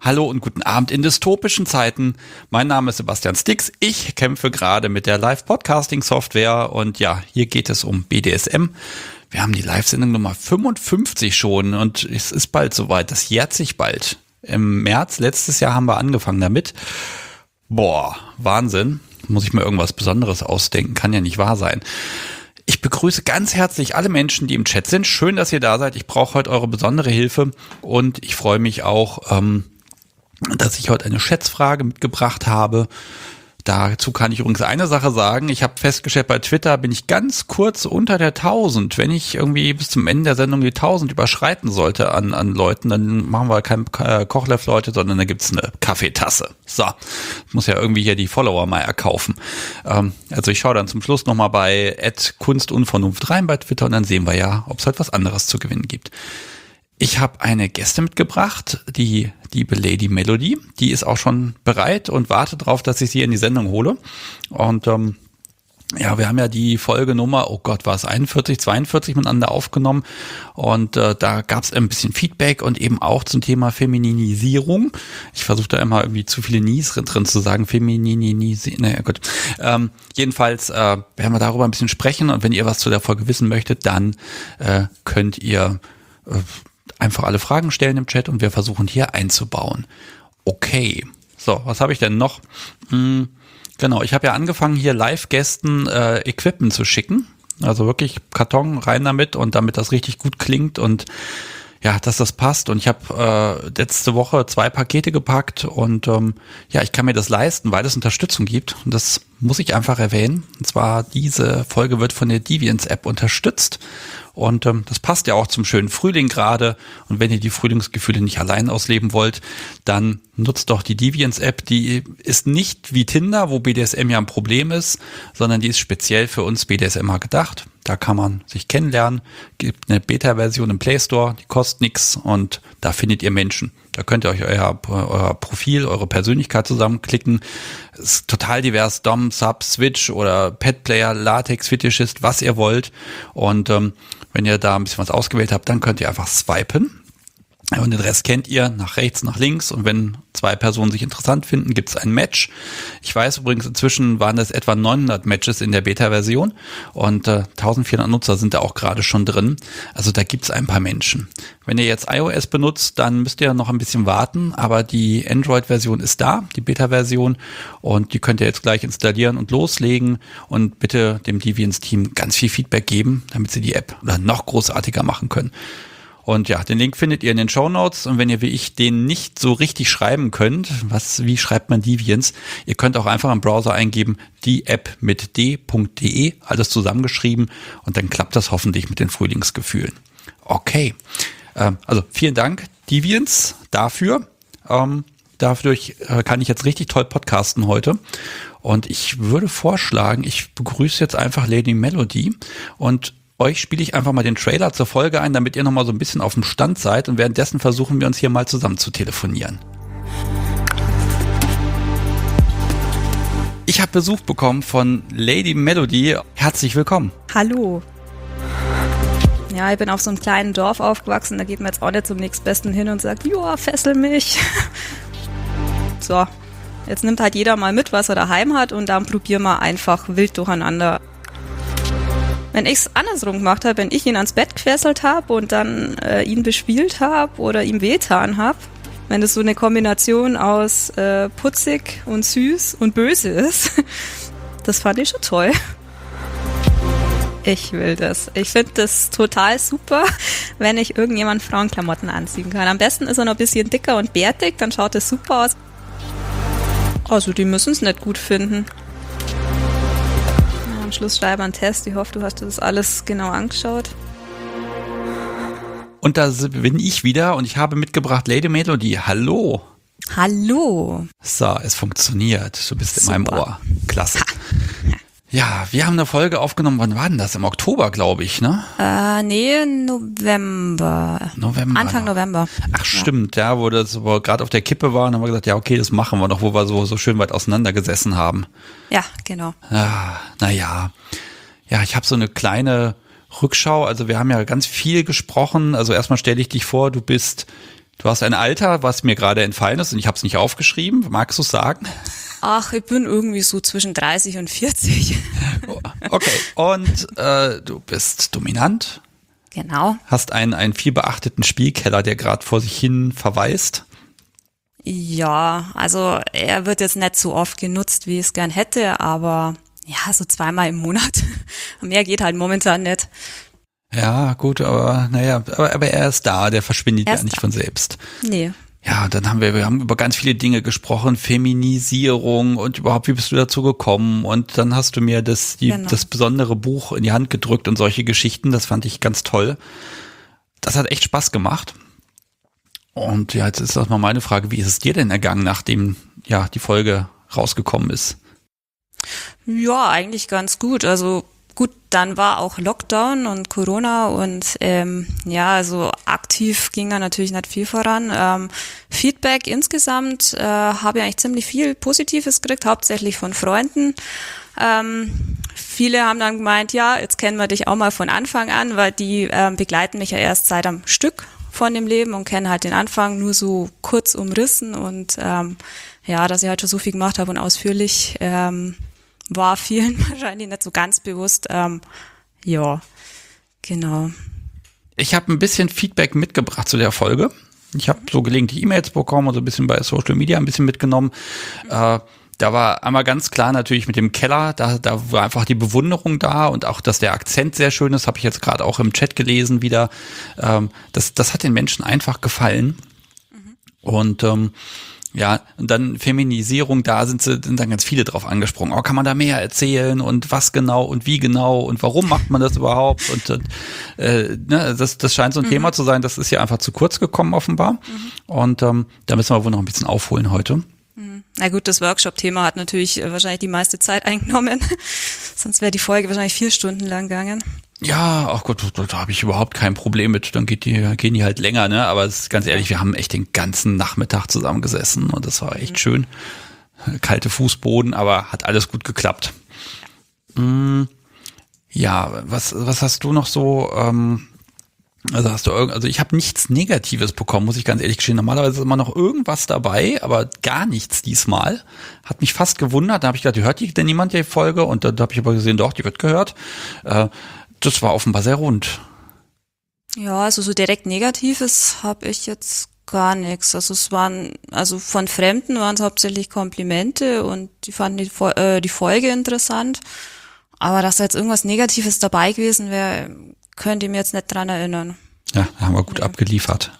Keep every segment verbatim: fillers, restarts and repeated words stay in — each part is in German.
Hallo und guten Abend in dystopischen Zeiten. Mein Name ist Sebastian Stix. Ich kämpfe gerade mit der Live-Podcasting-Software und ja, hier geht es um B D S M. Wir haben die Live-Sendung Nummer fünfundfünfzig schon und es ist bald soweit. Das jährt sich bald. Im März letztes Jahr haben wir angefangen damit. Boah, Wahnsinn. Muss ich mir irgendwas Besonderes ausdenken. Kann ja nicht wahr sein. Ich begrüße ganz herzlich alle Menschen, die im Chat sind. Schön, dass ihr da seid. Ich brauche heute eure besondere Hilfe und ich freue mich auch, ähm, dass ich heute eine Schätzfrage mitgebracht habe. Dazu kann ich übrigens eine Sache sagen. Ich habe festgestellt, bei Twitter bin ich ganz kurz unter der tausend. Wenn ich irgendwie bis zum Ende der Sendung die tausend überschreiten sollte an, an Leuten, dann machen wir kein Kochlöffel, Leute, sondern da gibt's eine Kaffeetasse. So, ich muss ja irgendwie hier die Follower mal erkaufen. Ähm, also ich schaue dann zum Schluss nochmal bei at kunstunvernunft rein bei Twitter und dann sehen wir ja, ob es halt was anderes zu gewinnen gibt. Ich habe eine Gäste mitgebracht, die liebe Lady Melody. Die ist auch schon bereit und wartet darauf, dass ich sie in die Sendung hole. Und ähm, ja, wir haben ja die Folgenummer, oh Gott, war es einundvierzig, zweiundvierzig miteinander aufgenommen. Und äh, da gab es ein bisschen Feedback und eben auch zum Thema Femininisierung. Ich versuche da immer irgendwie zu viele Nies drin zu sagen. Femininisierung, naja gut. Ähm, jedenfalls äh, werden wir darüber ein bisschen sprechen. Und wenn ihr was zu der Folge wissen möchtet, dann äh, könnt ihr äh, einfach alle Fragen stellen im Chat und wir versuchen hier einzubauen. Okay, so, was habe ich denn noch? Hm, genau, ich habe ja angefangen, hier Live-Gästen äh, Equipment zu schicken. Also wirklich Karton rein damit und damit das richtig gut klingt und ja, dass das passt. Und ich habe äh, letzte Woche zwei Pakete gepackt und ähm, ja, ich kann mir das leisten, weil es Unterstützung gibt. Und das muss ich einfach erwähnen. Und zwar, diese Folge wird von der Deviants-App unterstützt. Und ähm, das passt ja auch zum schönen Frühling gerade. Und wenn ihr die Frühlingsgefühle nicht allein ausleben wollt, dann nutzt doch die Deviants-App. Die ist nicht wie Tinder, wo B D S M ja ein Problem ist, sondern die ist speziell für uns B D S M er gedacht. Da kann man sich kennenlernen. Gibt eine Beta-Version im Play Store, die kostet nichts und da findet ihr Menschen. Da könnt ihr euch euer, euer Profil, eure Persönlichkeit zusammenklicken. Ist total divers, Dom, Sub, Switch oder Pet-Player, Latex, Fetischist, was ihr wollt. Und ähm, wenn ihr da ein bisschen was ausgewählt habt, dann könnt ihr einfach swipen. Und den Rest kennt ihr, nach rechts, nach links. Und wenn zwei Personen sich interessant finden, gibt es ein Match. Ich weiß übrigens, inzwischen waren das etwa neunhundert Matches in der Beta-Version. Und äh, eintausendvierhundert Nutzer sind da auch gerade schon drin. Also da gibt es ein paar Menschen. Wenn ihr jetzt iOS benutzt, dann müsst ihr noch ein bisschen warten. Aber die Android-Version ist da, die Beta-Version. Und die könnt ihr jetzt gleich installieren und loslegen. Und bitte dem Deviants-Team ganz viel Feedback geben, damit sie die App noch großartiger machen können. Und ja, den Link findet ihr in den Shownotes. Und wenn ihr wie ich den nicht so richtig schreiben könnt, was, wie schreibt man Deviants? Ihr könnt auch einfach im Browser eingeben, die App mit d.de, alles zusammengeschrieben. Und dann klappt das hoffentlich mit den Frühlingsgefühlen. Okay, ähm, also vielen Dank, Deviants, dafür. Ähm, dadurch äh, kann ich jetzt richtig toll podcasten heute. Und ich würde vorschlagen, ich begrüße jetzt einfach Lady Melody und euch spiele ich einfach mal den Trailer zur Folge ein, damit ihr nochmal so ein bisschen auf dem Stand seid. Und währenddessen versuchen wir uns hier mal zusammen zu telefonieren. Ich habe Besuch bekommen von Lady Melody. Herzlich willkommen. Hallo. Ja, ich bin auf so einem kleinen Dorf aufgewachsen. Da geht man jetzt auch nicht zum nächstbesten hin und sagt, joa, fessel mich. So, jetzt nimmt halt jeder mal mit, was er daheim hat. Und dann probieren wir einfach wild durcheinander. Wenn ich es andersrum gemacht habe, wenn ich ihn ans Bett gefesselt habe und dann äh, ihn bespielt habe oder ihm wehtan habe, wenn das so eine Kombination aus äh, putzig und süß und böse ist, das fand ich schon toll. Ich will das. Ich finde das total super, wenn ich irgendjemand Frauenklamotten anziehen kann. Am besten ist er noch ein bisschen dicker und bärtig, dann schaut es super aus. Also die müssen es nicht gut finden. Am Schluss schreibe einen Test. Ich hoffe, du hast das alles genau angeschaut. Und da bin ich wieder und ich habe mitgebracht Lady Melody. Hallo. Hallo. So, es funktioniert. Du bist Super. In meinem Ohr. Klasse. Ha. Ja, wir haben eine Folge aufgenommen. Wann war denn das? Im Oktober, glaube ich, ne? Äh, nee, November. November. Anfang November. Ach, stimmt. Ja, wo das gerade auf der Kippe war, dann haben wir gesagt, ja, okay, das machen wir noch, wo wir so, so schön weit auseinander gesessen haben. Ja, genau. Ah, naja. Ja, ich habe so eine kleine Rückschau. Also wir haben ja ganz viel gesprochen. Also erstmal stelle ich dich vor, du bist Du hast ein Alter, was mir gerade entfallen ist und ich habe es nicht aufgeschrieben. Magst du es sagen? Ach, ich bin irgendwie so zwischen dreißig und vierzig. Okay, und äh, du bist dominant. Genau. Hast einen, einen viel beachteten Spielkeller, der gerade vor sich hin verwaist. Ja, also er wird jetzt nicht so oft genutzt, wie ich es gern hätte, aber ja, so zweimal im Monat. Mehr geht halt momentan nicht. Ja, gut, aber naja, aber, aber er ist da, der verschwindet Er ja ist nicht da. von selbst. Nee. Ja, dann haben wir, wir haben über ganz viele Dinge gesprochen, Feminisierung und überhaupt, wie bist du dazu gekommen? Und dann hast du mir das, die, Genau. das besondere Buch in die Hand gedrückt und solche Geschichten, das fand ich ganz toll. Das hat echt Spaß gemacht. Und ja, jetzt ist das mal meine Frage, wie ist es dir denn ergangen, nachdem ja die Folge rausgekommen ist? Ja, eigentlich ganz gut. Also gut, dann war auch Lockdown und Corona und ähm, ja, also aktiv ging da natürlich nicht viel voran. Ähm, Feedback insgesamt äh, habe ich eigentlich ziemlich viel Positives gekriegt, hauptsächlich von Freunden. Ähm, viele haben dann gemeint, ja, jetzt kennen wir dich auch mal von Anfang an, weil die ähm, begleiten mich ja erst seit am Stück von dem Leben und kennen halt den Anfang nur so kurz umrissen und ähm, ja, dass ich halt schon so viel gemacht habe und ausführlich ähm, war vielen wahrscheinlich nicht so ganz bewusst. Ähm, ja, genau. Ich habe ein bisschen Feedback mitgebracht zu der Folge. Ich habe so gelegentlich E-Mails bekommen und so ein bisschen bei Social Media ein bisschen mitgenommen. Mhm. Äh, da war einmal ganz klar natürlich mit dem Keller, da, da war einfach die Bewunderung da und auch, dass der Akzent sehr schön ist, habe ich jetzt gerade auch im Chat gelesen wieder. Ähm, das, das hat den Menschen einfach gefallen. Mhm. Und ähm, ja, und dann Feminisierung, da sind, sie, sind dann ganz viele drauf angesprungen. Oh, kann man da mehr erzählen und was genau und wie genau und warum macht man das überhaupt? Und äh, ne, das, das scheint so ein mhm. Thema zu sein, das ist ja einfach zu kurz gekommen offenbar. Mhm. Und ähm, da müssen wir wohl noch ein bisschen aufholen heute. Na gut, das Workshop-Thema hat natürlich wahrscheinlich die meiste Zeit eingenommen. Sonst wäre die Folge wahrscheinlich vier Stunden lang gegangen. Ja, ach Gott, da, da habe ich überhaupt kein Problem mit. Dann geht die, gehen die halt länger, ne? Aber es ist ganz ehrlich, wir haben echt den ganzen Nachmittag zusammengesessen und das war echt mhm. schön. Kalte Fußboden, aber hat alles gut geklappt. Mhm. Ja, was, was hast du noch so? Ähm, Also hast du irgend, also ich habe nichts Negatives bekommen, muss ich ganz ehrlich gestehen. Normalerweise ist immer noch irgendwas dabei, aber gar nichts diesmal. Hat mich fast gewundert. Da habe ich gedacht, hört die denn niemand die Folge? Und dann habe ich aber gesehen, doch, die wird gehört. Äh, das war offenbar sehr rund. Ja, also so direkt Negatives habe ich jetzt gar nichts. Also es waren, also von Fremden waren es hauptsächlich Komplimente und die fanden die, äh, die Folge interessant. Aber dass da jetzt irgendwas Negatives dabei gewesen wäre, könnte ich mir jetzt nicht dran erinnern. Ja, haben wir gut nee. abgeliefert.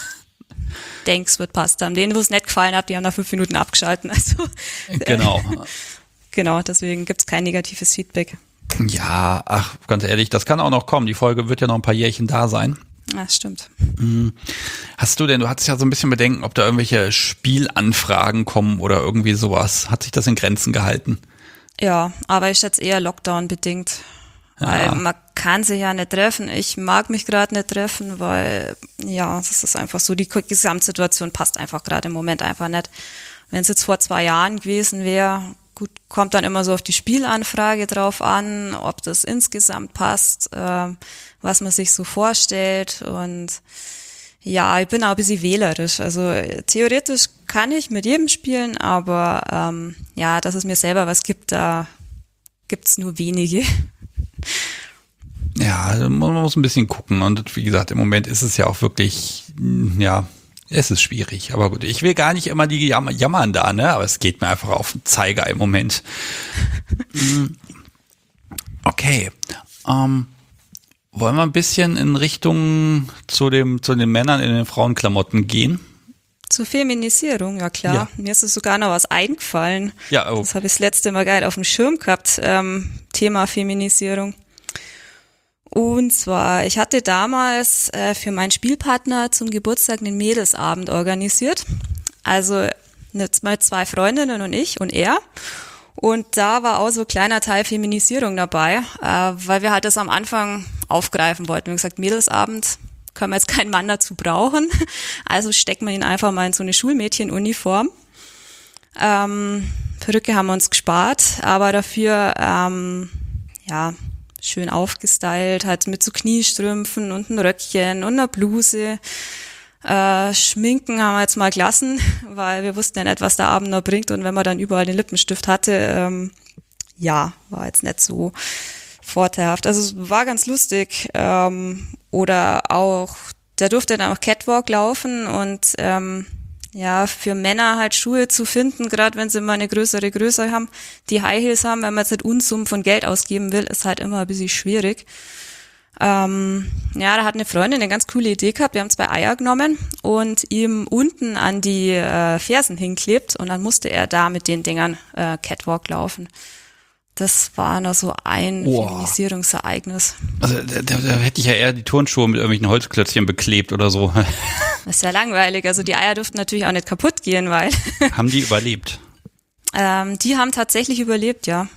Denk's wird passt haben. Denen, wo es nicht gefallen hat, die haben nach fünf Minuten abgeschalten. Also, genau. Genau, deswegen gibt's kein negatives Feedback. Ja, ach, ganz ehrlich, das kann auch noch kommen. Die Folge wird ja noch ein paar Jährchen da sein. Ja, stimmt. Hast du denn, du hattest ja so ein bisschen Bedenken, ob da irgendwelche Spielanfragen kommen oder irgendwie sowas. Hat sich das in Grenzen gehalten? Ja, aber ich schätze eher Lockdown-bedingt. Weil ja. man kann sich ja nicht treffen. Ich mag mich gerade nicht treffen, weil ja, das ist einfach so, die Gesamtsituation passt einfach gerade im Moment einfach nicht. Wenn es jetzt vor zwei Jahren gewesen wäre, gut, kommt dann immer so auf die Spielanfrage drauf an, ob das insgesamt passt, äh, was man sich so vorstellt. Und ja, ich bin auch ein bisschen wählerisch. Also theoretisch kann ich mit jedem spielen, aber ähm, ja, dass es mir selber was gibt, da gibt's nur wenige. Ja, man muss ein bisschen gucken und wie gesagt, im Moment ist es ja auch wirklich, ja, es ist schwierig, aber gut, ich will gar nicht immer die Jam- jammern da, ne, aber es geht mir einfach auf den Zeiger im Moment. Okay, ähm, wollen wir ein bisschen in Richtung zu dem, zu den Männern in den Frauenklamotten gehen? Zur Feminisierung, ja klar. Ja. Mir ist es sogar noch was eingefallen. Ja, oh. Das habe ich das letzte Mal gar nicht auf dem Schirm gehabt, ähm, Thema Feminisierung. Und zwar, ich hatte damals äh, für meinen Spielpartner zum Geburtstag einen Mädelsabend organisiert. Also mit zwei Freundinnen und ich und er. Und da war auch so ein kleiner Teil Feminisierung dabei, äh, weil wir halt das am Anfang aufgreifen wollten. Wir haben gesagt, Mädelsabend, können wir jetzt keinen Mann dazu brauchen. Also stecken wir ihn einfach mal in so eine Schulmädchenuniform. Ähm, Perücke haben wir uns gespart, aber dafür, ähm, ja, schön aufgestylt, halt mit so Kniestrümpfen und ein Röckchen und einer Bluse. Äh, Schminken haben wir jetzt mal gelassen, weil wir wussten ja nicht, was der Abend noch bringt. Und wenn man dann überall den Lippenstift hatte, ähm, ja, war jetzt nicht so vorteilhaft. Also es war ganz lustig. Ähm, oder auch, der durfte dann auch Catwalk laufen und ähm, ja, für Männer halt Schuhe zu finden, gerade wenn sie mal eine größere Größe haben, die High Heels haben, wenn man jetzt nicht Unsummen von Geld ausgeben will, ist halt immer ein bisschen schwierig. Ähm, ja, da hat eine Freundin eine ganz coole Idee gehabt. Wir haben zwei Eier genommen und ihm unten an die äh, Fersen hinklebt und dann musste er da mit den Dingern äh, Catwalk laufen. Das war noch so ein oh. Feminisierungsereignis. Also da, da, da hätte ich ja eher die Turnschuhe mit irgendwelchen Holzklötzchen beklebt oder so. Das ist ja langweilig. Also die Eier durften natürlich auch nicht kaputt gehen, weil... Haben die überlebt? Ähm, die haben tatsächlich überlebt, ja.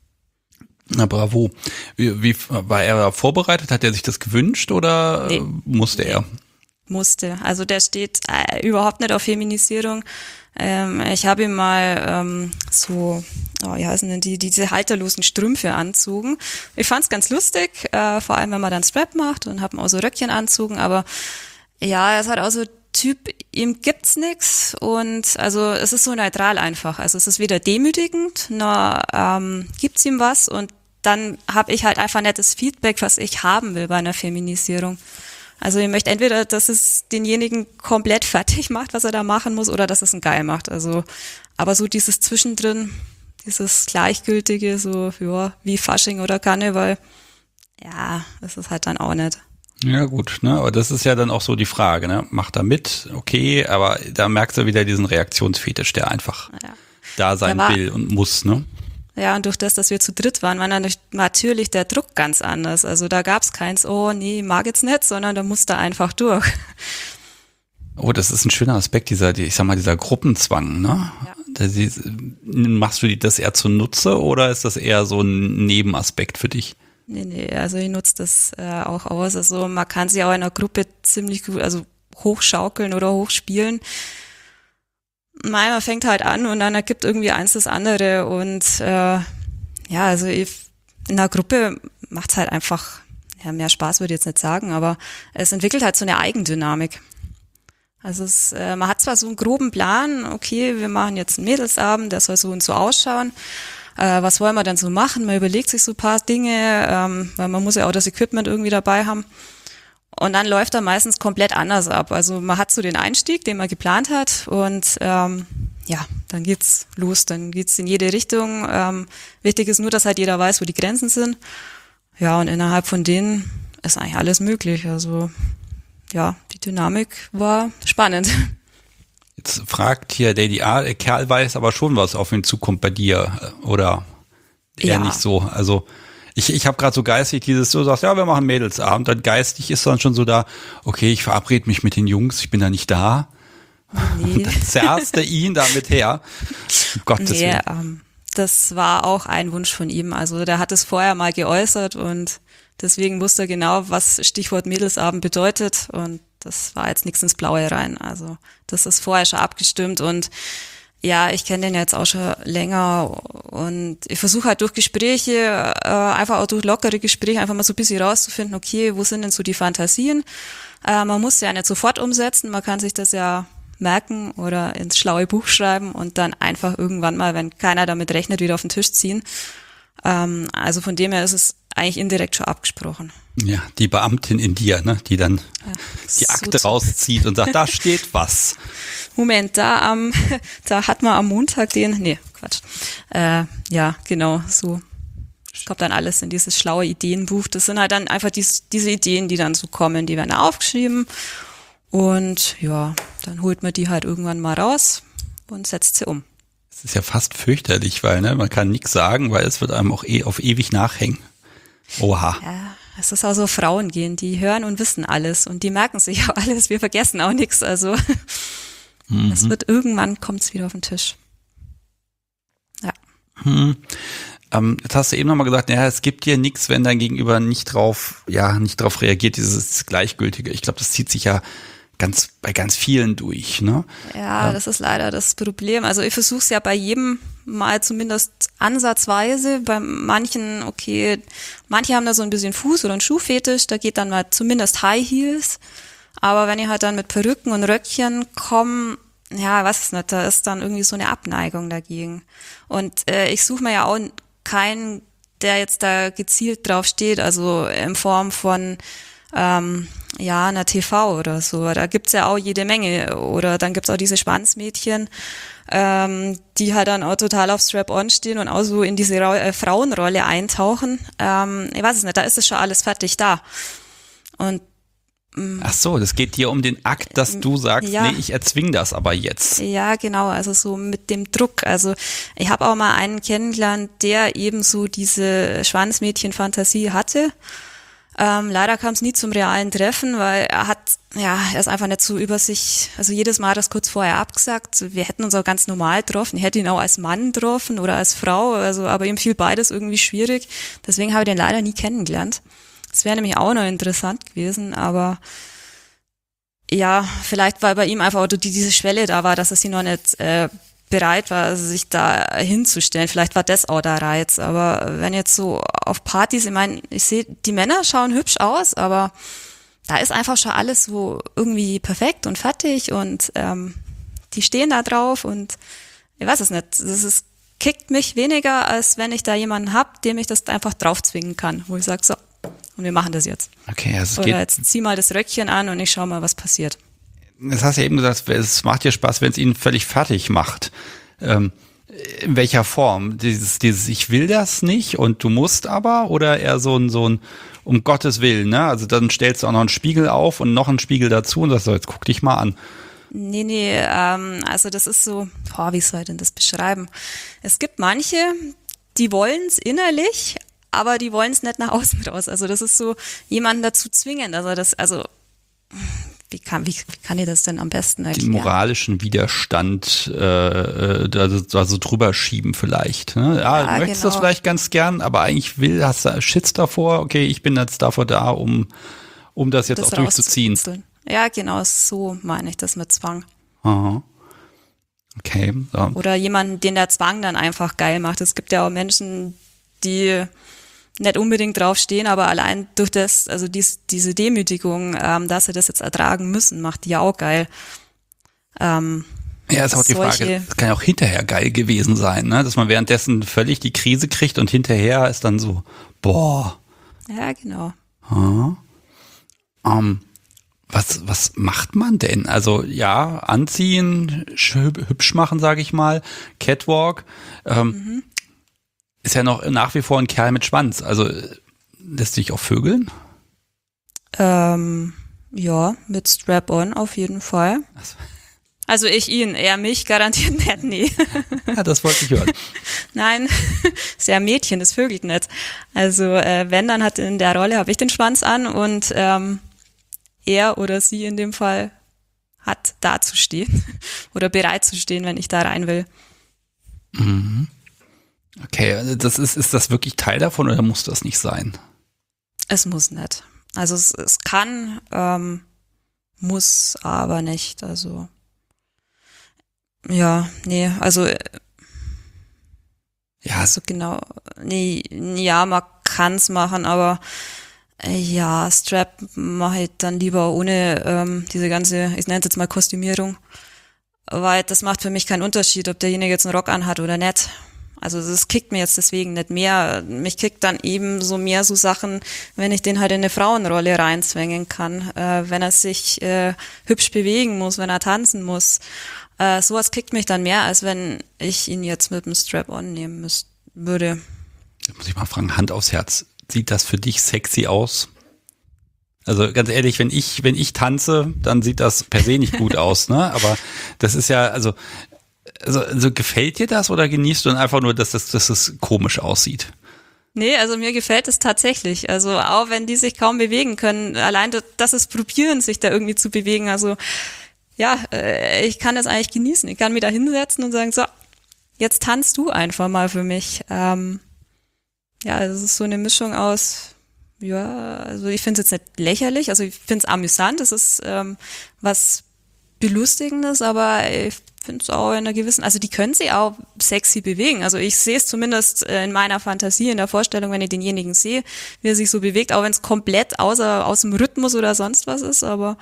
Na bravo. Wie, wie war er vorbereitet? Hat er sich das gewünscht oder nee. musste er? Musste. Also der steht äh, überhaupt nicht auf Feminisierung. Ähm, ich habe ihm mal ähm, so, oh, wie heißen denn die, diese halterlosen Strümpfe anzogen. Ich fand's ganz lustig, äh, vor allem wenn man dann Strap macht und habe auch so Röckchen anzogen, aber ja, er ist halt auch so Typ, ihm gibt's nix und also es ist so neutral einfach. Also es ist weder demütigend, noch ähm, gibt's ihm was und dann habe ich halt einfach nettes Feedback, was ich haben will bei einer Feminisierung. Also ich möchte entweder, dass es denjenigen komplett fertig macht, was er da machen muss, oder dass es ihn geil macht. Also, aber so dieses Zwischendrin, dieses Gleichgültige, so ja, wie Fasching oder Karneval, ja, das ist halt dann auch nicht. Ja gut, ne, aber das ist ja dann auch so die Frage, ne, macht er mit, okay, aber da merkst du wieder diesen Reaktionsfetisch, der einfach ja. da sein war, will und muss, ne. Ja, und durch das, dass wir zu dritt waren, war dann natürlich der Druck ganz anders. Also da gab's keins, oh nee, mag jetzt nicht, sondern da musste einfach durch. Oh, das ist ein schöner Aspekt, dieser, ich sag mal, dieser Gruppenzwang, ne? Ja. Das ist, machst du das eher zunutze oder ist das eher so ein Nebenaspekt für dich? Nee, nee, also ich nutze das äh, auch aus. Also man kann sich auch in einer Gruppe ziemlich gut, also hochschaukeln oder hochspielen. Man fängt halt an und dann ergibt irgendwie eins das andere und äh, ja, also ich, in einer Gruppe macht's halt einfach, ja, mehr Spaß würde ich jetzt nicht sagen, aber es entwickelt halt so eine Eigendynamik. Also es, äh, man hat zwar so einen groben Plan, okay, wir machen jetzt einen Mädelsabend, der soll so und so ausschauen. Äh, was wollen wir denn so machen? Man überlegt sich so ein paar Dinge, ähm, weil man muss ja auch das Equipment irgendwie dabei haben. Und dann läuft er meistens komplett anders ab. Also man hat so den Einstieg, den man geplant hat und ähm, ja, dann geht's los, dann geht's in jede Richtung. Ähm, wichtig ist nur, dass halt jeder weiß, wo die Grenzen sind. Ja, und innerhalb von denen ist eigentlich alles möglich. Also ja, die Dynamik war spannend. Jetzt fragt hier Lady A, der Kerl weiß aber schon, was auf ihn zukommt bei dir, oder eher ja. nicht so? Also ich, ich habe gerade so geistig dieses, du sagst, ja, wir machen Mädelsabend, dann geistig ist dann schon so da, okay, ich verabrede mich mit den Jungs, ich bin da nicht da. Nee. Und dann zerrst du ihn damit her. Um Gottes nee, Willen. Ähm, das war auch ein Wunsch von ihm. Also der hat es vorher mal geäußert und deswegen wusste er genau, was Stichwort Mädelsabend bedeutet und das war jetzt nichts ins Blaue rein. Also das ist vorher schon abgestimmt und ja, ich kenne den jetzt auch schon länger und ich versuche halt durch Gespräche, äh, einfach auch durch lockere Gespräche einfach mal so ein bisschen rauszufinden, okay, wo sind denn so die Fantasien? Äh, man muss ja nicht sofort umsetzen, man kann sich das ja merken oder ins schlaue Buch schreiben und dann einfach irgendwann mal, wenn keiner damit rechnet, wieder auf den Tisch ziehen. Ähm, also von dem her ist es eigentlich indirekt schon abgesprochen. Ja, die Beamtin in dir, ne, die dann ja, die Akte so rauszieht und sagt, da steht was. Moment, da am, da hat man am Montag den, nee, Quatsch. Äh, ja, genau, so. Es kommt dann alles in dieses schlaue Ideenbuch. Das sind halt dann einfach dies, diese Ideen, die dann so kommen, die werden aufgeschrieben und ja, dann holt man die halt irgendwann mal raus und setzt sie um. Es ist ja fast fürchterlich, weil ne, man kann nichts sagen, weil es wird einem auch eh auf ewig nachhängen. Oha. Ja, es ist auch so Frauen gehen, die hören und wissen alles und die merken sich auch alles. Wir vergessen auch nichts. Also mhm. es wird irgendwann, kommt's wieder auf den Tisch. Ja. Hm. Ähm, jetzt hast du eben nochmal gesagt, ja, es gibt dir nichts, wenn dein Gegenüber nicht drauf, ja, nicht drauf reagiert, dieses Gleichgültige. Ich glaube, das zieht sich ja ganz bei ganz vielen durch, ne? Ja, ja. Das ist leider das Problem. Also ich versuche es ja bei jedem mal zumindest ansatzweise. Bei manchen, okay, manche haben da so ein bisschen Fuß- oder einen Schuhfetisch, da geht dann mal zumindest High Heels. Aber wenn ich halt dann mit Perücken und Röckchen komme, ja, weiß ich nicht, da ist dann irgendwie so eine Abneigung dagegen. Und äh, ich suche mir ja auch keinen, der jetzt da gezielt drauf steht, also in Form von ähm, ja, einer T V oder so. Da gibt's ja auch jede Menge. Oder dann gibt's auch diese Schwanzmädchen, ähm, die halt dann auch total auf Strap-on stehen und auch so in diese Ra- äh, Frauenrolle eintauchen. Ähm, ich weiß es nicht, da ist es schon alles fertig da. Und ach so, das geht dir um den Akt, dass du sagst, ja. nee, ich erzwing das aber jetzt. Ja, genau, also so mit dem Druck. Also ich habe auch mal einen kennengelernt, der eben so diese Schwanzmädchen-Fantasie hatte. Ähm, leider kam es nie zum realen Treffen, weil er hat, ja, er ist einfach nicht so über sich, also jedes Mal hat er es kurz vorher abgesagt. Wir hätten uns auch ganz normal getroffen. Ich hätte ihn auch als Mann getroffen oder als Frau, also aber ihm fiel beides irgendwie schwierig. Deswegen habe ich den leider nie kennengelernt. Das wäre nämlich auch noch interessant gewesen, aber ja, vielleicht weil bei ihm einfach auch die, diese Schwelle da war, dass er sie noch nicht äh, bereit war, sich da hinzustellen. Vielleicht war das auch der Reiz, aber wenn jetzt so auf Partys, ich meine, ich sehe, die Männer schauen hübsch aus, aber da ist einfach schon alles so irgendwie perfekt und fertig und ähm, die stehen da drauf und ich weiß es nicht, das ist, kickt mich weniger, als wenn ich da jemanden hab, dem ich das einfach draufzwingen kann, wo ich sage, so, und wir machen das jetzt. Okay, also es Oder geht, jetzt zieh mal das Röckchen an und ich schau mal, was passiert. das hast du ja eben gesagt, es macht dir Spaß, wenn es ihn völlig fertig macht. Ähm, in welcher Form? Dieses, dieses, ich will das nicht und du musst aber, oder eher so ein, so ein, um Gottes Willen, ne? Also dann stellst du auch noch einen Spiegel auf und noch einen Spiegel dazu und sagst so, jetzt guck dich mal an. Nee, nee, ähm, also das ist so, boah, wie soll ich denn das beschreiben? Es gibt manche, die wollen's innerlich, aber die wollen's nicht nach außen raus. Also das ist so, jemanden dazu zwingen. Also das, also wie kann, wie, wie kann ich das denn am besten erklären? Den moralischen Widerstand äh, also, also drüber schieben vielleicht. Ne? Ja, Ja, du möchtest genau. das vielleicht ganz gern, aber eigentlich will, hast du Schiss davor, okay, ich bin jetzt davor da, um, um das jetzt Das auch durchzuziehen. rauszukitzeln. Ja, genau, so meine ich das mit Zwang. Aha. Okay. So. Oder jemanden, den der Zwang dann einfach geil macht. Es gibt ja auch Menschen, die nicht unbedingt drauf stehen, aber allein durch das, also dies, diese Demütigung, ähm, dass sie das jetzt ertragen müssen, macht die ja auch geil. Ähm, Ja, ist auch die solche- Frage, das kann ja auch hinterher geil gewesen sein, ne? Dass man währenddessen völlig die Krise kriegt und hinterher ist dann so, boah. Ja, genau. Ähm, was, was macht man denn? Also ja, anziehen, schö- hübsch machen, sage ich mal, Catwalk, ähm, Mhm. ist ja noch nach wie vor ein Kerl mit Schwanz. Also äh, lässt sich auch vögeln? Ähm, ja, mit Strap-on auf jeden Fall. Ach so. Also ich ihn, er mich garantiert nicht, nee. Ja, das wollte ich hören. Nein, ist ja ein Mädchen, das vögelt nicht. Also äh, wenn, dann hat in der Rolle, habe ich den Schwanz an und ähm, er oder sie in dem Fall hat da zu stehen oder bereit zu stehen, wenn ich da rein will. Okay, also das ist, ist das wirklich Teil davon oder muss das nicht sein? Es muss nicht. Also es, es kann, ähm, muss aber nicht. Also ja, nee, also Ja, also genau, nee, ja, man kann's machen, aber äh, ja, Strap mache ich dann lieber ohne ähm, diese ganze, ich nenne es jetzt mal Kostümierung, weil das macht für mich keinen Unterschied, ob derjenige jetzt einen Rock anhat oder nicht. Also das kickt mir jetzt deswegen nicht mehr. Mich kickt dann eben so mehr so Sachen, wenn ich den halt in eine Frauenrolle reinzwängen kann, äh, wenn er sich äh, hübsch bewegen muss, wenn er tanzen muss. Äh, sowas kickt mich dann mehr, als wenn ich ihn jetzt mit dem Strap-on nehmen müsste, würde. Jetzt muss ich mal fragen, Hand aufs Herz, sieht das für dich sexy aus? Also ganz ehrlich, wenn ich, wenn ich tanze, dann sieht das per se nicht gut aus, ne? Aber das ist ja, also, also, also gefällt dir das oder genießt du dann einfach nur, dass das, dass das komisch aussieht? Nee, also mir gefällt es tatsächlich. Also auch wenn die sich kaum bewegen können, allein das ist probieren, sich da irgendwie zu bewegen. Also ja, äh, ich kann das eigentlich genießen. Ich kann mich da hinsetzen und sagen, so, jetzt tanzt du einfach mal für mich. Ähm, ja, es ist so eine Mischung aus, ja, also ich finde es jetzt nicht lächerlich, also ich finde es amüsant, es ist ähm, was Belustigendes, aber ich finde es auch in einer gewissen, also die können sich auch sexy bewegen. Also ich sehe es zumindest äh, in meiner Fantasie, in der Vorstellung, wenn ich denjenigen sehe, wie er sich so bewegt, auch wenn es komplett außer aus dem Rhythmus oder sonst was ist, aber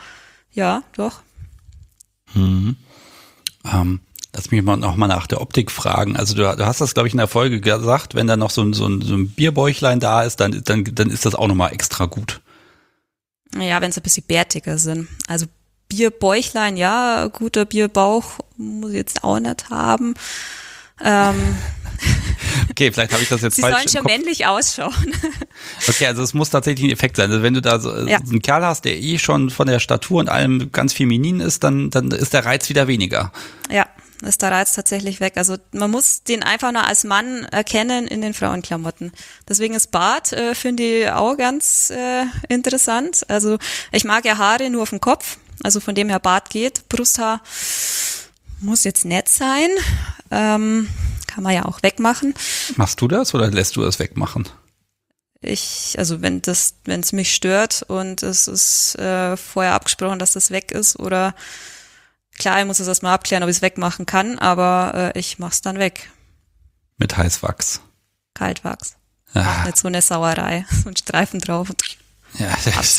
Ja, doch. Mhm. Ähm, lass mich mal noch mal nach der Optik fragen. Also du, du hast das, glaube ich, in der Folge gesagt, wenn da noch so ein, so ein, so ein Bierbäuchlein da ist, dann, dann, dann ist das auch nochmal extra gut. Ja, wenn sie ein bisschen bärtiger sind. Also Bierbäuchlein, ja, guter Bierbauch muss ich jetzt auch nicht haben. Ähm, okay, vielleicht habe ich das jetzt Sie falsch sollen im schon Kopf. männlich ausschauen. Okay, also es muss tatsächlich ein Effekt sein. Also wenn du da so, Ja. so einen Kerl hast, der eh schon von der Statur und allem ganz feminin ist, dann, dann ist der Reiz wieder weniger. Ja, ist der Reiz tatsächlich weg. Also man muss den einfach nur als Mann erkennen in den Frauenklamotten. Deswegen ist Bart, äh, finde ich, auch ganz äh, interessant. Also ich mag ja Haare nur auf dem Kopf. Also von dem her Bart geht. Brusthaar muss jetzt nett sein. Ähm, kann man ja auch wegmachen. Machst du das oder lässt du das wegmachen? Ich, also wenn das, wenn es mich stört und es ist äh, vorher abgesprochen, dass das weg ist oder klar, ich muss es erstmal abklären, ob ich es wegmachen kann, aber äh, ich mach's dann weg. Mit Heißwachs. Kaltwachs. Ah. Macht nicht so eine Sauerei. So ein Streifen drauf. Ja.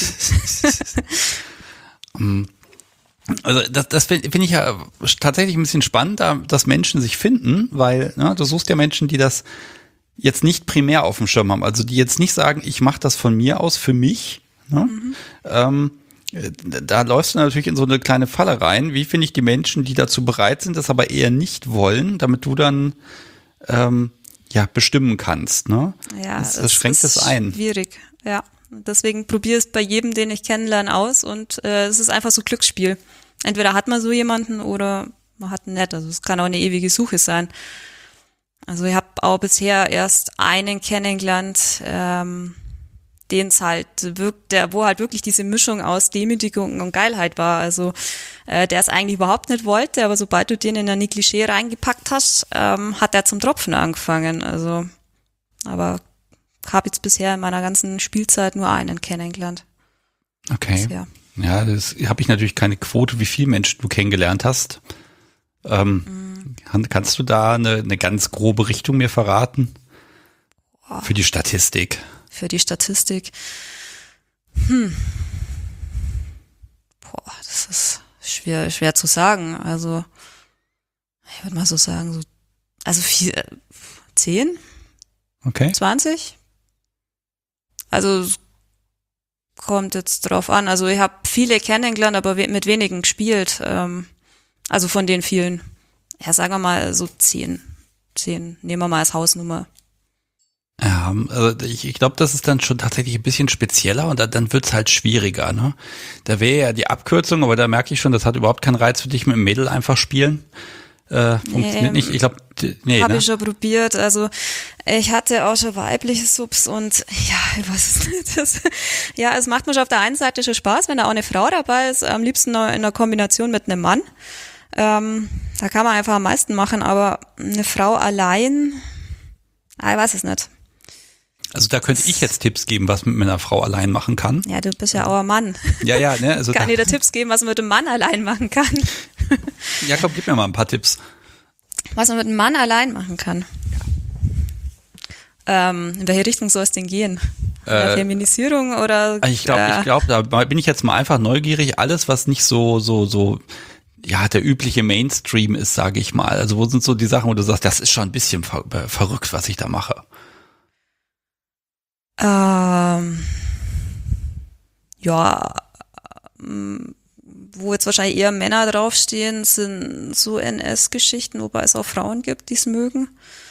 Also das, das finde find ich ja tatsächlich ein bisschen spannend, da, dass Menschen sich finden, weil ne, du suchst ja Menschen, die das jetzt nicht primär auf dem Schirm haben, also die jetzt nicht sagen, ich mache das von mir aus für mich. Ne? Mhm. Ähm, da läufst du natürlich in so eine kleine Falle rein. Wie finde ich die Menschen, die dazu bereit sind, das aber eher nicht wollen, damit du dann ähm, ja bestimmen kannst. Ne? Ja, das, das schränkt es ist ein. Schwierig, ja. Deswegen probiere es bei jedem, den ich kennenlerne, aus und äh, es ist einfach so Glücksspiel. Entweder hat man so jemanden oder man hat einen nicht. Also es kann auch eine ewige Suche sein. Also ich habe auch bisher erst einen kennengelernt, ähm, den es halt wirkt, der, wo halt wirklich diese Mischung aus Demütigung und Geilheit war. Also äh, der es eigentlich überhaupt nicht wollte, aber sobald du den in ein Klischee reingepackt hast, ähm, hat er zum Tropfen angefangen. Also, aber habe jetzt bisher in meiner ganzen Spielzeit nur einen kennengelernt. Okay. Bisher. Ja, das habe ich natürlich keine Quote, wie viele Menschen du kennengelernt hast. Ähm, mhm. kann, kannst du da eine, eine ganz grobe Richtung mir verraten? Boah. Für die Statistik. Für die Statistik. Hm. Boah, das ist schwer, schwer zu sagen. Also, ich würde mal so sagen, so, also vier, zehn? Okay. zwanzig? Also, es kommt jetzt drauf an. Also, ich habe viele kennengelernt, aber mit wenigen gespielt. Ähm, also von den vielen. Ja, sagen wir mal so zehn. Zehn. Nehmen wir mal als Hausnummer. Ja, also ich, ich glaube, das ist dann schon tatsächlich ein bisschen spezieller und da, dann wird's halt schwieriger, ne? Da wäre ja die Abkürzung, aber da merke ich schon, das hat überhaupt keinen Reiz für dich mit dem Mädel einfach spielen. Äh, funktioniert ähm, nicht. Ich glaube, nee, habe ne? ich schon probiert. Also ich hatte auch schon weibliche Subs und ja, ich weiß es nicht. Das, ja, es macht mir schon auf der einen Seite schon Spaß, wenn da auch eine Frau dabei ist, am liebsten noch in einer Kombination mit einem Mann. Ähm, da kann man einfach am meisten machen, aber eine Frau allein, ich weiß es nicht. Also da könnte ich jetzt Tipps geben, was man mit einer Frau allein machen kann. Ja, du bist ja auch ein Mann. Ja, ja, ne? Also kann dir da Tipps geben, was man mit einem Mann allein machen kann. Ja, komm, gib mir mal ein paar Tipps. Was man mit einem Mann allein machen kann. Ähm, in welche Richtung soll es denn gehen? Äh, Feminisierung oder? Ich glaube, äh, ich glaube, da bin ich jetzt mal einfach neugierig. Alles, was nicht so, so, so, ja, der übliche Mainstream ist, sage ich mal. Also wo sind so die Sachen, wo du sagst, das ist schon ein bisschen ver- verrückt, was ich da mache? Ähm, ja, ähm, wo jetzt wahrscheinlich eher Männer draufstehen, sind so N S-Geschichten, wobei es auch Frauen gibt, die es mögen.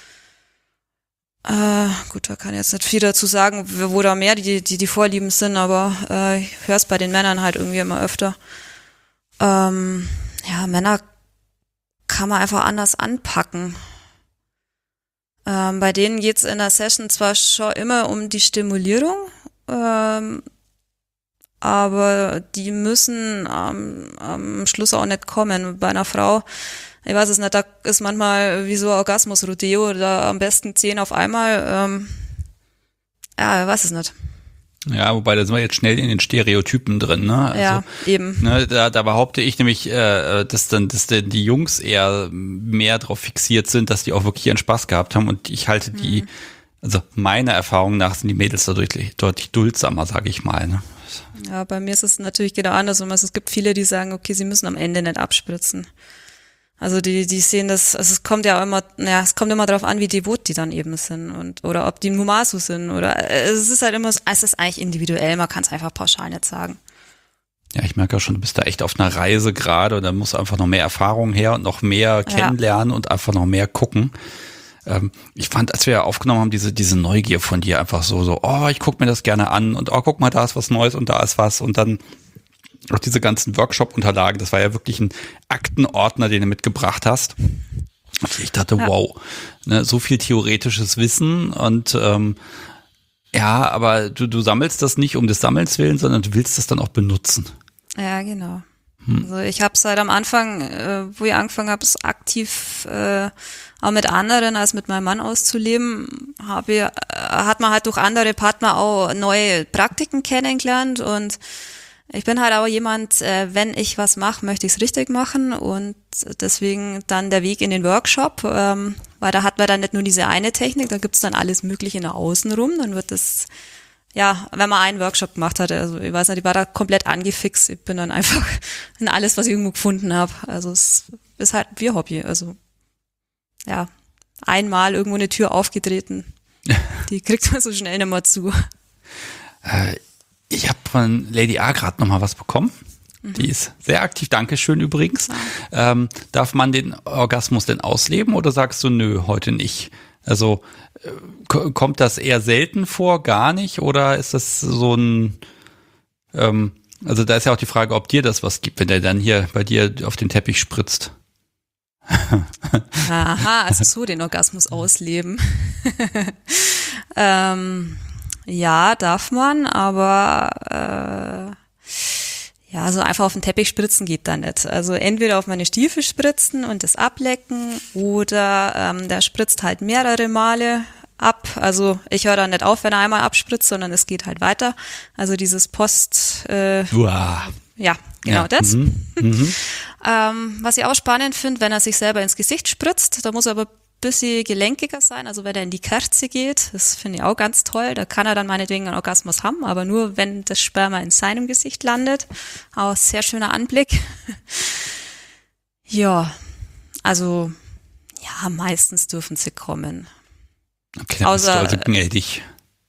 Äh, gut, da kann ich jetzt nicht viel dazu sagen, wo da mehr die, die, die Vorlieben sind, aber äh, ich höre es bei den Männern halt irgendwie immer öfter. Ähm, ja, Männer kann man einfach anders anpacken. Ähm, bei denen geht's in der Session zwar schon immer um die Stimulierung, ähm, aber die müssen ähm, am Schluss auch nicht kommen. Bei einer Frau, ich weiß es nicht, da ist manchmal wie so ein Orgasmus-Rodeo, da am besten zehn auf einmal. Ähm, ja, ich weiß es nicht. Ja, wobei da sind wir jetzt schnell in den Stereotypen drin, ne? Also, ja, eben. Ne, da, da behaupte ich nämlich, äh, dass dann, dass dann die Jungs eher mehr darauf fixiert sind, dass die auch wirklich ihren Spaß gehabt haben und ich halte die, mhm. Also meiner Erfahrung nach sind die Mädels da deutlich, deutlich duldsamer, sage ich mal. Ne? Ja, bei mir ist es natürlich genau andersrum. Also es gibt viele, die sagen, okay, sie müssen am Ende nicht abspritzen. Also die, die sehen das, also es kommt ja auch immer, naja, es kommt immer darauf an, wie devot die dann eben sind und oder ob die ein Humasu sind oder es ist halt immer, es ist eigentlich individuell, man kann es einfach pauschal nicht sagen. Ja, ich merke auch schon, du bist da echt auf einer Reise gerade und da muss einfach noch mehr Erfahrung her und noch mehr kennenlernen ja. und einfach noch mehr gucken. Ähm, ich fand, als wir ja aufgenommen haben, diese diese Neugier von dir einfach so, so, oh, ich gucke mir das gerne an und oh, guck mal, da ist was Neues und da ist was und dann auch diese ganzen Workshop-Unterlagen, das war ja wirklich ein Aktenordner, den du mitgebracht hast. Und ich dachte, ja. wow, ne, so viel theoretisches Wissen und ähm, ja, aber du, du sammelst das nicht um des Sammelns willen, sondern du willst das dann auch benutzen. Ja, genau. Hm. Also ich habe seit am Anfang, äh, wo ich angefangen habe, es aktiv äh, auch mit anderen als mit meinem Mann auszuleben, habe ich, äh, hat man halt durch andere Partner auch neue Praktiken kennengelernt und ich bin halt auch jemand, äh, wenn ich was mache, möchte ich es richtig machen und deswegen dann der Weg in den Workshop, ähm, weil da hat man dann nicht nur diese eine Technik, da gibt's dann alles Mögliche nach außen rum, dann wird das, ja, wenn man einen Workshop gemacht hatte, also ich weiß nicht, ich war da komplett angefixt, ich bin dann einfach in alles, was ich irgendwo gefunden habe, also es ist halt ein Bierhobby, also ja, einmal irgendwo eine Tür aufgetreten, die kriegt man so schnell nicht mehr zu. Äh. Ich habe von Lady A gerade nochmal was bekommen. Mhm. Die ist sehr aktiv. Dankeschön übrigens. Ja. Ähm, darf man den Orgasmus denn ausleben oder sagst du, nö, heute nicht? Also äh, k- kommt das eher selten vor, gar nicht? Oder ist das so ein, ähm, also da ist ja auch die Frage, ob dir das was gibt, wenn der dann hier bei dir auf den Teppich spritzt. Aha, also so den Orgasmus ausleben. ähm... Ja, darf man, aber äh, ja, so einfach auf den Teppich spritzen geht da nicht. Also entweder auf meine Stiefel spritzen und das ablecken oder ähm, der spritzt halt mehrere Male ab. Also ich höre da nicht auf, wenn er einmal abspritzt, sondern es geht halt weiter. Also dieses Post, äh, wow. ja, genau ja. das. Mhm. Mhm. ähm, was ich auch spannend finde, wenn er sich selber ins Gesicht spritzt, da muss er aber bisschen gelenkiger sein, also wenn er in die Kerze geht, das finde ich auch ganz toll, da kann er dann meinetwegen einen Orgasmus haben, aber nur wenn das Sperma in seinem Gesicht landet. Auch sehr schöner Anblick. Ja, also ja, meistens dürfen sie kommen. Okay, dann bist du also gnädig.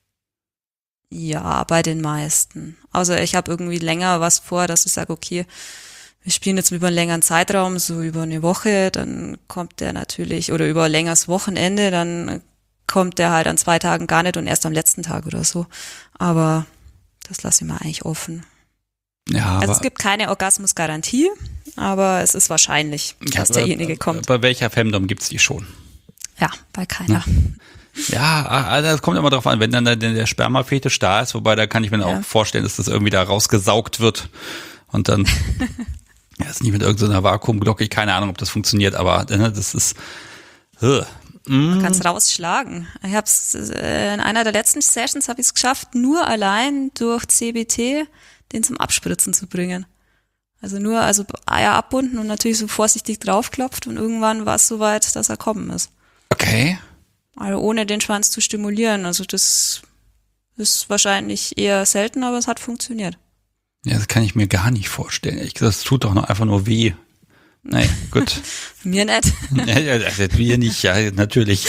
Ja, bei den meisten. Außer ich habe irgendwie länger was vor, dass ich sage, okay, wir spielen jetzt über einen längeren Zeitraum, so über eine Woche, dann kommt der natürlich, oder über ein längeres Wochenende, dann kommt der halt an zwei Tagen gar nicht und erst am letzten Tag oder so. Aber das lasse ich mal eigentlich offen. Ja, also aber, es gibt keine Orgasmusgarantie, aber es ist wahrscheinlich, ja, dass derjenige kommt. Bei welcher Femdom gibt's die schon? Ja, bei keiner. Ja, also das kommt immer drauf an, wenn dann der, der Spermafetisch da ist, wobei da kann ich mir ja. auch vorstellen, dass das irgendwie da rausgesaugt wird und dann ja, ist nicht mit irgendeiner Vakuumglocke, ich keine Ahnung, ob das funktioniert, aber ne, das ist uh, mm. Man kann es rausschlagen. Ich habe es äh, in einer der letzten Sessions habe ich es geschafft, nur allein durch C B T den zum Abspritzen zu bringen. Also nur, also Eier abbunden und natürlich so vorsichtig draufklopft und irgendwann war es soweit, dass er kommen ist. Okay. Also ohne den Schwanz zu stimulieren. Also das ist wahrscheinlich eher selten, aber es hat funktioniert. Ja, das kann ich mir gar nicht vorstellen. Ich, das tut doch noch einfach nur weh. Naja, gut. Mir nicht. Ja, ja, wir nicht, ja, natürlich.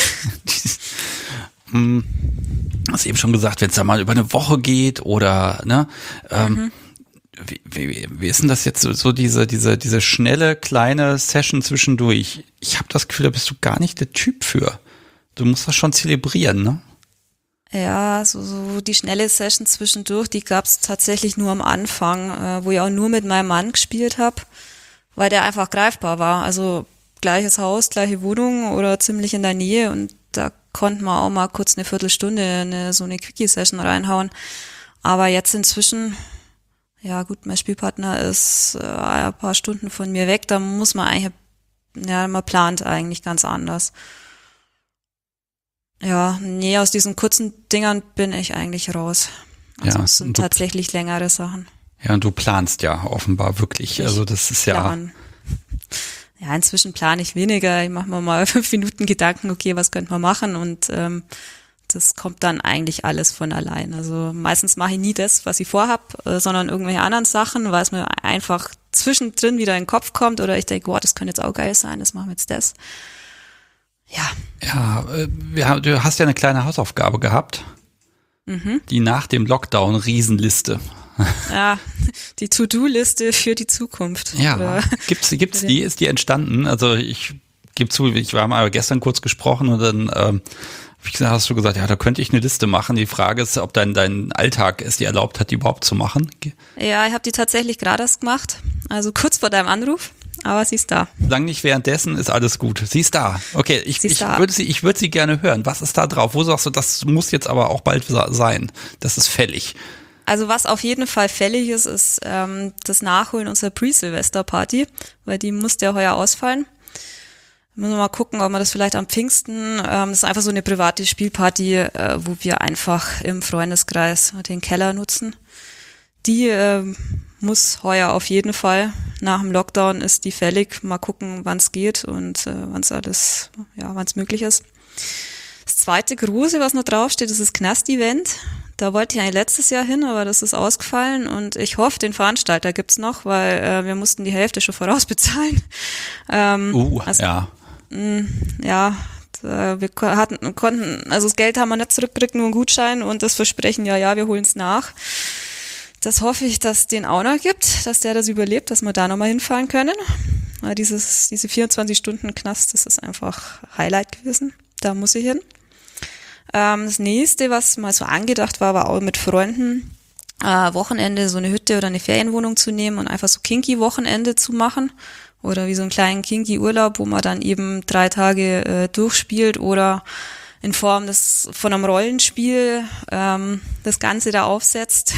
Hm, hast eben schon gesagt, wenn es da mal über eine Woche geht oder, ne, ähm, mhm. wie, wie, wie ist denn das jetzt so, so diese, diese, diese schnelle, kleine Session zwischendurch? Ich habe das Gefühl, da bist du gar nicht der Typ für. Du musst das schon zelebrieren, ne? Ja, so, so die schnelle Session zwischendurch, die gab's tatsächlich nur am Anfang, äh, wo ich auch nur mit meinem Mann gespielt habe, weil der einfach greifbar war. Also gleiches Haus, gleiche Wohnung oder ziemlich in der Nähe und da konnte man auch mal kurz eine Viertelstunde eine, so eine Quickie-Session reinhauen. Aber jetzt inzwischen, ja gut, mein Spielpartner ist äh, ein paar Stunden von mir weg, da muss man eigentlich, ja, man plant eigentlich ganz anders. Ja, nee, aus diesen kurzen Dingern bin ich eigentlich raus. Also ja, es sind tatsächlich längere Sachen. Ja, und du planst ja offenbar wirklich. Ich also das ist ja... Plan. Ja, inzwischen plane ich weniger. Ich mache mir mal fünf Minuten Gedanken, okay, was könnte man machen? Und ähm, das kommt dann eigentlich alles von allein. Also meistens mache ich nie das, was ich vorhab, äh, sondern irgendwelche anderen Sachen, weil es mir einfach zwischendrin wieder in den Kopf kommt oder ich denke, wow, das könnte jetzt auch geil sein, das machen wir jetzt das. Ja. Ja, äh, wir, du hast ja eine kleine Hausaufgabe gehabt. Mhm. Die nach dem Lockdown Riesenliste. Ja, die To-Do-Liste für die Zukunft. Ja, oder? gibt's, gibt's die? Ist die entstanden? Also ich gebe zu, ich war mal gestern kurz gesprochen und dann ähm, wie gesagt, hast du gesagt, ja, da könnte ich eine Liste machen. Die Frage ist, ob dein, dein Alltag es dir erlaubt hat, die überhaupt zu machen. Ja, ich habe die tatsächlich gerade erst gemacht, also kurz vor deinem Anruf. Aber sie ist da. Lang nicht währenddessen, ist alles gut. Sie ist da. Okay, ich, sie ich würde sie, ich würde sie gerne hören. Was ist da drauf? Wo sagst du, das muss jetzt aber auch bald sein? Das ist fällig. Also was auf jeden Fall fällig ist, ist ähm, das Nachholen unserer Pre-Silvester-Party, weil die musste ja heuer ausfallen. Müssen wir mal gucken, ob wir das vielleicht am Pfingsten, ähm, das ist einfach so eine private Spielparty, äh, wo wir einfach im Freundeskreis den Keller nutzen. Die äh, muss heuer auf jeden Fall. Nach dem Lockdown ist die fällig. Mal gucken, wann es geht und äh, wann es alles, ja, wann es möglich ist. Das zweite große, was noch draufsteht, ist das Knast-Event. Da wollte ich eigentlich letztes Jahr hin, aber das ist ausgefallen und ich hoffe, den Veranstalter gibt's noch, weil äh, wir mussten die Hälfte schon vorausbezahlen. Ähm, uh, also, ja. Mh, ja, da, wir hatten, konnten, also das Geld haben wir nicht zurückgekriegt, nur einen Gutschein und das Versprechen, ja, ja, wir holen's nach. Das hoffe ich, dass es den auch noch gibt, dass der das überlebt, dass wir da nochmal hinfahren können. Weil dieses, diese vierundzwanzig Stunden Knast, das ist einfach Highlight gewesen. Da muss ich hin. Ähm, das nächste, was mal so angedacht war, war auch mit Freunden, äh, Wochenende so eine Hütte oder eine Ferienwohnung zu nehmen und einfach so Kinky-Wochenende zu machen. Oder wie so einen kleinen Kinky-Urlaub, wo man dann eben drei Tage äh, durchspielt oder in Form des von einem Rollenspiel ähm, das Ganze da aufsetzt.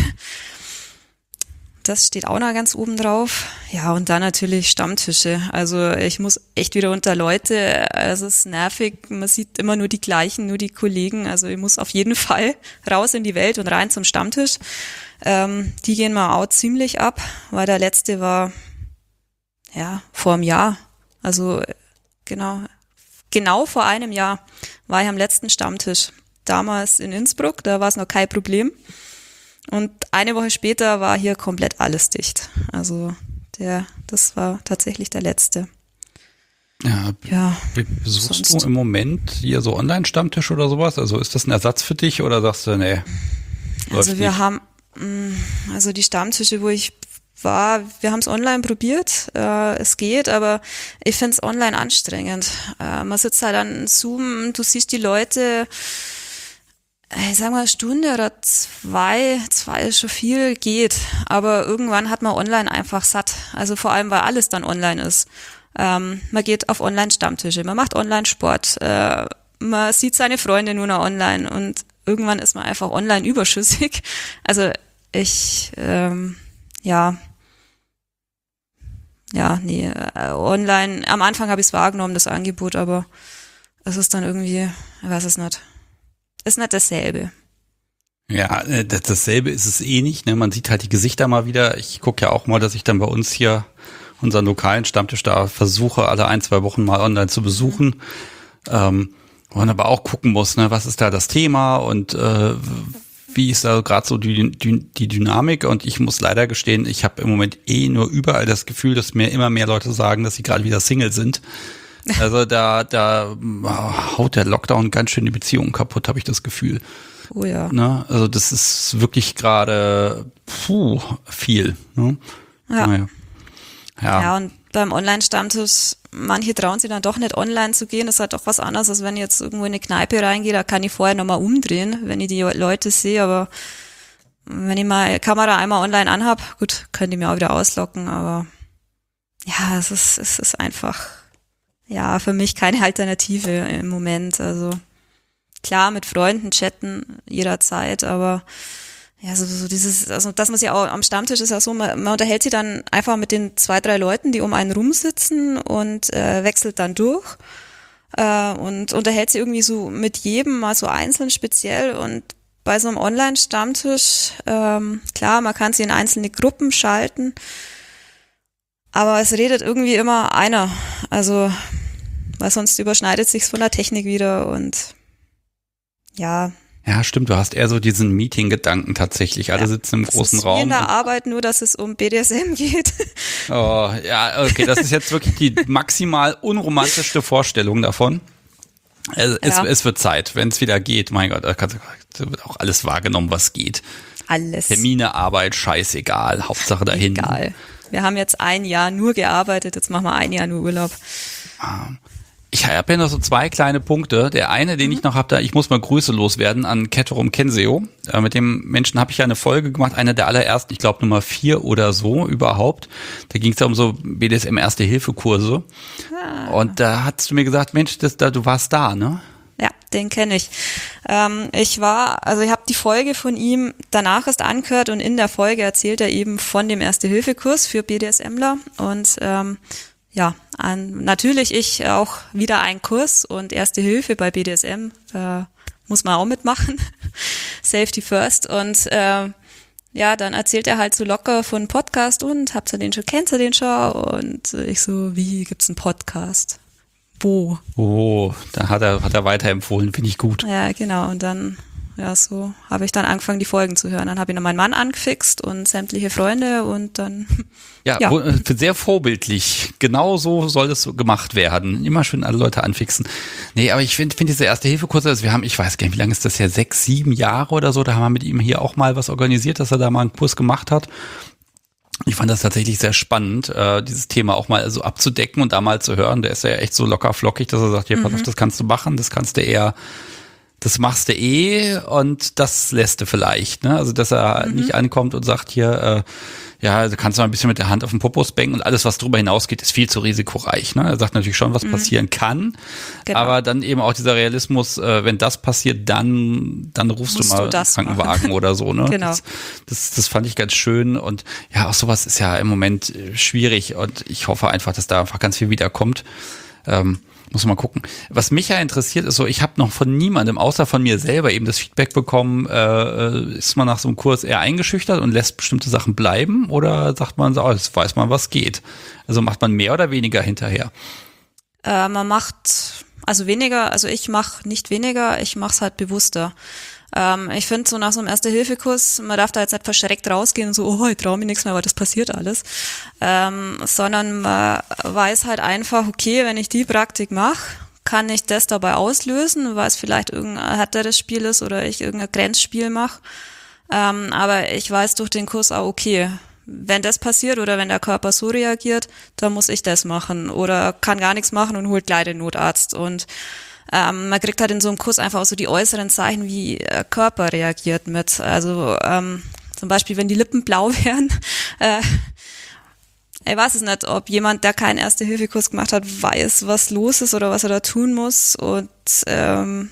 Das steht auch noch ganz oben drauf. Ja, und dann natürlich Stammtische. Also ich muss echt wieder unter Leute. Es ist nervig. Man sieht immer nur die gleichen, nur die Kollegen. Also ich muss auf jeden Fall raus in die Welt und rein zum Stammtisch. Ähm, die gehen mal auch ziemlich ab, weil der letzte war, ja, vor einem Jahr. Also genau, genau vor einem Jahr war ich am letzten Stammtisch. Damals in Innsbruck, da war es noch kein Problem. Und eine Woche später war hier komplett alles dicht. Also der, das war tatsächlich der letzte. Ja, ja besuchst sonst. Du im Moment hier so Online-Stammtisch oder sowas? Also ist das ein Ersatz für dich oder sagst du, nee? Also wir nicht? haben, also die Stammtische, wo ich war, wir haben es online probiert, äh, es geht, aber ich finde es online anstrengend. Äh, man sitzt halt an Zoom, du siehst die Leute, ich sag mal, eine Stunde oder zwei, zwei ist schon viel, geht. Aber irgendwann hat man online einfach satt. Also vor allem, weil alles dann online ist. Ähm, man geht auf Online-Stammtische, man macht Online-Sport, äh, man sieht seine Freunde nur noch online und irgendwann ist man einfach online überschüssig. Also ich, ähm, ja, ja, nee, äh, online, am Anfang habe ich es wahrgenommen, das Angebot, aber es ist dann irgendwie, ich weiß es nicht. Ist nicht dasselbe. Ja, dasselbe ist es eh nicht. Ne? Man sieht halt die Gesichter mal wieder. Ich gucke ja auch mal, dass ich dann bei uns hier unseren lokalen Stammtisch da versuche, alle ein, zwei Wochen mal online zu besuchen. Mhm. Ähm, wo man aber auch gucken muss, ne, was ist da das Thema und äh, wie ist da gerade so die, die, die Dynamik. Und ich muss leider gestehen, ich habe im Moment eh nur überall das Gefühl, dass mir immer mehr Leute sagen, dass sie gerade wieder Single sind. Also da, da haut der Lockdown ganz schön die Beziehungen kaputt, habe ich das Gefühl. Oh ja. Ne? Also das ist wirklich gerade puh, viel. Ne? Ja. Naja. Ja. Ja, und beim Online-Stammtisch, manche trauen sich dann doch nicht online zu gehen. Das ist halt doch was anderes, als wenn ich jetzt irgendwo in eine Kneipe reingehe, da kann ich vorher nochmal umdrehen, wenn ich die Leute sehe. Aber wenn ich mal Kamera einmal online anhab, gut, könnte ich mir auch wieder auslocken. Aber ja, es ist, es ist einfach... Ja, für mich keine Alternative im Moment. Also klar, mit Freunden chatten jederzeit, aber ja, so, so dieses, also das muss ja auch am Stammtisch ist ja so, man, man unterhält sich dann einfach mit den zwei, drei Leuten, die um einen rumsitzen und äh, wechselt dann durch äh, und unterhält sich irgendwie so mit jedem mal so einzeln speziell und bei so einem Online-Stammtisch, ähm, klar, man kann sie in einzelne Gruppen schalten, aber es redet irgendwie immer einer, also weil sonst überschneidet sich's von der Technik wieder und ja, Ja, stimmt, du hast eher so diesen Meeting-Gedanken tatsächlich. Alle ja, sitzen im großen ist Raum. Wie in der Arbeit, nur dass es um B D S M geht. Oh, ja, okay, das ist jetzt wirklich die maximal unromantischste Vorstellung davon. Es, ja. es, es wird Zeit, wenn es wieder geht. Mein Gott, da wird auch alles wahrgenommen, was geht. Alles. Termine, Arbeit, scheißegal, Hauptsache dahin. Egal. Wir haben jetzt ein Jahr nur gearbeitet, jetzt machen wir ein Jahr nur Urlaub. Ah. Ich habe ja noch so zwei kleine Punkte. Der eine, den mhm. ich noch habe, da ich muss mal Grüße loswerden an Keterum Kenseo. Äh, mit dem Menschen habe ich ja eine Folge gemacht, eine der allerersten, ich glaube Nummer vier oder so überhaupt. Da ging es ja um so B D S M-Erste-Hilfe-Kurse. Ah. Und da hast du mir gesagt, Mensch, das, da, du warst da, ne? Ja, den kenne ich. Ähm, ich war, also ich habe die Folge von ihm danach erst angehört und in der Folge erzählt er eben von dem Erste-Hilfe-Kurs für BDSMler und ähm, ja, an, natürlich ich auch wieder einen Kurs und Erste Hilfe bei B D S M äh, muss man auch mitmachen. Safety first. Und äh, ja, dann erzählt er halt so locker von Podcast und habt ihr den schon, kennst du den schon? Und ich so, wie, gibt's einen Podcast? Wo? Oh, da hat er, hat er weiterempfohlen, finde ich gut. Ja, genau. Und dann, ja, so habe ich dann angefangen, die Folgen zu hören. Dann habe ich noch meinen Mann angefixt und sämtliche Freunde und dann Ja, ja. Sehr vorbildlich. Genau so soll es gemacht werden. Immer schön alle Leute anfixen. Nee, aber ich finde find diese Erste-Hilfe-Kurse, also wir haben, ich weiß gar nicht, wie lange ist das her, sechs, sieben Jahre oder so, da haben wir mit ihm hier auch mal was organisiert, dass er da mal einen Kurs gemacht hat. Ich fand das tatsächlich sehr spannend, äh, dieses Thema auch mal so abzudecken und da mal zu hören. Der ist ja echt so locker flockig, dass er sagt, hier, pass auf, das kannst du machen, das kannst du eher das machst du eh und das lässt du vielleicht, ne? Also, dass er mhm. nicht ankommt und sagt hier, äh, ja, also kannst du mal ein bisschen mit der Hand auf den Popos bangen und alles, was drüber hinausgeht, ist viel zu risikoreich, ne? Er sagt natürlich schon, was mhm. passieren kann, genau. aber dann eben auch dieser Realismus, äh, wenn das passiert, dann dann rufst Musst du mal einen Krankenwagen oder so, ne? Genau. Das, das, das fand ich ganz schön und ja, auch sowas ist ja im Moment schwierig und ich hoffe einfach, dass da einfach ganz viel wiederkommt. Ähm, Muss mal gucken. Was mich ja interessiert, ist so, ich habe noch von niemandem, außer von mir selber, eben das Feedback bekommen, äh, ist man nach so einem Kurs eher eingeschüchtert und lässt bestimmte Sachen bleiben oder sagt man so, oh, jetzt weiß man, was geht? Also macht man mehr oder weniger hinterher? Äh, man macht, also weniger, also ich mache nicht weniger, ich mache es halt bewusster. Ähm, ich finde so nach so einem Erste-Hilfe-Kurs, man darf da jetzt nicht verschreckt rausgehen und so, oh, ich traue mir nichts mehr, weil das passiert alles. Ähm, sondern man weiß halt einfach, okay, wenn ich die Praktik mache, kann ich das dabei auslösen, weil es vielleicht irgendein härteres Spiel ist oder ich irgendein Grenzspiel mache. Ähm, aber ich weiß durch den Kurs auch, okay, wenn das passiert oder wenn der Körper so reagiert, dann muss ich das machen oder kann gar nichts machen und holt gleich den Notarzt. Und Ähm, man kriegt halt in so einem Kurs einfach auch so die äußeren Zeichen, wie der Körper reagiert mit. Also ähm, zum Beispiel, wenn die Lippen blau werden. Äh, ich weiß es nicht, ob jemand, der keinen Erste-Hilfe-Kurs gemacht hat, weiß, was los ist oder was er da tun muss. Und ähm,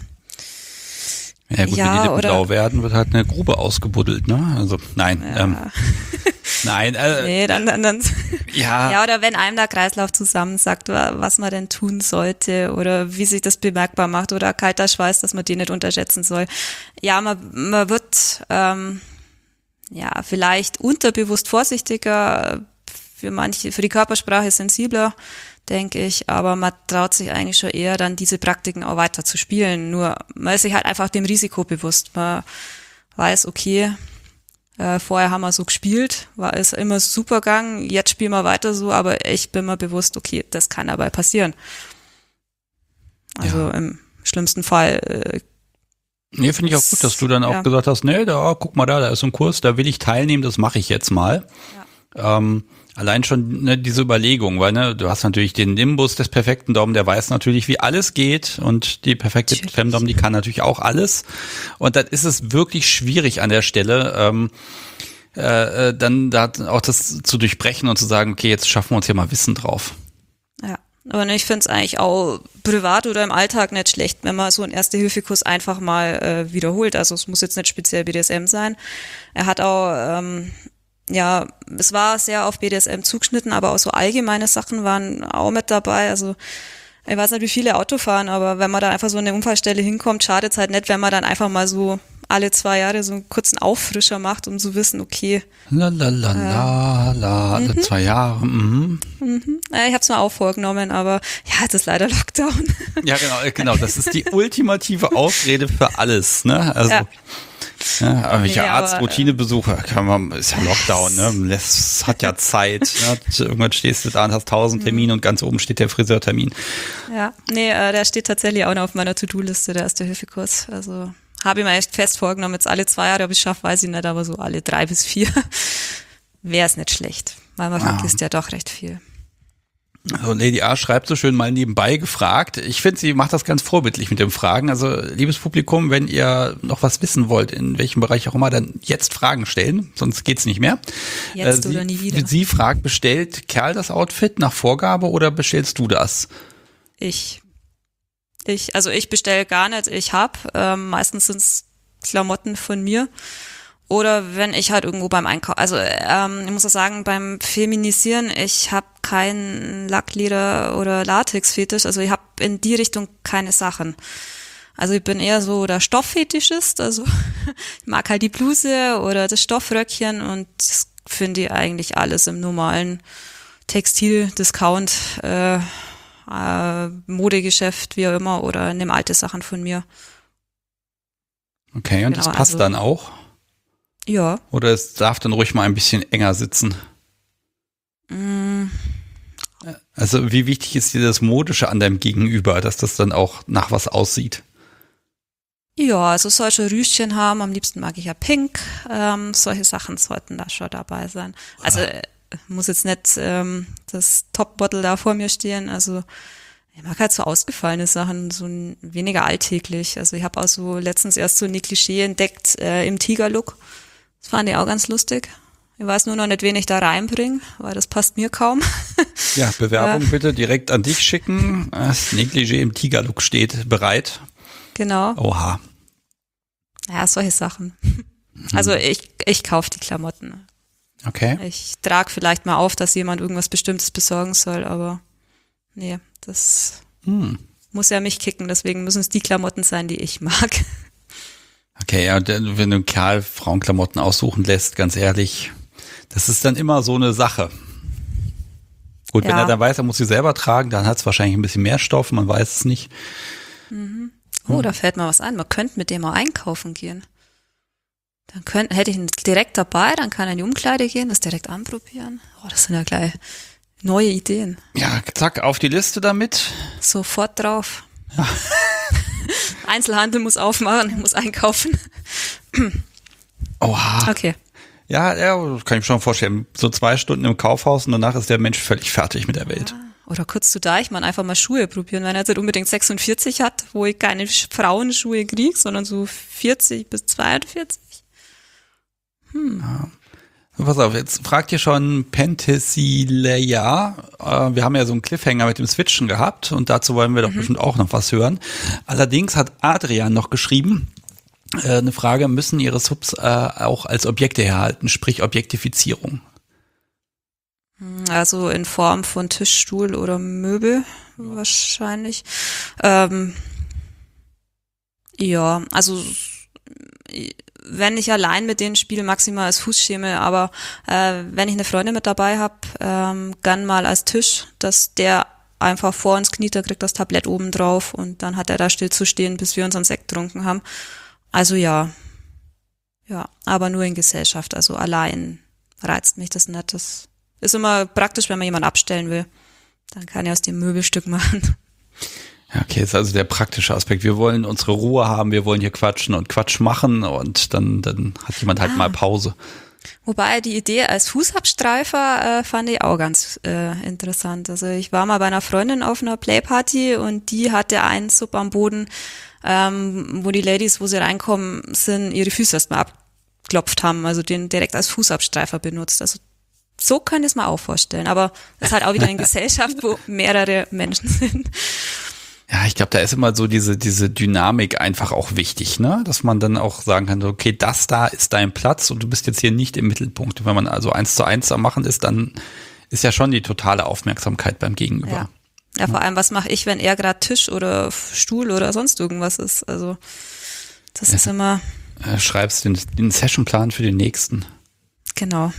ja gut, ja, wenn die Lippen blau werden, wird halt eine Grube ausgebuddelt, ne? Also nein. Ja. Ähm, nein. Äh, nee, dann, dann, dann ja. ja, oder wenn einem der Kreislauf zusammensackt, was man denn tun sollte oder wie sich das bemerkbar macht oder kalter Schweiß, dass man den nicht unterschätzen soll. Ja, man, man wird ähm, ja vielleicht unterbewusst vorsichtiger, für manche, für die Körpersprache sensibler, denke ich, aber man traut sich eigentlich schon eher dann diese Praktiken auch weiter zu spielen. Nur man ist sich halt einfach dem Risiko bewusst. Man weiß, okay, äh, vorher haben wir so gespielt, war es immer super gegangen, jetzt spielen wir weiter so, aber ich bin mir bewusst, okay, das kann dabei passieren. Also ja. Im schlimmsten Fall. Äh, nee, finde ich auch gut, dass du dann auch ja. gesagt hast, nee, da, guck mal da, da ist ein Kurs, da will ich teilnehmen, das mache ich jetzt mal. Ja. Ähm, Allein schon ne, diese Überlegung, weil ne, du hast natürlich den Nimbus des perfekten Dom, der weiß natürlich, wie alles geht und die perfekte Femdom, die kann natürlich auch alles und dann ist es wirklich schwierig an der Stelle, ähm, äh, dann da auch das zu durchbrechen und zu sagen, okay, jetzt schaffen wir uns hier mal Wissen drauf. Ja, aber ich finde es eigentlich auch privat oder im Alltag nicht schlecht, wenn man so einen Erste-Hilfe-Kurs einfach mal äh, wiederholt, also es muss jetzt nicht speziell B D S M sein. Er hat auch ähm, ja, es war sehr auf B D S M zugeschnitten, aber auch so allgemeine Sachen waren auch mit dabei. Also ich weiß nicht, wie viele Auto fahren, aber wenn man da einfach so an eine Unfallstelle hinkommt, schadet es halt nicht, wenn man dann einfach mal so alle zwei Jahre so einen kurzen Auffrischer macht, um zu wissen, okay. La la la la la, alle zwei Jahre. Mhm. Mhm. Ja, ich habe es mal auch vorgenommen, aber ja, jetzt ist leider Lockdown. Ja, genau, genau. Das ist die ultimative Ausrede für alles, ne? Also. Ja. Ja, aber welche nee, Arztroutinebesuche, kann man, ist ja Lockdown, ne? Das hat ja Zeit. Ne? Irgendwann stehst du da und hast tausend Termine, mhm. und ganz oben steht der Friseurtermin. Ja, nee, äh, der steht tatsächlich auch noch auf meiner To-Do-Liste, der Erste-Hilfe-Kurs. Also habe ich mir echt fest vorgenommen, jetzt alle zwei Jahre, ob ich es schaffe, weiß ich nicht, aber so alle drei bis vier wäre es nicht schlecht, weil man ah. vergisst ja doch recht viel. Also Lady A schreibt so schön mal nebenbei gefragt. Ich finde, sie macht das ganz vorbildlich mit den Fragen. Also, liebes Publikum, wenn ihr noch was wissen wollt, in welchem Bereich auch immer, dann jetzt Fragen stellen, sonst geht's nicht mehr. Jetzt äh, sie, oder nie wieder. Sie fragt, bestellt Kerl das Outfit nach Vorgabe oder bestellst du das? Ich. Ich, also ich bestelle gar nicht. Ich hab, ähm, meistens sind's Klamotten von mir. Oder wenn ich halt irgendwo beim Einkauf, also ähm, ich muss auch sagen, beim Feminisieren, ich habe keinen Lackleder- oder Latex-Fetisch, also ich habe in die Richtung keine Sachen. Also ich bin eher so der Stofffetischist, also ich mag halt die Bluse oder das Stoffröckchen und das finde ich eigentlich alles im normalen Textil-Discount, äh, äh, Modegeschäft, wie auch immer, oder nehme alte Sachen von mir. Okay, und genau, das passt also dann auch? Ja. Oder es darf dann ruhig mal ein bisschen enger sitzen? Mm. Also wie wichtig ist dir das Modische an deinem Gegenüber, dass das dann auch nach was aussieht? Ja, also solche Rüschen haben, am liebsten mag ich ja pink, ähm, solche Sachen sollten da schon dabei sein. Also äh, muss jetzt nicht ähm, das Top-Bottle da vor mir stehen, also ich mag halt so ausgefallene Sachen, so ein, weniger alltäglich. Also ich habe auch so letztens erst so ein Klischee entdeckt äh, im Tiger-Look. Das fand ich auch ganz lustig. Ich weiß nur noch nicht, wen ich da reinbringe, weil das passt mir kaum. Ja, Bewerbung äh, bitte direkt an dich schicken. Das Negligé im Tiger-Look steht bereit. Genau. Oha. Ja, solche Sachen. Also ich, ich kaufe die Klamotten. Okay. Ich trage vielleicht mal auf, dass jemand irgendwas Bestimmtes besorgen soll, aber nee, das hm. muss ja mich kicken. Deswegen müssen es die Klamotten sein, die ich mag. Okay, ja, wenn du Kerl Frauenklamotten aussuchen lässt, ganz ehrlich, das ist dann immer so eine Sache. Gut, ja. Wenn er dann weiß, er muss sie selber tragen, dann hat es wahrscheinlich ein bisschen mehr Stoff, man weiß es nicht. Mhm. Oh, hm. da fällt mir was ein. Man könnte mit dem mal einkaufen gehen. Dann könnt, hätte ich ihn direkt dabei, dann kann er in die Umkleide gehen, das direkt anprobieren. Oh, das sind ja gleich neue Ideen. Ja, zack, auf die Liste damit. Sofort drauf. Ja. Einzelhandel muss aufmachen, ich muss einkaufen. Oha. Okay. Ja, ja, kann ich mir schon vorstellen. So zwei Stunden im Kaufhaus und danach ist der Mensch völlig fertig mit der Welt. Ja. Oder kurz zu Deichmann einfach mal Schuhe probieren, wenn er jetzt nicht unbedingt sechsundvierzig hat, wo ich keine Frauenschuhe kriege, sondern so vierzig bis zweiundvierzig. Hm. Ja. Pass auf, jetzt fragt ihr schon Pentesileia. Äh, wir haben ja so einen Cliffhanger mit dem Switchen gehabt und dazu wollen wir doch mhm. bestimmt auch noch was hören. Allerdings hat Adrian noch geschrieben, äh, eine Frage, müssen ihre Subs äh, auch als Objekte herhalten, sprich Objektifizierung? Also in Form von Tisch, Stuhl oder Möbel wahrscheinlich. Ähm, ja, also wenn ich allein mit denen spiele, maximal als Fußschemel, aber äh, wenn ich eine Freundin mit dabei habe, ähm, gern mal als Tisch, dass der einfach vor uns kniet, da kriegt das Tablett oben drauf und dann hat er da still zu stehen, bis wir unseren Sekt getrunken haben. Also ja, ja, aber nur in Gesellschaft, also allein reizt mich das nicht. Das ist immer praktisch, wenn man jemanden abstellen will. Dann kann er aus dem Möbelstück machen. Ja, okay, ist also der praktische Aspekt. Wir wollen unsere Ruhe haben, wir wollen hier quatschen und Quatsch machen und dann, dann hat jemand halt ah. mal Pause. Wobei die Idee als Fußabstreifer äh, fand ich auch ganz äh, interessant. Also ich war mal bei einer Freundin auf einer Playparty und die hatte einen Sub am Boden, ähm, wo die Ladies, wo sie reinkommen, sind, ihre Füße erstmal abgeklopft haben, also den direkt als Fußabstreifer benutzt. Also so könnte ich es mir auch vorstellen. Aber das ist halt auch wieder eine Gesellschaft, wo mehrere Menschen sind. Ja, ich glaube, da ist immer so diese diese Dynamik einfach auch wichtig, ne? Dass man dann auch sagen kann, okay, das da ist dein Platz und du bist jetzt hier nicht im Mittelpunkt. Wenn man also eins zu eins am Machen ist, dann ist ja schon die totale Aufmerksamkeit beim Gegenüber. Ja, ja vor allem, was mache ich, wenn er gerade Tisch oder Stuhl oder sonst irgendwas ist? Also das ja. ist immer... Äh, schreibst den, den Sessionplan für den nächsten. Genau.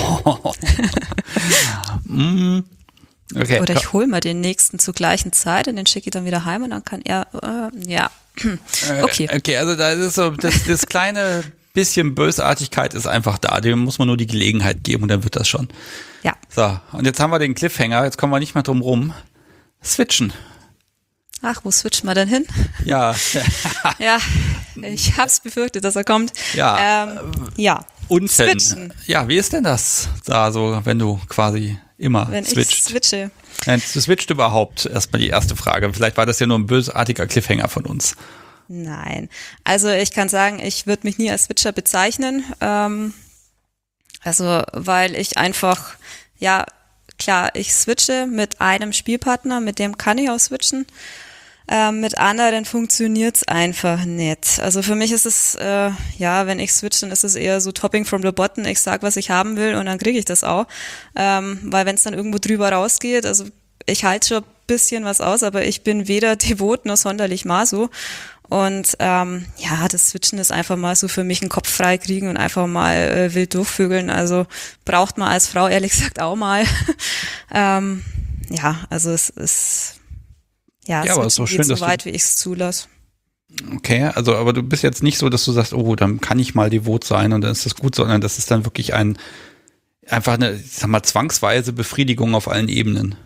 mm, okay. Oder ich hole mal den nächsten zur gleichen Zeit und den schicke ich dann wieder heim und dann kann er, äh, ja. Okay. Äh, okay, also da ist so, das, das kleine bisschen Bösartigkeit ist einfach da. Dem muss man nur die Gelegenheit geben und dann wird das schon. Ja. So, und jetzt haben wir den Cliffhanger, jetzt kommen wir nicht mehr drum rum. Switchen. Ach, wo switchen wir denn hin? Ja. Ja, ich hab's befürchtet, dass er kommt. Ja. Ähm, ja. Und Switchen. Ja, wie ist denn das da so, wenn du quasi immer wenn switcht? ich switche. Nein, du switcht überhaupt, erstmal die erste Frage. Vielleicht war das ja nur ein bösartiger Cliffhanger von uns. Nein. Also ich kann sagen, ich würde mich nie als Switcher bezeichnen. Ähm, also weil ich einfach, ja, klar, ich switche mit einem Spielpartner, mit dem kann ich auch switchen. Ähm, mit anderen funktioniert's einfach nicht. Also für mich ist es, äh, ja, wenn ich switch, dann ist es eher so Topping from the bottom. Ich sag, was ich haben will und dann kriege ich das auch. Ähm, weil wenn es dann irgendwo drüber rausgeht, also ich halte schon ein bisschen was aus, aber ich bin weder devot noch sonderlich Maso. Und ähm, ja, das Switchen ist einfach mal so für mich einen Kopf frei kriegen und einfach mal äh, wild durchvögeln. Also braucht man als Frau ehrlich gesagt auch mal. ähm, ja, also es ist ja, ja, es aber ist so schön, so dass weit, wie ich es zulasse. Okay, also aber du bist jetzt nicht so, dass du sagst, oh, dann kann ich mal devot sein und dann ist das gut, sondern das ist dann wirklich ein einfach eine, ich sag mal, zwangsweise Befriedigung auf allen Ebenen.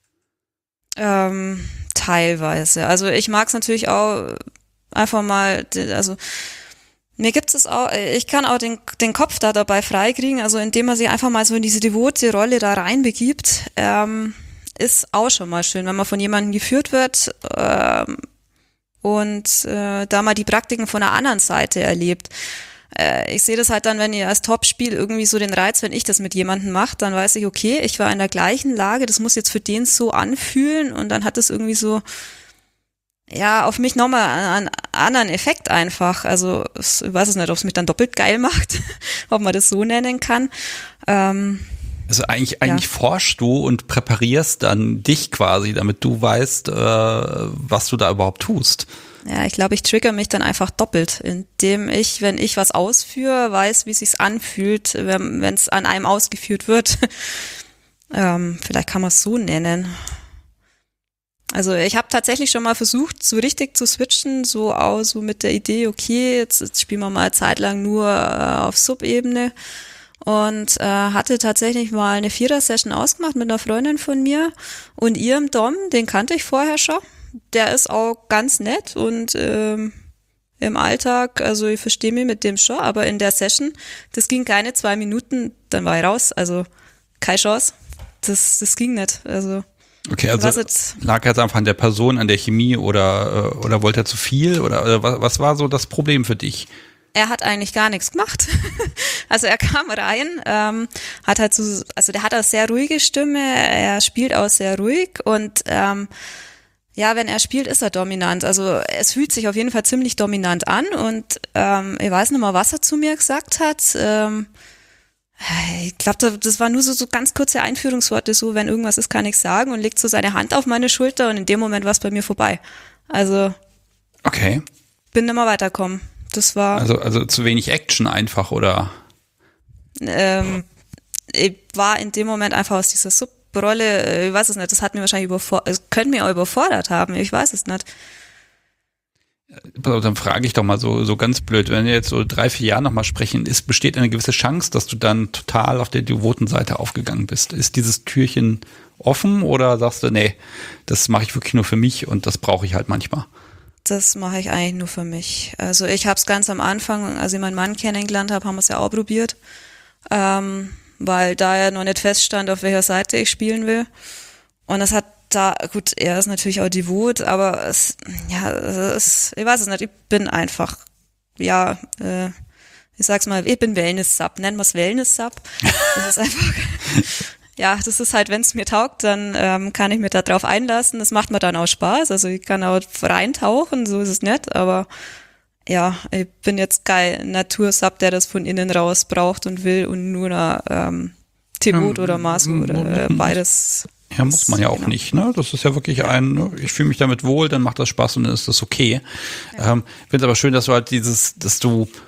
Ähm, teilweise. Also ich mag es natürlich auch einfach mal, also mir gibt es auch, ich kann auch den, den Kopf da dabei freikriegen, also indem man sich einfach mal so in diese devote Rolle da reinbegibt, ähm, ist auch schon mal schön, wenn man von jemandem geführt wird ähm, und äh, da mal die Praktiken von der anderen Seite erlebt. Äh, ich sehe das halt dann, wenn ihr als Top-Spiel irgendwie so den Reiz, wenn ich das mit jemandem mache, dann weiß ich, okay, ich war in der gleichen Lage, das muss jetzt für den so anfühlen und dann hat es irgendwie so, ja, auf mich nochmal einen anderen Effekt einfach. Also ich weiß es nicht, ob es mich dann doppelt geil macht, ob man das so nennen kann. Ähm, Also eigentlich, eigentlich ja. forschst du und präparierst dann dich quasi, damit du weißt, äh, was du da überhaupt tust. Ja, ich glaube, ich trigger mich dann einfach doppelt, indem ich, wenn ich was ausführe, weiß, wie es sich anfühlt, wenn es an einem ausgeführt wird. ähm, vielleicht kann man es so nennen. Also ich habe tatsächlich schon mal versucht, so richtig zu switchen, so auch so mit der Idee, okay, jetzt, jetzt spielen wir mal eine Zeit lang nur äh, auf Sub-Ebene. Und äh, hatte tatsächlich mal eine Vierer-Session ausgemacht mit einer Freundin von mir und ihrem Dom, den kannte ich vorher schon. Der ist auch ganz nett und ähm, im Alltag, also ich verstehe mich mit dem schon, aber in der Session, das ging keine zwei Minuten, dann war ich raus, also keine Chance. Das, das ging nicht, also. Okay, also lag jetzt einfach an der Person, an der Chemie oder, oder wollte er zu viel oder, oder was, was war so das Problem für dich? Er hat eigentlich gar nichts gemacht. Also er kam rein, ähm, hat halt so, also der hat eine sehr ruhige Stimme, er spielt auch sehr ruhig und ähm, ja, wenn er spielt, ist er dominant. Also es fühlt sich auf jeden Fall ziemlich dominant an und ähm, ich weiß nicht mal, was er zu mir gesagt hat. Ähm, ich glaube, das war nur so, so ganz kurze Einführungsworte, so wenn irgendwas ist, kann ich sagen und legt so seine Hand auf meine Schulter und in dem Moment war es bei mir vorbei. Also okay. Bin nicht mehr weitergekommen. Das war also also zu wenig Action einfach, oder? Ähm, ich war in dem Moment einfach aus dieser Subrolle, ich weiß es nicht, das hat mir wahrscheinlich überfordert, es könnte mir auch überfordert haben, ich weiß es nicht. Dann frage ich doch mal so so ganz blöd, wenn wir jetzt so drei, vier Jahre nochmal sprechen, ist, besteht eine gewisse Chance, dass du dann total auf der devoten Seite aufgegangen bist? Ist dieses Türchen offen oder sagst du, nee, das mache ich wirklich nur für mich und das brauche ich halt manchmal? Das mache ich eigentlich nur für mich. Also ich habe es ganz am Anfang, als ich meinen Mann kennengelernt habe, haben wir es ja auch probiert, ähm, weil da ja noch nicht feststand, auf welcher Seite ich spielen will. Und das hat da, gut, er ist natürlich auch devot, aber es, ja, es, ich weiß es nicht, ich bin einfach, ja, äh, ich sag's mal, ich bin Wellness-Sub, nennen wir es Wellness-Sub. Das ist einfach... Ja, das ist halt, wenn es mir taugt, dann ähm, kann ich mir da drauf einlassen. Das macht mir dann auch Spaß. Also ich kann auch reintauchen, so ist es nicht. Aber ja, ich bin jetzt kein Natursub, der das von innen raus braucht und will und nur eine ähm, Devot ja, oder Maso oder äh, beides. Ja, muss man ja auch genau. nicht, ne? Das ist ja wirklich ein, ne? Ich fühle mich damit wohl, dann macht das Spaß und dann ist das okay. Ja. Ähm, ich finde es aber schön, dass du halt dieses, dass du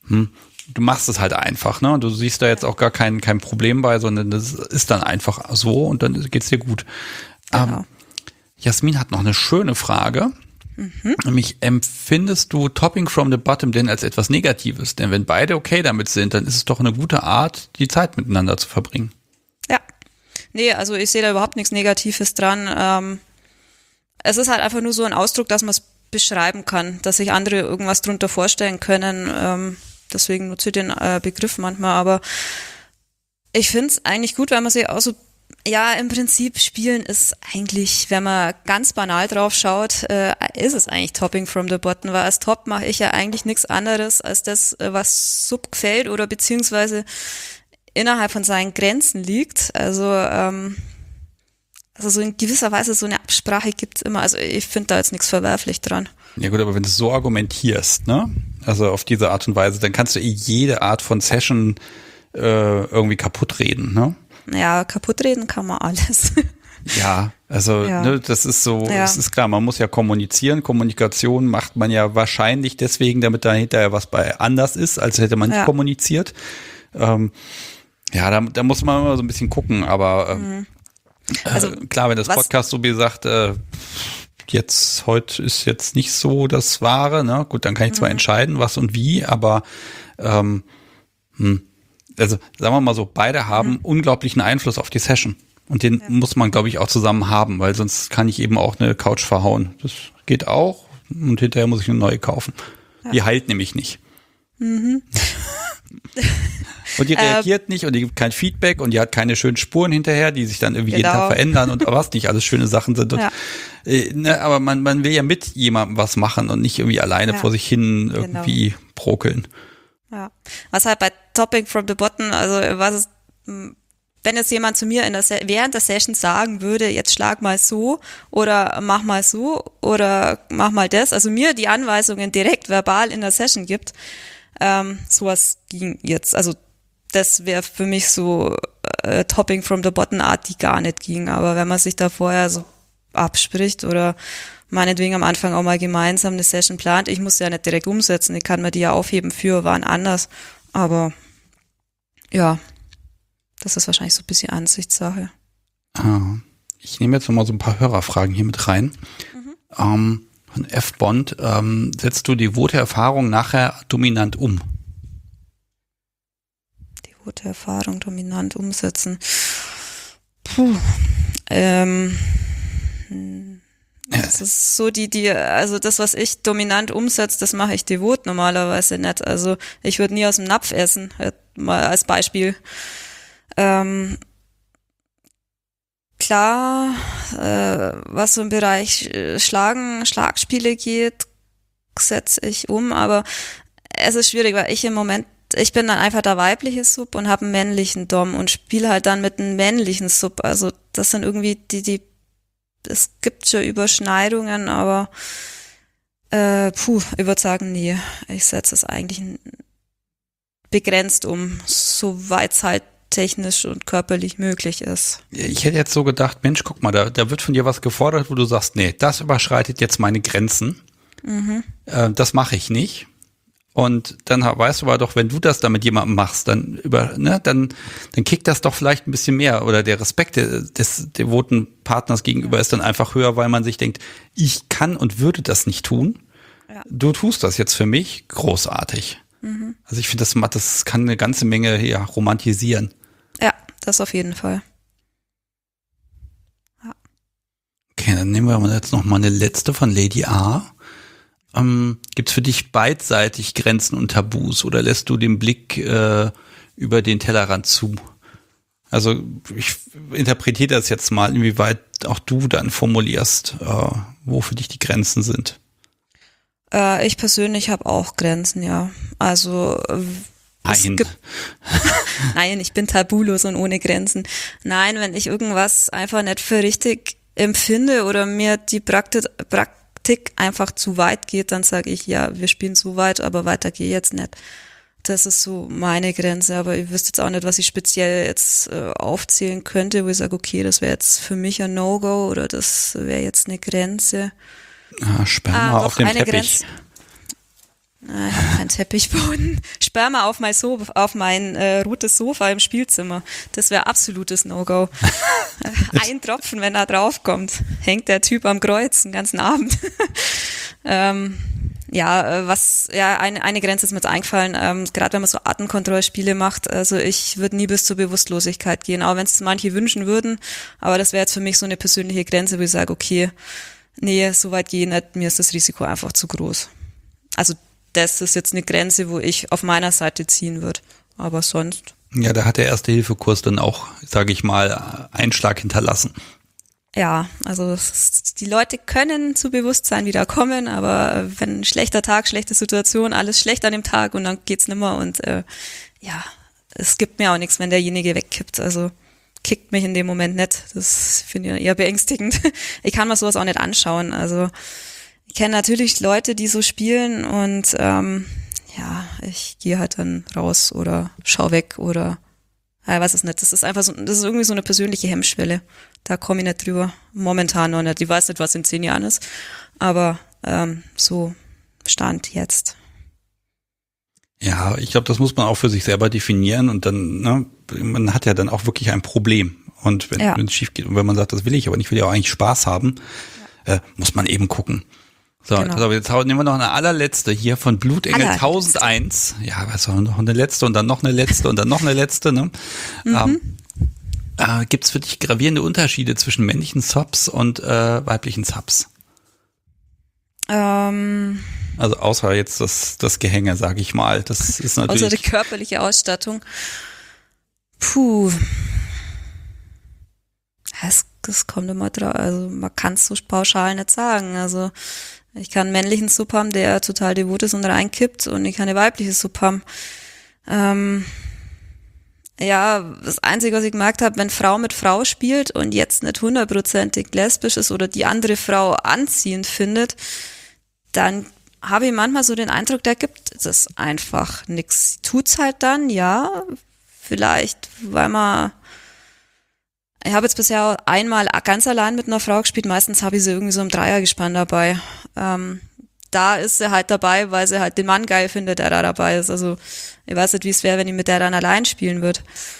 hm, du machst es halt einfach, ne? Du siehst da jetzt auch gar kein, kein Problem bei, sondern das ist dann einfach so und dann geht's dir gut. Genau. Ähm, Jasmin hat noch eine schöne Frage. Mhm. Nämlich, empfindest du Topping from the Bottom denn als etwas Negatives? Denn wenn beide okay damit sind, dann ist es doch eine gute Art, die Zeit miteinander zu verbringen. Ja. Nee, also ich sehe da überhaupt nichts Negatives dran. Ähm, es ist halt einfach nur so ein Ausdruck, dass man es beschreiben kann, dass sich andere irgendwas drunter vorstellen können. Ähm, deswegen nutze ich den äh, Begriff manchmal, aber ich finde es eigentlich gut, wenn man sich auch so, ja, im Prinzip Spielen ist eigentlich, wenn man ganz banal drauf schaut, äh, ist es eigentlich Topping from the Bottom, weil als Top mache ich ja eigentlich nichts anderes als das, was Sub gefällt oder beziehungsweise innerhalb von seinen Grenzen liegt. Also, ähm, also so in gewisser Weise so eine Absprache gibt's immer. Also ich finde da jetzt nichts verwerflich dran. Ja gut, aber wenn du es so argumentierst, ne, also auf diese Art und Weise, dann kannst du eh jede Art von Session äh, irgendwie kaputt reden, ne? Ja, kaputt reden kann man alles. Ja, also ja. Ne, das ist so, ja. Es ist klar, man muss ja kommunizieren. Kommunikation macht man ja wahrscheinlich deswegen, damit da hinterher was bei anders ist, als hätte man nicht ja. kommuniziert. Ähm, ja, da, da muss man immer so ein bisschen gucken, aber ähm, mhm. also, äh, klar, wenn das Podcast so wie gesagt, äh, jetzt, heute ist jetzt nicht so das Wahre, ne? Gut, dann kann ich zwar mhm. entscheiden, was und wie, aber ähm, hm. also sagen wir mal so, beide haben mhm. unglaublichen Einfluss auf die Session. Und den ja. muss man, glaube ich, auch zusammen haben, weil sonst kann ich eben auch eine Couch verhauen. Das geht auch und hinterher muss ich eine neue kaufen. Ja. Die heilt nämlich nicht. Mhm. Und die reagiert äh, nicht und die gibt kein Feedback und die hat keine schönen Spuren hinterher, die sich dann irgendwie genau. jeden Tag verändern und was nicht alles schöne Sachen sind. Und, ja. äh, ne, aber man, man will ja mit jemandem was machen und nicht irgendwie alleine ja. vor sich hin irgendwie genau. brokeln. Ja. Was halt bei Topping from the Bottom, also was ist, wenn jetzt jemand zu mir in der Se- während der Session sagen würde, jetzt schlag mal so oder mach mal so oder mach mal das, also mir die Anweisungen direkt verbal in der Session gibt, ähm, sowas ging jetzt, also das wäre für mich so äh, Topping from the Bottom Art, die gar nicht ging, aber wenn man sich da vorher so abspricht oder meinetwegen am Anfang auch mal gemeinsam eine Session plant, ich muss ja nicht direkt umsetzen, ich kann mir die ja aufheben für wann anders, aber ja, das ist wahrscheinlich so ein bisschen Ansichtssache. Ah, ich nehme jetzt nochmal so ein paar Hörerfragen hier mit rein. Mhm. Ähm, von F-Bond, ähm, setzt du devote Erfahrung nachher dominant um? Devote Erfahrung dominant umsetzen. Puh. Ähm. Das ist so die, die, also das, was ich dominant umsetze, das mache ich devot normalerweise nicht. Also ich würde nie aus dem Napf essen, mal als Beispiel. Ähm, klar, äh, was so im Bereich Schlagen, Schlagspiele geht, setze ich um, aber es ist schwierig, weil ich im Moment, ich bin dann einfach der weibliche Sub und habe einen männlichen Dom und spiele halt dann mit einem männlichen Sub. Also das sind irgendwie die, die es gibt schon Überschneidungen, aber äh, puh, ich würde sagen, nee, ich setze es eigentlich begrenzt um, soweit es halt technisch und körperlich möglich ist. Ich hätte jetzt so gedacht, Mensch, guck mal, da, da wird von dir was gefordert, wo du sagst, nee, das überschreitet jetzt meine Grenzen. Mhm. Äh, das mache ich nicht. Und dann weißt du aber doch, wenn du das dann mit jemandem machst, dann über, ne, dann, dann kickt das doch vielleicht ein bisschen mehr oder der Respekt des devoten Partners gegenüber ja. ist dann einfach höher, weil man sich denkt, ich kann und würde das nicht tun. Ja. Du tust das jetzt für mich, großartig. Mhm. Also ich finde, das, das kann eine ganze Menge ja, romantisieren. Ja, das auf jeden Fall. Ja. Okay, dann nehmen wir jetzt noch mal eine letzte von Lady A. Ähm, gibt es für dich beidseitig Grenzen und Tabus oder lässt du den Blick äh, über den Tellerrand zu? Also ich interpretiere das jetzt mal, inwieweit auch du dann formulierst, äh, wo für dich die Grenzen sind. Äh, ich persönlich habe auch Grenzen, ja. Also Nein. Gibt, Nein, ich bin tabulos und ohne Grenzen. Nein, wenn ich irgendwas einfach nicht für richtig empfinde oder mir die Praktik, Praktik einfach zu weit geht, dann sage ich, ja, wir spielen so weit, aber weiter geht jetzt nicht. Das ist so meine Grenze, aber ich wüsste jetzt auch nicht, was ich speziell jetzt äh, aufzählen könnte, wo ich sage, okay, das wäre jetzt für mich ein No-Go oder das wäre jetzt eine Grenze. Ah, Sperma ah, auf dem Teppich. Grenze. Ah, ich habe keinen Teppichboden. Sperr mal auf mein, so auf mein äh, rotes Sofa im Spielzimmer. Das wäre absolutes No-Go. Ein Tropfen, wenn er draufkommt, hängt der Typ am Kreuz den ganzen Abend. ähm, ja, was, ja, eine, eine Grenze ist mir jetzt eingefallen, ähm, gerade wenn man so Artenkontrollspiele macht, also ich würde nie bis zur Bewusstlosigkeit gehen, auch wenn es manche wünschen würden, aber das wäre jetzt für mich so eine persönliche Grenze, wo ich sage, okay, nee, so weit gehe ich nicht, mir ist das Risiko einfach zu groß. Also das ist jetzt eine Grenze, wo ich auf meiner Seite ziehen würde. Aber sonst. Ja, da hat der Erste-Hilfe-Kurs dann auch, sage ich mal, Einschlag hinterlassen. Ja, also es ist, die Leute können zu Bewusstsein wieder kommen, aber wenn ein schlechter Tag, schlechte Situation, alles schlecht an dem Tag und dann geht's nimmer und äh, ja, es gibt mir auch nichts, wenn derjenige wegkippt. Also kickt mich in dem Moment nicht. Das finde ich eher beängstigend. Ich kann mir sowas auch nicht anschauen. Also ich kenne natürlich Leute, die so spielen und ähm, ja, ich gehe halt dann raus oder schau weg oder ja, weiß es nicht. Das ist einfach so, das ist irgendwie so eine persönliche Hemmschwelle. Da komme ich nicht drüber. Momentan noch nicht. Ich weiß nicht, was in zehn Jahren ist. Aber ähm, so Stand jetzt. Ja, ich glaube, das muss man auch für sich selber definieren und dann, ne, man hat ja dann auch wirklich ein Problem. Und wenn ja. es schief geht und wenn man sagt, das will ich, aber ich will ja auch eigentlich Spaß haben, ja. äh, muss man eben gucken. So, genau. Also jetzt nehmen wir noch eine allerletzte hier von Blutengel tausendeins. Ja, weißt du, noch eine letzte und dann noch eine letzte und dann noch eine letzte, ne? Mhm. Ähm, äh, gibt's für dich gravierende Unterschiede zwischen männlichen Subs und äh, weiblichen Subs? Ähm. Also außer jetzt das, das Gehänge, sage ich mal. Das ist natürlich. Außer die körperliche Ausstattung. Puh. Es, es kommt immer drauf, also man kann es so pauschal nicht sagen. Also ich kann einen männlichen Sub haben, der total devot ist und reinkippt und ich kann eine weibliche Sub haben. Ähm, ja, das Einzige, was ich gemerkt habe, wenn Frau mit Frau spielt und jetzt nicht hundertprozentig lesbisch ist oder die andere Frau anziehend findet, dann habe ich manchmal so den Eindruck, da gibt es einfach nichts. Tut's halt dann, ja, vielleicht, weil man, ich habe jetzt bisher einmal ganz allein mit einer Frau gespielt, meistens habe ich sie irgendwie so im Dreiergespann dabei. Ähm, da ist sie halt dabei, weil sie halt den Mann geil findet, der da dabei ist. Also ich weiß nicht, wie es wäre, wenn ich mit der dann allein spielen würde.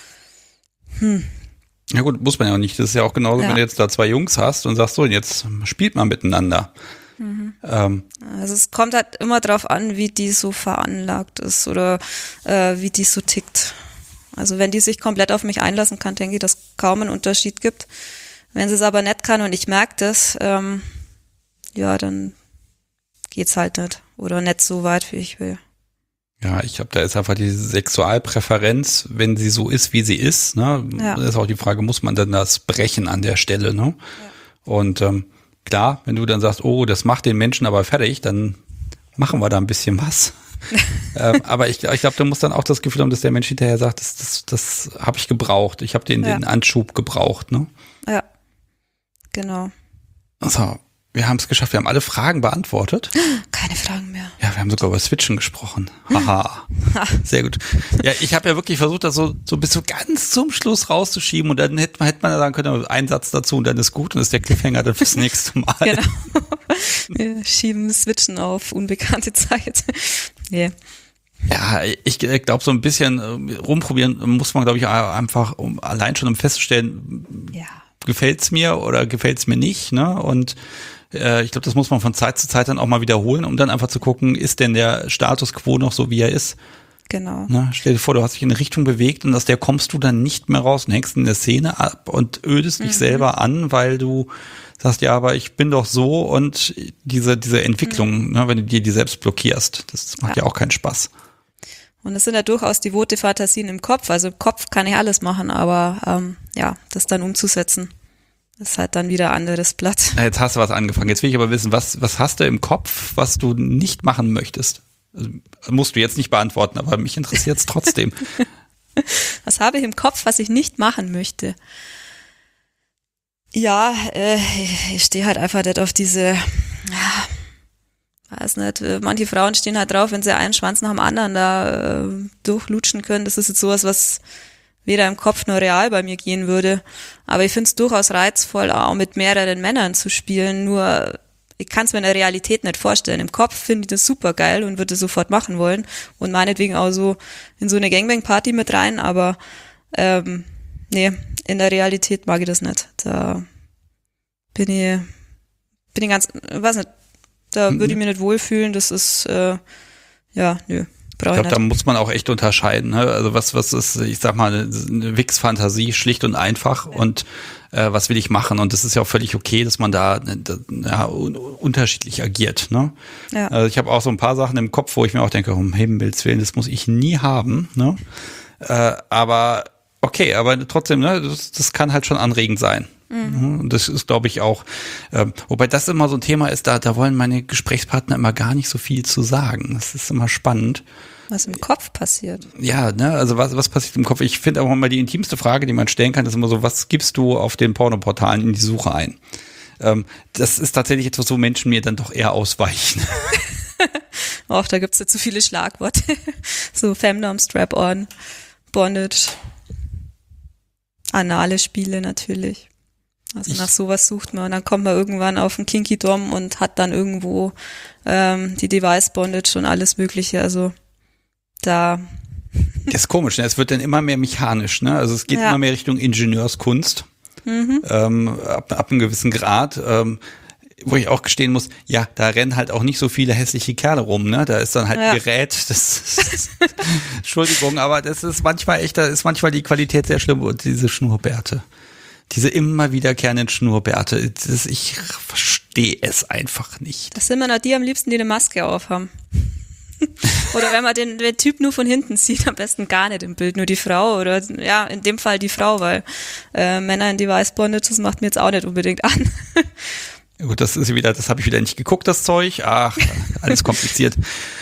Hm. Ja gut, muss man ja auch nicht. Das ist ja auch genauso, ja. Wenn du jetzt da zwei Jungs hast und sagst so, jetzt spielt man miteinander. Mhm. Ähm. Also es kommt halt immer drauf an, wie die so veranlagt ist oder äh, wie die so tickt. Also wenn die sich komplett auf mich einlassen kann, denke ich, dass es kaum einen Unterschied gibt. Wenn sie es aber nicht kann und ich merke das, ähm, ja, dann geht's halt nicht. Oder nicht so weit, wie ich will. Ja, ich glaube, da ist einfach die Sexualpräferenz, wenn sie so ist, wie sie ist. Ne? Ja. Da ist auch die Frage, muss man dann das brechen an der Stelle? Ne? Ja. Und ähm, klar, wenn du dann sagst, oh, das macht den Menschen aber fertig, dann machen wir da ein bisschen was. ähm, aber ich, ich glaube, du musst dann auch das Gefühl haben, dass der Mensch hinterher sagt, das, das, das habe ich gebraucht. Ich habe den, ja. den Anschub gebraucht. Ne? Ja, genau. So, wir haben es geschafft. Wir haben alle Fragen beantwortet. Keine Fragen mehr. Ja, wir haben sogar über Switchen gesprochen. Haha. Sehr gut. Ja, ich habe ja wirklich versucht, das so, so bis so ganz zum Schluss rauszuschieben und dann hätte man, hätte man ja sagen können, ein Satz dazu und dann ist gut und ist der Cliffhanger dann fürs nächste Mal. Genau. Wir schieben Switchen auf unbekannte Zeit. Yeah. Ja, ich glaube, so ein bisschen rumprobieren muss man, glaube ich, einfach, um allein schon um festzustellen, ja. gefällt's mir oder gefällt's mir nicht, ne? Und äh, ich glaube, das muss man von Zeit zu Zeit dann auch mal wiederholen, um dann einfach zu gucken, ist denn der Status quo noch so, wie er ist? Genau. Ne? Stell dir vor, du hast dich in eine Richtung bewegt und aus der kommst du dann nicht mehr raus und hängst in der Szene ab und ödest dich mhm. selber an, weil du sagst, ja, aber ich bin doch so und diese diese Entwicklung, mhm. ne, wenn du dir die selbst blockierst, das macht ja, ja auch keinen Spaß. Und das sind ja durchaus devote Fantasien im Kopf. Also im Kopf kann ich alles machen, aber ähm, ja, das dann umzusetzen, ist halt dann wieder ein anderes Blatt. Jetzt hast du was angefangen. Jetzt will ich aber wissen, was was hast du im Kopf, was du nicht machen möchtest? Also, musst du jetzt nicht beantworten, aber mich interessiert es trotzdem. Was habe ich im Kopf, was ich nicht machen möchte? Ja, äh, ich stehe halt einfach nicht auf diese, ja, weiß nicht, manche Frauen stehen halt drauf, wenn sie einen Schwanz nach dem anderen da äh, durchlutschen können. Das ist jetzt sowas, was weder im Kopf noch real bei mir gehen würde. Aber ich finde es durchaus reizvoll, auch mit mehreren Männern zu spielen. Nur ich kann es mir in der Realität nicht vorstellen. Im Kopf finde ich das super geil und würde es sofort machen wollen und meinetwegen auch so in so eine Gangbang-Party mit rein, aber ähm, nee, in der Realität mag ich das nicht. Da bin ich, bin ich ganz, weiß nicht, da würde ich mich nicht wohlfühlen, das ist, äh, ja, nö. Ich glaube, da muss man auch echt unterscheiden. Ne? Also was, was ist, ich sag mal, eine Wix-Fantasie, schlicht und einfach. Ja. Und äh, was will ich machen? Und das ist ja auch völlig okay, dass man da ja, un- unterschiedlich agiert. Ne? Ja. Also ich habe auch so ein paar Sachen im Kopf, wo ich mir auch denke, um Himmels Willen, das muss ich nie haben. Ne? Äh, aber okay, aber trotzdem, ne, das, das kann halt schon anregend sein. Mhm. Und das ist, glaube ich, auch, äh, wobei das immer so ein Thema ist, da, da wollen meine Gesprächspartner immer gar nicht so viel zu sagen. Das ist immer spannend. Was im Kopf passiert. Ja, ne, also was, was passiert im Kopf? Ich finde auch immer die intimste Frage, die man stellen kann, ist immer so, was gibst du auf den Pornoportalen in die Suche ein? Ähm, das ist tatsächlich etwas, wo Menschen mir dann doch eher ausweichen. Och, da gibt's ja zu viele Schlagworte. So Femdom, Strap-on, Bondage, anale Spiele natürlich. Also ich nach sowas sucht man und dann kommt man irgendwann auf einen Kinky Dom und hat dann irgendwo ähm, die Device Bondage und alles Mögliche. Also da. Das ist komisch, ne? Es wird dann immer mehr mechanisch, ne? Also es geht ja. immer mehr Richtung Ingenieurskunst mhm. ähm, ab, ab einem gewissen Grad. Ähm, wo ich auch gestehen muss, ja, da rennen halt auch nicht so viele hässliche Kerle rum, ne? Da ist dann halt ja. Gerät, das, das Entschuldigung, aber das ist manchmal echt, da ist manchmal die Qualität sehr schlimm und diese Schnurrbärte. Diese immer wiederkehrenden Schnurrbärte, das, ich verstehe es einfach nicht. Das sind immer noch die am liebsten, die eine Maske aufhaben. Oder wenn man den, den Typ nur von hinten sieht, am besten gar nicht im Bild, nur die Frau oder ja, in dem Fall die Frau, weil äh, Männer in Device Bondage, das macht mir jetzt auch nicht unbedingt an. Gut, das ist wieder, das habe ich wieder nicht geguckt, das Zeug. Ach, alles kompliziert.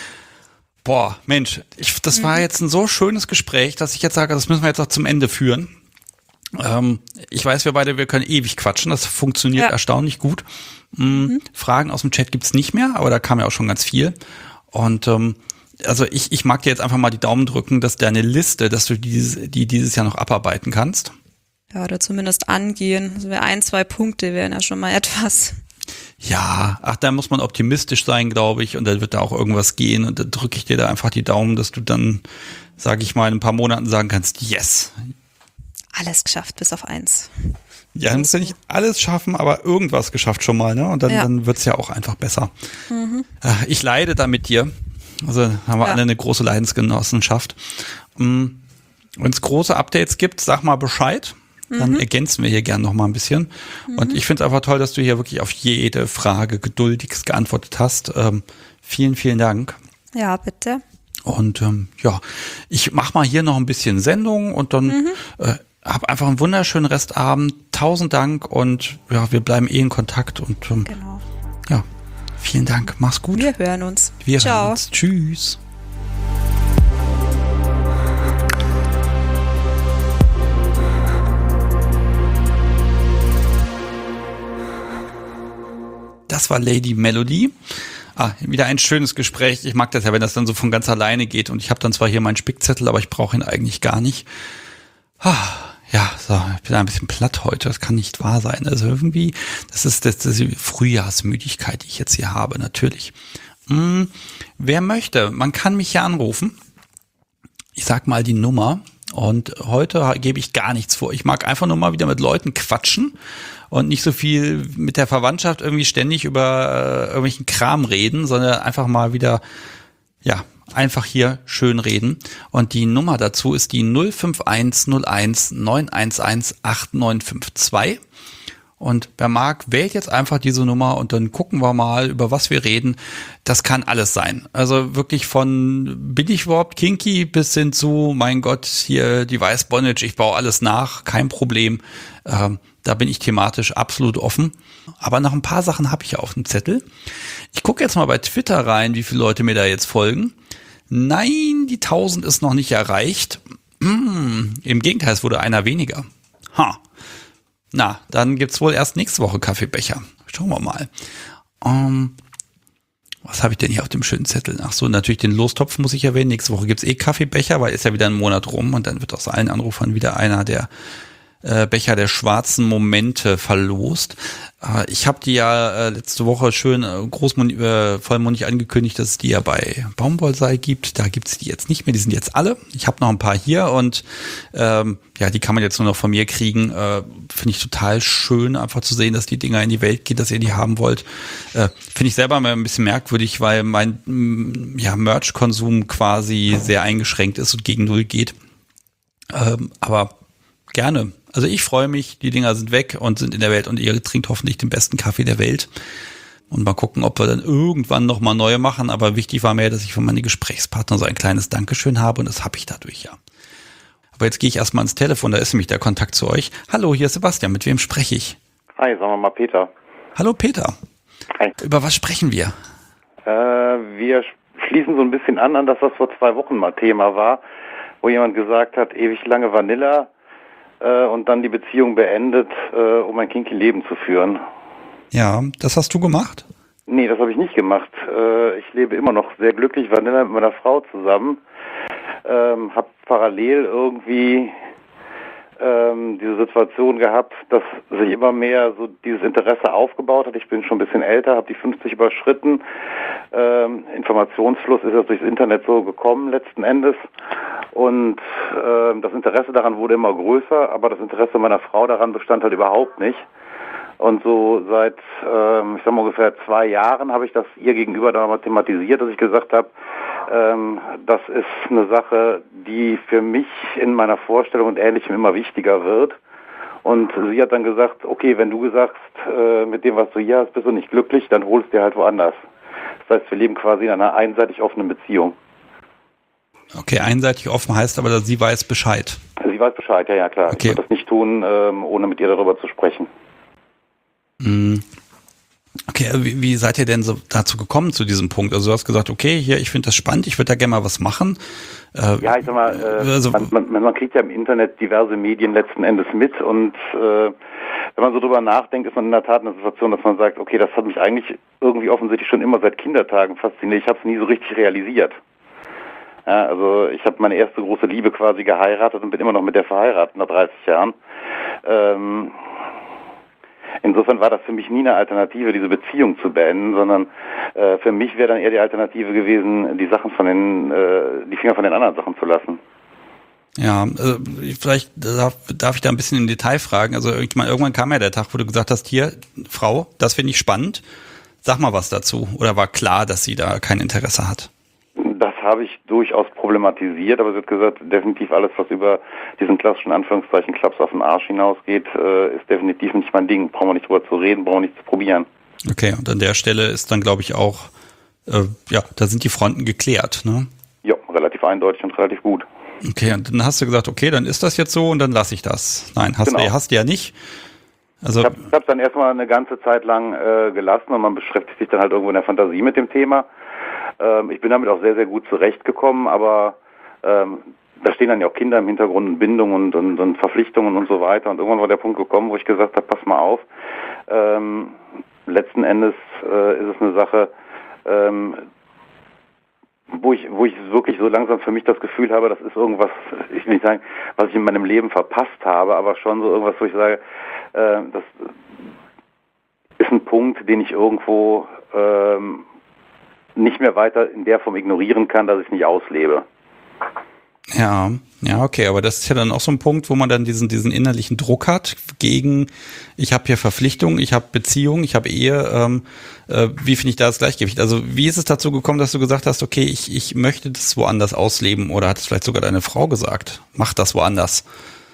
Boah, Mensch, ich, das mhm. war jetzt ein so schönes Gespräch, dass ich jetzt sage, das müssen wir jetzt auch zum Ende führen. Ähm, ich weiß, wir beide, wir können ewig quatschen, das funktioniert ja. erstaunlich gut. Mhm. Mhm. Fragen aus dem Chat gibt's nicht mehr, aber da kam ja auch schon ganz viel. Und ähm, also ich, ich mag dir jetzt einfach mal die Daumen drücken, dass deine Liste, dass du dieses, die dieses Jahr noch abarbeiten kannst. Ja, oder zumindest angehen. Also ein, zwei Punkte wären ja schon mal etwas. Ja, ach, da muss man optimistisch sein, glaube ich, und dann wird da auch irgendwas gehen und da drücke ich dir da einfach die Daumen, dass du dann, sage ich mal, in ein paar Monaten sagen kannst, yes. Alles geschafft, bis auf eins. Ja, du musst ja nicht alles schaffen, aber irgendwas geschafft schon mal, ne? Und dann, ja. dann wird's ja auch einfach besser. Mhm. Ich leide da mit dir. Also haben wir ja. alle eine große Leidensgenossenschaft. Wenn es große Updates gibt, sag mal Bescheid. Dann mhm. ergänzen wir hier gerne noch mal ein bisschen. Mhm. Und ich finde es einfach toll, dass du hier wirklich auf jede Frage geduldigst geantwortet hast. Ähm, vielen, vielen Dank. Ja, bitte. Und ähm, ja, ich mach mal hier noch ein bisschen Sendung und dann mhm. äh, hab einfach einen wunderschönen Restabend. Tausend Dank und ja, wir bleiben eh in Kontakt und ähm, genau. ja, vielen Dank. Mach's gut. Wir hören uns. Wir Ciao. hören uns. Tschüss. Das war Lady Melody. Ah, wieder ein schönes Gespräch. Ich mag das ja, wenn das dann so von ganz alleine geht. Und ich habe dann zwar hier meinen Spickzettel, aber ich brauche ihn eigentlich gar nicht. Ah, ja, so, ich bin ein bisschen platt heute. Das kann nicht wahr sein. Also irgendwie, das ist, das ist die Frühjahrsmüdigkeit, die ich jetzt hier habe, natürlich. Hm, wer möchte, man kann mich hier anrufen. Ich sag mal die Nummer. Und heute gebe ich gar nichts vor. Ich mag einfach nur mal wieder mit Leuten quatschen und nicht so viel mit der Verwandtschaft irgendwie ständig über äh, irgendwelchen Kram reden, sondern einfach mal wieder, ja, einfach hier schön reden. Und die Nummer dazu ist die null fünf eins null eins neun eins eins acht neun fünf zwei. Und wer mag, wählt jetzt einfach diese Nummer und dann gucken wir mal, über was wir reden. Das kann alles sein. Also wirklich von bin ich überhaupt kinky bis hin zu, mein Gott, hier Device Bondage, ich baue alles nach, kein Problem. Ähm, da bin ich thematisch absolut offen. Aber noch ein paar Sachen habe ich ja auf dem Zettel. Ich gucke jetzt mal bei Twitter rein, wie viele Leute mir da jetzt folgen. Nein, die tausend ist noch nicht erreicht. Hm, im Gegenteil, es wurde einer weniger. Ha. Na, dann gibt's wohl erst nächste Woche Kaffeebecher. Schauen wir mal. Um, was habe ich denn hier auf dem schönen Zettel? Ach so, natürlich den Lostopf muss ich erwähnen. Nächste Woche gibt's eh Kaffeebecher, weil ist ja wieder ein Monat rum und dann wird aus allen Anrufern wieder einer, der äh, Becher der schwarzen Momente verlost. Äh, ich habe die ja äh, letzte Woche schön äh, großmundig, äh, vollmundig angekündigt, dass es die ja bei Baumwollseil gibt. Da gibt's die jetzt nicht mehr, die sind jetzt alle. Ich habe noch ein paar hier und ähm, ja, die kann man jetzt nur noch von mir kriegen. Äh, Finde ich total schön, einfach zu sehen, dass die Dinger in die Welt gehen, dass ihr die haben wollt. Äh, Finde ich selber mal ein bisschen merkwürdig, weil mein m, ja, Merch-Konsum quasi sehr eingeschränkt ist und gegen Null geht. Ähm, aber gerne. Also ich freue mich, die Dinger sind weg und sind in der Welt und ihr trinkt hoffentlich den besten Kaffee der Welt. Und mal gucken, ob wir dann irgendwann nochmal neue machen. Aber wichtig war mir, dass ich von meinen Gesprächspartnern so ein kleines Dankeschön habe und das habe ich dadurch ja. Aber jetzt gehe ich erstmal ans Telefon, da ist nämlich der Kontakt zu euch. Hallo, hier ist Sebastian, mit wem spreche ich? Hi, sagen wir mal Peter. Hallo Peter. Hi. Über was sprechen wir? Äh, wir schließen so ein bisschen an an das, was vor zwei Wochen mal Thema war, wo jemand gesagt hat, ewig lange Vanilla äh, und dann die Beziehung beendet, äh, um ein kinky Leben zu führen. Ja, das hast du gemacht? Nee, das habe ich nicht gemacht. Äh, ich lebe immer noch sehr glücklich Vanilla mit meiner Frau zusammen. Ähm, habe parallel irgendwie ähm, diese Situation gehabt, dass sich immer mehr so dieses Interesse aufgebaut hat. Ich bin schon ein bisschen älter, habe die fünfzig überschritten. Ähm, Informationsfluss ist jetzt durchs Internet so gekommen letzten Endes. Und ähm, das Interesse daran wurde immer größer, aber das Interesse meiner Frau daran bestand halt überhaupt nicht. Und so seit, ähm, ich sag mal, ungefähr zwei Jahren habe ich das ihr gegenüber dann nochmal thematisiert, dass ich gesagt habe, ähm, das ist eine Sache, die für mich in meiner Vorstellung und Ähnlichem immer wichtiger wird. Und sie hat dann gesagt, okay, wenn du sagst, äh, mit dem, was du hier hast, bist du nicht glücklich, dann holst du dir halt woanders. Das heißt, wir leben quasi in einer einseitig offenen Beziehung. Okay, einseitig offen heißt aber, dass sie weiß Bescheid. Sie weiß Bescheid, ja, ja, klar. Okay. Ich würde das nicht tun, ähm, ohne mit ihr darüber zu sprechen. Okay, wie, wie seid ihr denn so dazu gekommen zu diesem Punkt? Also du hast gesagt, okay, hier, ich finde das spannend, ich würde da gerne mal was machen. Äh, ja, ich sag mal, äh, also, man, man, man kriegt ja im Internet diverse Medien letzten Endes mit und äh, wenn man so drüber nachdenkt, ist man in der Tat in der Situation, dass man sagt, okay, das hat mich eigentlich irgendwie offensichtlich schon immer seit Kindertagen fasziniert. Ich habe es nie so richtig realisiert. Ja, also ich habe meine erste große Liebe quasi geheiratet und bin immer noch mit der verheiratet nach dreißig Jahren. Ähm, Insofern war das für mich nie eine Alternative, diese Beziehung zu beenden, sondern äh, für mich wäre dann eher die Alternative gewesen, die Sachen von den, äh, die Finger von den anderen Sachen zu lassen. Ja, also vielleicht darf, darf ich da ein bisschen im Detail fragen. Also ich meine, irgendwann kam ja der Tag, wo du gesagt hast, hier, Frau, das finde ich spannend, sag mal was dazu. Oder war klar, dass sie da kein Interesse hat? Das habe ich durchaus problematisiert, aber sie hat gesagt, definitiv alles, was über diesen klassischen Anführungszeichen Klaps auf den Arsch hinausgeht, äh, ist definitiv nicht mein Ding. Brauchen wir nicht drüber zu reden, brauchen wir nicht zu probieren. Okay, und an der Stelle ist dann, glaube ich, auch, äh, ja, da sind die Fronten geklärt, ne? Ja, relativ eindeutig und relativ gut. Okay, und dann hast du gesagt, okay, dann ist das jetzt so und dann lasse ich das. Nein, hast, genau. du, hast du ja nicht. Also, ich habe es dann erstmal eine ganze Zeit lang äh, gelassen und man beschäftigt sich dann halt irgendwo in der Fantasie mit dem Thema. Ich bin damit auch sehr, sehr gut zurechtgekommen, aber ähm, da stehen dann ja auch Kinder im Hintergrund und Bindungen und, und, und Verpflichtungen und so weiter. Und irgendwann war der Punkt gekommen, wo ich gesagt habe, pass mal auf, ähm, letzten Endes äh, ist es eine Sache, ähm, wo ich wo ich wirklich so langsam für mich das Gefühl habe, das ist irgendwas, ich will nicht sagen, was ich in meinem Leben verpasst habe, aber schon so irgendwas, wo ich sage, äh, das ist ein Punkt, den ich irgendwo ähm, nicht mehr weiter in der Form ignorieren kann, dass ich es nicht auslebe. Ja, ja, okay, aber das ist ja dann auch so ein Punkt, wo man dann diesen diesen innerlichen Druck hat gegen, ich habe hier Verpflichtungen, ich habe Beziehungen, ich habe Ehe, ähm, äh, wie finde ich da das Gleichgewicht? Also wie ist es dazu gekommen, dass du gesagt hast, okay, ich ich möchte das woanders ausleben, oder hat es vielleicht sogar deine Frau gesagt, mach das woanders?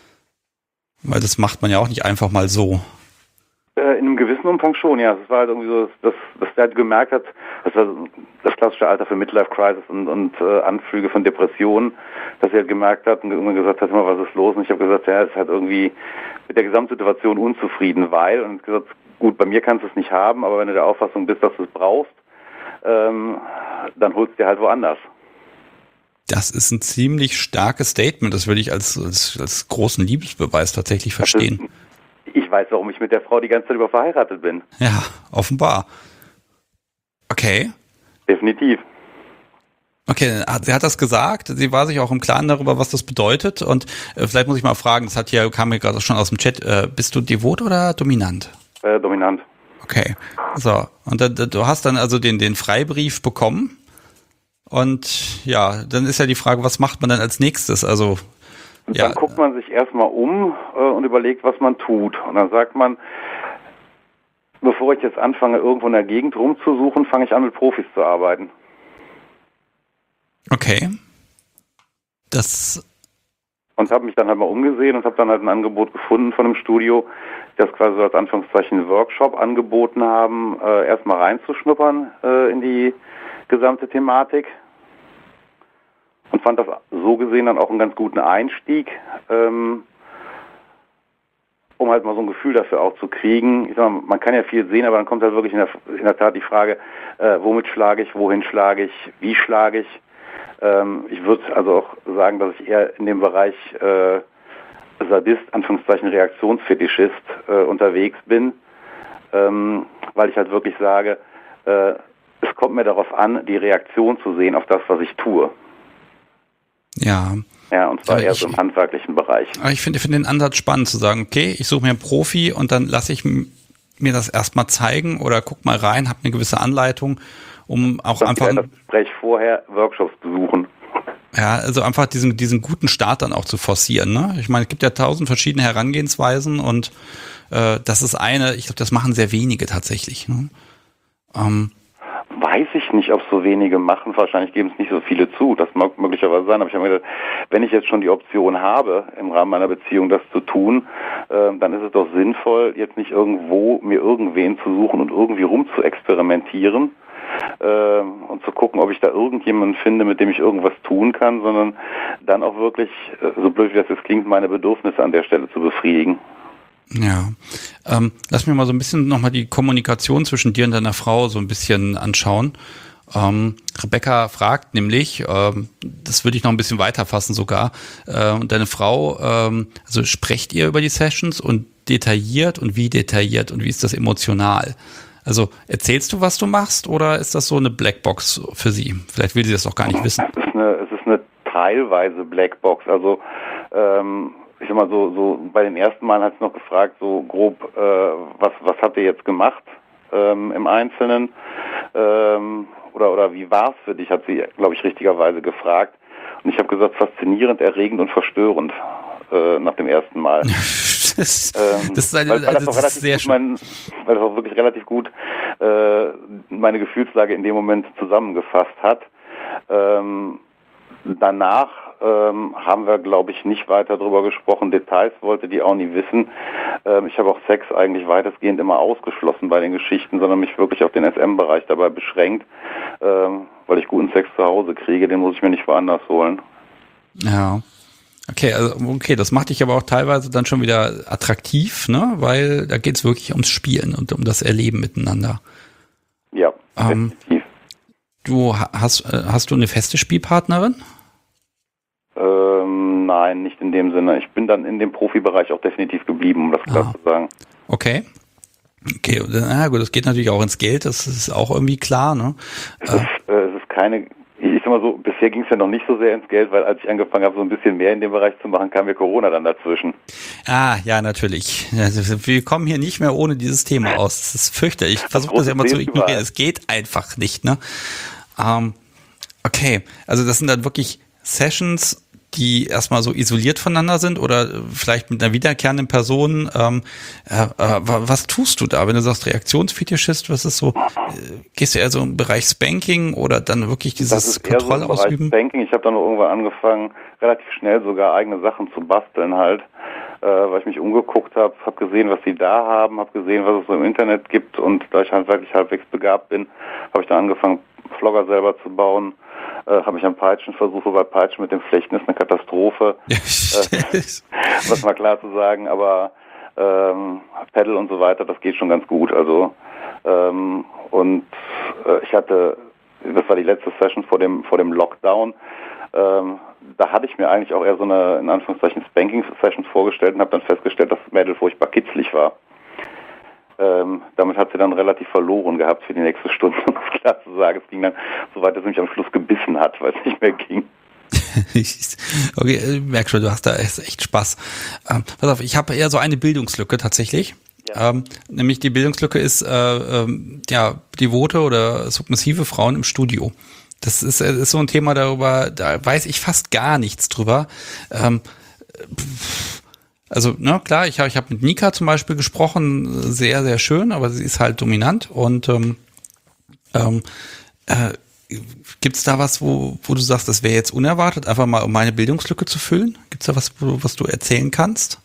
Weil das macht man ja auch nicht einfach mal so. In einem gewissen Umfang schon, ja. Es war halt irgendwie so, dass, dass der halt gemerkt hat, das war das klassische Alter für Midlife-Crisis und, und äh, Anflüge von Depressionen, dass er halt gemerkt hat und irgendwann gesagt hat, was ist los? Und ich habe gesagt, ja, er ist halt irgendwie mit der Gesamtsituation unzufrieden, weil, und gesagt, gut, bei mir kannst du es nicht haben, aber wenn du der Auffassung bist, dass du es brauchst, ähm, dann holst du dir halt woanders. Das ist ein ziemlich starkes Statement, das würde ich als, als, als großen Liebesbeweis tatsächlich verstehen. Ich weiß, warum ich mit der Frau die ganze Zeit über verheiratet bin. Ja, offenbar. Okay. Definitiv. Okay, sie hat das gesagt, sie war sich auch im Klaren darüber, was das bedeutet und äh, vielleicht muss ich mal fragen, das hat ja, kam mir gerade schon aus dem Chat, äh, bist du devot oder dominant? Äh, dominant. Okay, so, und da, da, du hast dann also den, den Freibrief bekommen und ja, dann ist ja die Frage, was macht man dann als nächstes, also ja. Dann guckt man sich erstmal um äh, und überlegt, was man tut und dann sagt man, bevor ich jetzt anfange, irgendwo in der Gegend rumzusuchen, fange ich an, mit Profis zu arbeiten. Okay. Das. Und habe mich dann halt mal umgesehen und habe dann halt ein Angebot gefunden von einem Studio, das quasi so als Anführungszeichen Workshop angeboten haben, äh, erstmal reinzuschnuppern äh, in die gesamte Thematik. Und fand das so gesehen dann auch einen ganz guten Einstieg, ähm, um halt mal so ein Gefühl dafür auch zu kriegen. Ich sag mal, man kann ja viel sehen, aber dann kommt halt wirklich in der, in der Tat die Frage, äh, womit schlage ich, wohin schlage ich, wie schlage ich. Ähm, ich würde also auch sagen, dass ich eher in dem Bereich äh, Sadist, Anführungszeichen Reaktionsfetischist äh, unterwegs bin, ähm, weil ich halt wirklich sage, äh, es kommt mir darauf an, die Reaktion zu sehen auf das, was ich tue. Ja. Ja, und zwar aber eher ich, so im handwerklichen Bereich. Aber ich finde, finde den Ansatz spannend zu sagen, okay, ich suche mir einen Profi und dann lasse ich m- mir das erstmal zeigen oder guck mal rein, habe eine gewisse Anleitung, um auch das einfach das Gespräch vorher Workshops besuchen. Ja, also einfach diesen diesen guten Start dann auch zu forcieren. Ne? Ich meine, es gibt ja tausend verschiedene Herangehensweisen und äh, das ist eine, ich glaube, das machen sehr wenige tatsächlich. Ne? Ähm, Weiß ich nicht, ob es so wenige machen. Wahrscheinlich geben es nicht so viele zu. Das mag möglicherweise sein. Aber ich habe mir gedacht, wenn ich jetzt schon die Option habe, im Rahmen meiner Beziehung das zu tun, äh, dann ist es doch sinnvoll, jetzt nicht irgendwo mir irgendwen zu suchen und irgendwie rum zu experimentieren äh, und zu gucken, ob ich da irgendjemanden finde, mit dem ich irgendwas tun kann, sondern dann auch wirklich, äh, so blöd wie das jetzt klingt, meine Bedürfnisse an der Stelle zu befriedigen. Ja, ähm, lass mir mal so ein bisschen nochmal die Kommunikation zwischen dir und deiner Frau so ein bisschen anschauen. Ähm, Rebecca fragt nämlich, ähm, das würde ich noch ein bisschen weiterfassen sogar, äh, und deine Frau, ähm, also sprecht ihr über die Sessions und detailliert und wie detailliert und wie ist das emotional? Also erzählst du, was du machst oder ist das so eine Blackbox für sie? Vielleicht will sie das auch gar nicht wissen. Es ist eine, es ist eine teilweise Blackbox, also ähm, ich sag mal so, so bei den ersten Malen hat sie noch gefragt, so grob, äh, was was habt ihr jetzt gemacht ähm, im Einzelnen ähm, oder oder wie war's für dich, hat sie, glaube ich, richtigerweise gefragt. Und ich habe gesagt, faszinierend, erregend und verstörend äh, nach dem ersten Mal. das, ähm, das ist, eine, weil, weil das, das auch ist sehr gut schön. mein, weil das auch wirklich relativ gut äh, meine Gefühlslage in dem Moment zusammengefasst hat. Ähm, danach ähm, haben wir, glaube ich, nicht weiter darüber gesprochen. Details wollte die auch nie wissen. Ähm, ich habe auch Sex eigentlich weitestgehend immer ausgeschlossen bei den Geschichten, sondern mich wirklich auf den S M-Bereich dabei beschränkt, ähm, weil ich guten Sex zu Hause kriege, den muss ich mir nicht woanders holen. Ja. Okay, also okay, das macht dich aber auch teilweise dann schon wieder attraktiv, ne? Weil da geht es wirklich ums Spielen und um das Erleben miteinander. Ja, ähm, definitiv. Du hast, hast du eine feste Spielpartnerin? Ähm, nein, nicht in dem Sinne. Ich bin dann in dem Profibereich auch definitiv geblieben, um das klar Ah. zu sagen. Okay. Okay, na gut, das geht natürlich auch ins Geld, das ist auch irgendwie klar, ne? Es ist, äh, es ist keine, ich sag mal so, bisher ging es ja noch nicht so sehr ins Geld, weil als ich angefangen habe, so ein bisschen mehr in dem Bereich zu machen, kam mir Corona dann dazwischen. Ah, ja, natürlich. Wir kommen hier nicht mehr ohne dieses Thema aus. Das ist fürchterlich. Ich versuche das ja immer zu ignorieren. Es geht einfach nicht, ne? Ähm, okay, also das sind dann wirklich Sessions, die erstmal so isoliert voneinander sind oder vielleicht mit einer wiederkehrenden Person. Ähm, äh, äh, was tust du da, wenn du sagst Reaktionsfetischist? Was ist so? Äh, gehst du eher so im Bereich Spanking oder dann wirklich dieses Kontrolle so ausüben? Spanking. Ich habe dann irgendwann angefangen, relativ schnell sogar eigene Sachen zu basteln halt, äh, weil ich mich umgeguckt habe, habe gesehen, was sie da haben, habe gesehen, was es so im Internet gibt und da ich handwerklich halbwegs begabt bin, habe ich dann angefangen, Flogger selber zu bauen. Äh, habe ich an Peitschen versucht, wobei Peitschen mit dem Flechten ist eine Katastrophe, äh, was mal klar zu sagen, aber ähm, Pedal und so weiter, das geht schon ganz gut. Also ähm, und äh, ich hatte, das war die letzte Session vor dem vor dem Lockdown, ähm, da hatte ich mir eigentlich auch eher so eine, in Anführungszeichen, Spanking-Session vorgestellt und habe dann festgestellt, dass das Mädel furchtbar kitzlig war. ähm, damit hat sie dann relativ verloren gehabt für die nächste Stunde, um es klar zu sagen. Es ging dann so weit, dass sie mich am Schluss gebissen hat, weil es nicht mehr ging. Okay, merk schon, du hast da echt Spaß. Ähm, pass auf, ich habe eher so eine Bildungslücke tatsächlich. Ja. Ähm, nämlich die Bildungslücke ist äh, ähm, ja devote oder submissive Frauen im Studio. Das ist, ist so ein Thema, darüber, da weiß ich fast gar nichts drüber. Ähm, also, ne, klar, ich habe ich hab mit Nika zum Beispiel gesprochen, sehr, sehr schön, aber sie ist halt dominant und ähm, ähm, äh, gibt's da was, wo, wo du sagst, das wäre jetzt unerwartet, einfach mal um meine Bildungslücke zu füllen? Gibt's da was, wo, was du erzählen kannst?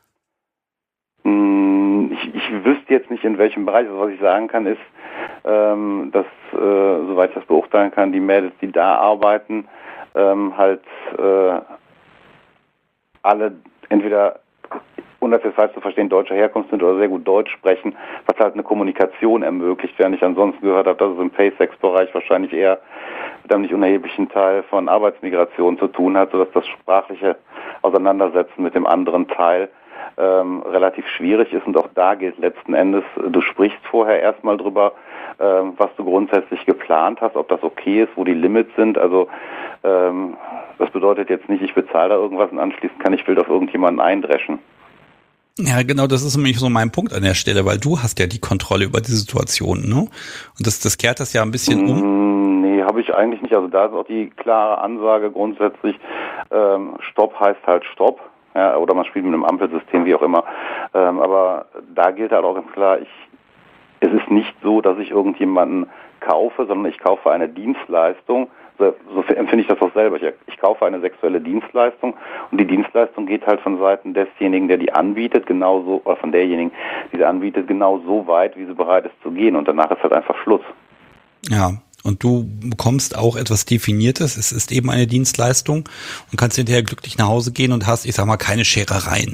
Ich, ich wüsste jetzt nicht, in welchem Bereich. Also was ich sagen kann, ist, ähm, dass, äh, soweit ich das beurteilen kann, die Mädels, die da arbeiten, ähm, halt äh, alle entweder, ohne das jetzt falsch zu verstehen, deutscher Herkunft sind oder sehr gut Deutsch sprechen, was halt eine Kommunikation ermöglicht, während ich ansonsten gehört habe, dass es im Pay-Sex-Bereich wahrscheinlich eher mit einem nicht unerheblichen Teil von Arbeitsmigration zu tun hat, sodass das sprachliche Auseinandersetzen mit dem anderen Teil Ähm, relativ schwierig ist, und auch da gilt letzten Endes, du sprichst vorher erstmal drüber, ähm, was du grundsätzlich geplant hast, ob das okay ist, wo die Limits sind. Also ähm, das bedeutet jetzt nicht, ich bezahle da irgendwas und anschließend kann ich wild auf irgendjemanden eindreschen. Ja, genau, das ist nämlich so mein Punkt an der Stelle, weil du hast ja die Kontrolle über die Situation, ne? Und das, das kehrt das ja ein bisschen um. Mm, nee, habe ich eigentlich nicht. Also da ist auch die klare Ansage grundsätzlich, ähm, Stopp heißt halt Stopp. Ja, oder man spielt mit einem Ampelsystem, wie auch immer. Ähm, aber da gilt halt auch ganz klar, ich, es ist nicht so, dass ich irgendjemanden kaufe, sondern ich kaufe eine Dienstleistung. So, so empfinde ich das auch selber. Ich, ich kaufe eine sexuelle Dienstleistung, und die Dienstleistung geht halt von Seiten desjenigen, der die anbietet, genauso, oder von derjenigen, die sie anbietet, genau so weit, wie sie bereit ist zu gehen. Und danach ist halt einfach Schluss. Ja. Und du bekommst auch etwas Definiertes. Es ist eben eine Dienstleistung und kannst hinterher glücklich nach Hause gehen und hast, ich sag mal, keine Scherereien.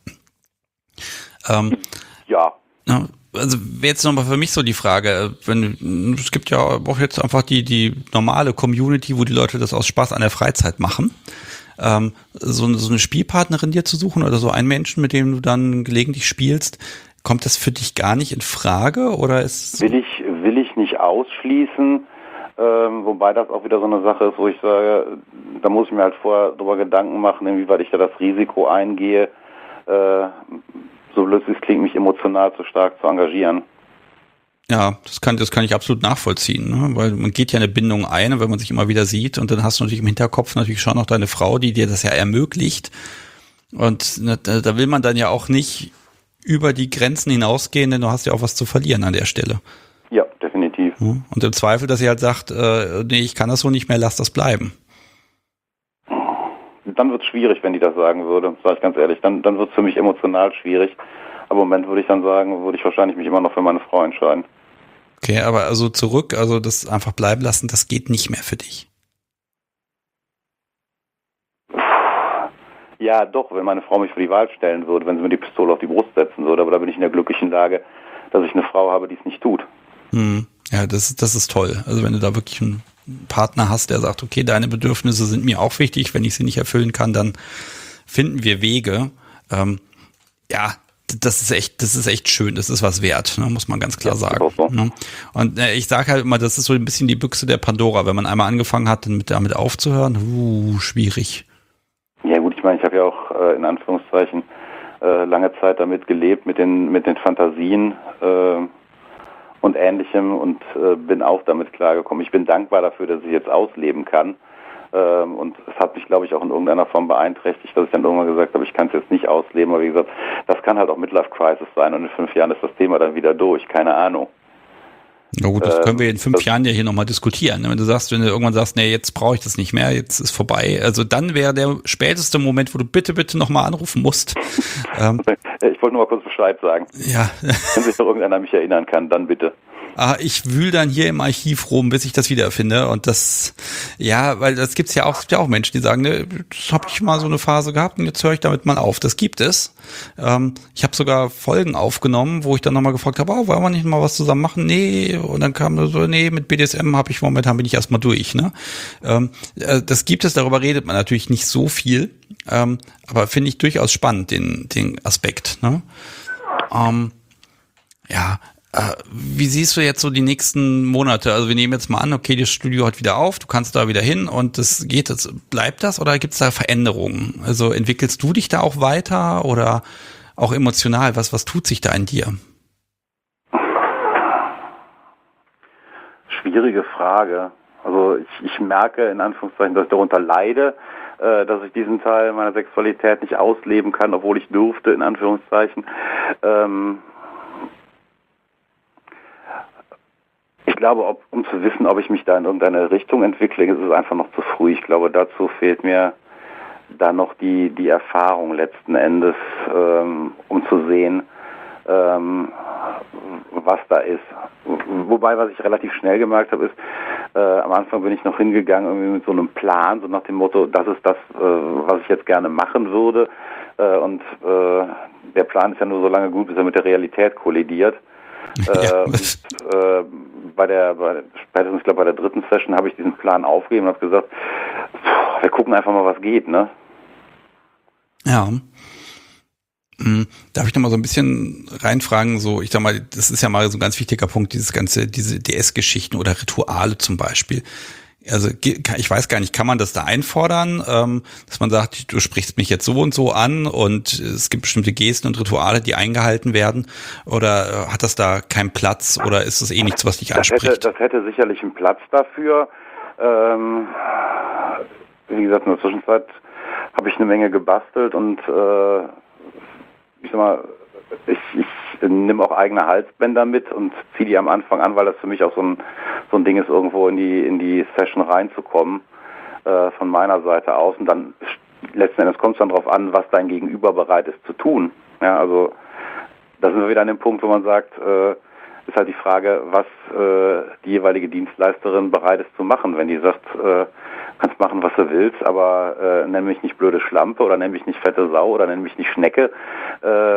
Ähm, ja. Also wäre jetzt nochmal für mich so die Frage, wenn es gibt ja auch jetzt einfach die die normale Community, wo die Leute das aus Spaß an der Freizeit machen. Ähm, so, so eine Spielpartnerin dir zu suchen oder so einen Menschen, mit dem du dann gelegentlich spielst, kommt das für dich gar nicht in Frage oder ist will ich will ich nicht ausschließen. Ähm, wobei das auch wieder so eine Sache ist, wo ich sage, da muss ich mir halt vorher darüber Gedanken machen, inwieweit ich da das Risiko eingehe, äh, so blöd es klingt, mich emotional zu stark zu engagieren. Ja, das kann, das kann ich absolut nachvollziehen, ne? Weil man geht ja eine Bindung ein, wenn man sich immer wieder sieht, und dann hast du natürlich im Hinterkopf natürlich schon noch deine Frau, die dir das ja ermöglicht, und ne, da will man dann ja auch nicht über die Grenzen hinausgehen, denn du hast ja auch was zu verlieren an der Stelle. Ja, definitiv. Und im Zweifel, dass sie halt sagt, äh, nee, ich kann das so nicht mehr, lass das bleiben. Dann wird es schwierig, wenn die das sagen würde, sage ich ganz ehrlich. Dann, dann wird es für mich emotional schwierig. Aber im Moment würde ich dann sagen, würde ich wahrscheinlich mich immer noch für meine Frau entscheiden. Okay, aber also zurück, also das einfach bleiben lassen, das geht nicht mehr für dich. Ja, doch, wenn meine Frau mich vor die Wahl stellen würde, wenn sie mir die Pistole auf die Brust setzen würde. Aber da bin ich in der glücklichen Lage, dass ich eine Frau habe, die es nicht tut. Hm. Ja, das, das ist toll. Also wenn du da wirklich einen Partner hast, der sagt, okay, deine Bedürfnisse sind mir auch wichtig, wenn ich sie nicht erfüllen kann, dann finden wir Wege. Ähm, ja, das ist echt, das ist echt schön, das ist was wert, ne, muss man ganz klar ja, sagen. So. Ne? Und äh, ich sage halt immer, das ist so ein bisschen die Büchse der Pandora. Wenn man einmal angefangen hat, dann mit, damit aufzuhören, uh, schwierig. Ja gut, ich meine, ich habe ja auch äh, in Anführungszeichen äh, lange Zeit damit gelebt, mit den, mit den Fantasien, äh, und Ähnlichem, und äh, bin auch damit klargekommen. Ich bin dankbar dafür, dass ich jetzt ausleben kann. Ähm, und es hat mich, glaube ich, auch in irgendeiner Form beeinträchtigt, dass ich dann irgendwann gesagt habe, ich kann es jetzt nicht ausleben. Aber wie gesagt, das kann halt auch Midlife-Crisis sein, und in fünf Jahren ist das Thema dann wieder durch. Keine Ahnung. Na gut, das können wir in fünf Jahren ja hier nochmal diskutieren. Wenn du sagst, wenn du irgendwann sagst, nee, jetzt brauche ich das nicht mehr, jetzt ist vorbei. Also dann wäre der späteste Moment, wo du bitte, bitte nochmal anrufen musst. ähm, ich wollte nur mal kurz Bescheid sagen. Ja. Wenn sich noch irgendeiner mich erinnern kann, dann bitte. Ah, ich wühl dann hier im Archiv rum, bis ich das wiederfinde. Und das, ja, weil das gibt's ja auch, gibt ja auch Menschen, die sagen, ne, das habe ich mal so eine Phase gehabt und jetzt höre ich damit mal auf. Das gibt es. Ähm, ich habe sogar Folgen aufgenommen, wo ich dann nochmal gefragt habe, oh, wollen wir nicht mal was zusammen machen? Nee. Und dann kam so, nee, mit B D S M habe ich momentan bin ich erstmal durch. Ne, ähm, äh, das gibt es. Darüber redet man natürlich nicht so viel, ähm, aber finde ich durchaus spannend den den Aspekt. Ne. Ähm, Ja, äh, wie siehst du jetzt so die nächsten Monate? Also wir nehmen jetzt mal an, okay, das Studio hat wieder auf, du kannst da wieder hin und das geht, das, bleibt das oder gibt es da Veränderungen? Also entwickelst du dich da auch weiter oder auch emotional? Was, was tut sich da in dir? Schwierige Frage. Also ich, ich merke in Anführungszeichen, dass ich darunter leide, äh, dass ich diesen Teil meiner Sexualität nicht ausleben kann, obwohl ich durfte, in Anführungszeichen. Ähm, ich glaube, ob, um zu wissen, ob ich mich da in irgendeine Richtung entwickle, ist es einfach noch zu früh. Ich glaube, dazu fehlt mir da noch die, die Erfahrung letzten Endes, ähm, um zu sehen, ähm, was da ist. Wobei, was ich relativ schnell gemerkt habe, ist, äh, am Anfang bin ich noch hingegangen irgendwie mit so einem Plan, so nach dem Motto, das ist das, äh, was ich jetzt gerne machen würde. Äh, und äh, der Plan ist ja nur so lange gut, bis er mit der Realität kollidiert. Ja. Äh, und, äh, bei der, bei, spätestens ich glaube bei der dritten Session habe ich diesen Plan aufgegeben und habe gesagt, pff, wir gucken einfach mal, was geht, ne? Ja. Darf ich noch mal so ein bisschen reinfragen, so, ich sag mal, das ist ja mal so ein ganz wichtiger Punkt, dieses ganze, diese D S-Geschichten oder Rituale zum Beispiel. Also ich weiß gar nicht, kann man das da einfordern, ähm, dass man sagt, du sprichst mich jetzt so und so an und es gibt bestimmte Gesten und Rituale, die eingehalten werden, oder hat das da keinen Platz oder ist das eh nichts, was dich anspricht? Das hätte, das hätte sicherlich einen Platz dafür. Ähm, wie gesagt, in der Zwischenzeit habe ich eine Menge gebastelt und äh, ich sag mal, ich, ich nehme auch eigene Halsbänder mit und ziehe die am Anfang an, weil das für mich auch so ein so ein Ding ist, irgendwo in die in die Session reinzukommen, äh, von meiner Seite aus. Und dann letzten Endes kommt es dann darauf an, was dein Gegenüber bereit ist zu tun. Ja, also da sind wir wieder an dem Punkt, wo man sagt, äh, ist halt die Frage, was äh, die jeweilige Dienstleisterin bereit ist zu machen. Wenn die sagt, äh, kannst machen, was du willst, aber äh, nenn mich nicht blöde Schlampe oder nenn mich nicht fette Sau oder nenn mich nicht Schnecke, äh,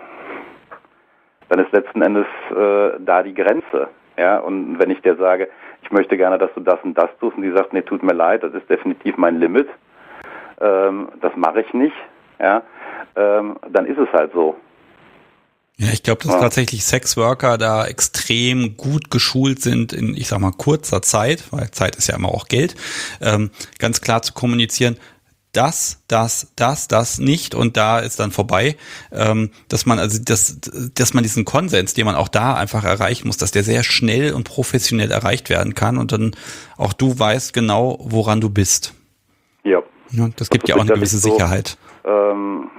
dann ist letzten Endes äh, da die Grenze. Ja, und wenn ich dir sage, ich möchte gerne, dass du das und das tust und die sagt, nee, tut mir leid, das ist definitiv mein Limit, ähm, das mache ich nicht, ja, ähm, dann ist es halt so. Ja, ich glaube, dass ja. tatsächlich Sexworker da extrem gut geschult sind in, ich sag mal, kurzer Zeit, weil Zeit ist ja immer auch Geld, ähm, ganz klar zu kommunizieren, das, das, das, das nicht und da ist dann vorbei, ähm, dass man also das, dass man diesen Konsens, den man auch da einfach erreichen muss, dass der sehr schnell und professionell erreicht werden kann und dann auch du weißt genau, woran du bist. Ja. Ja, das gibt ja auch eine gewisse so, Sicherheit. Ähm,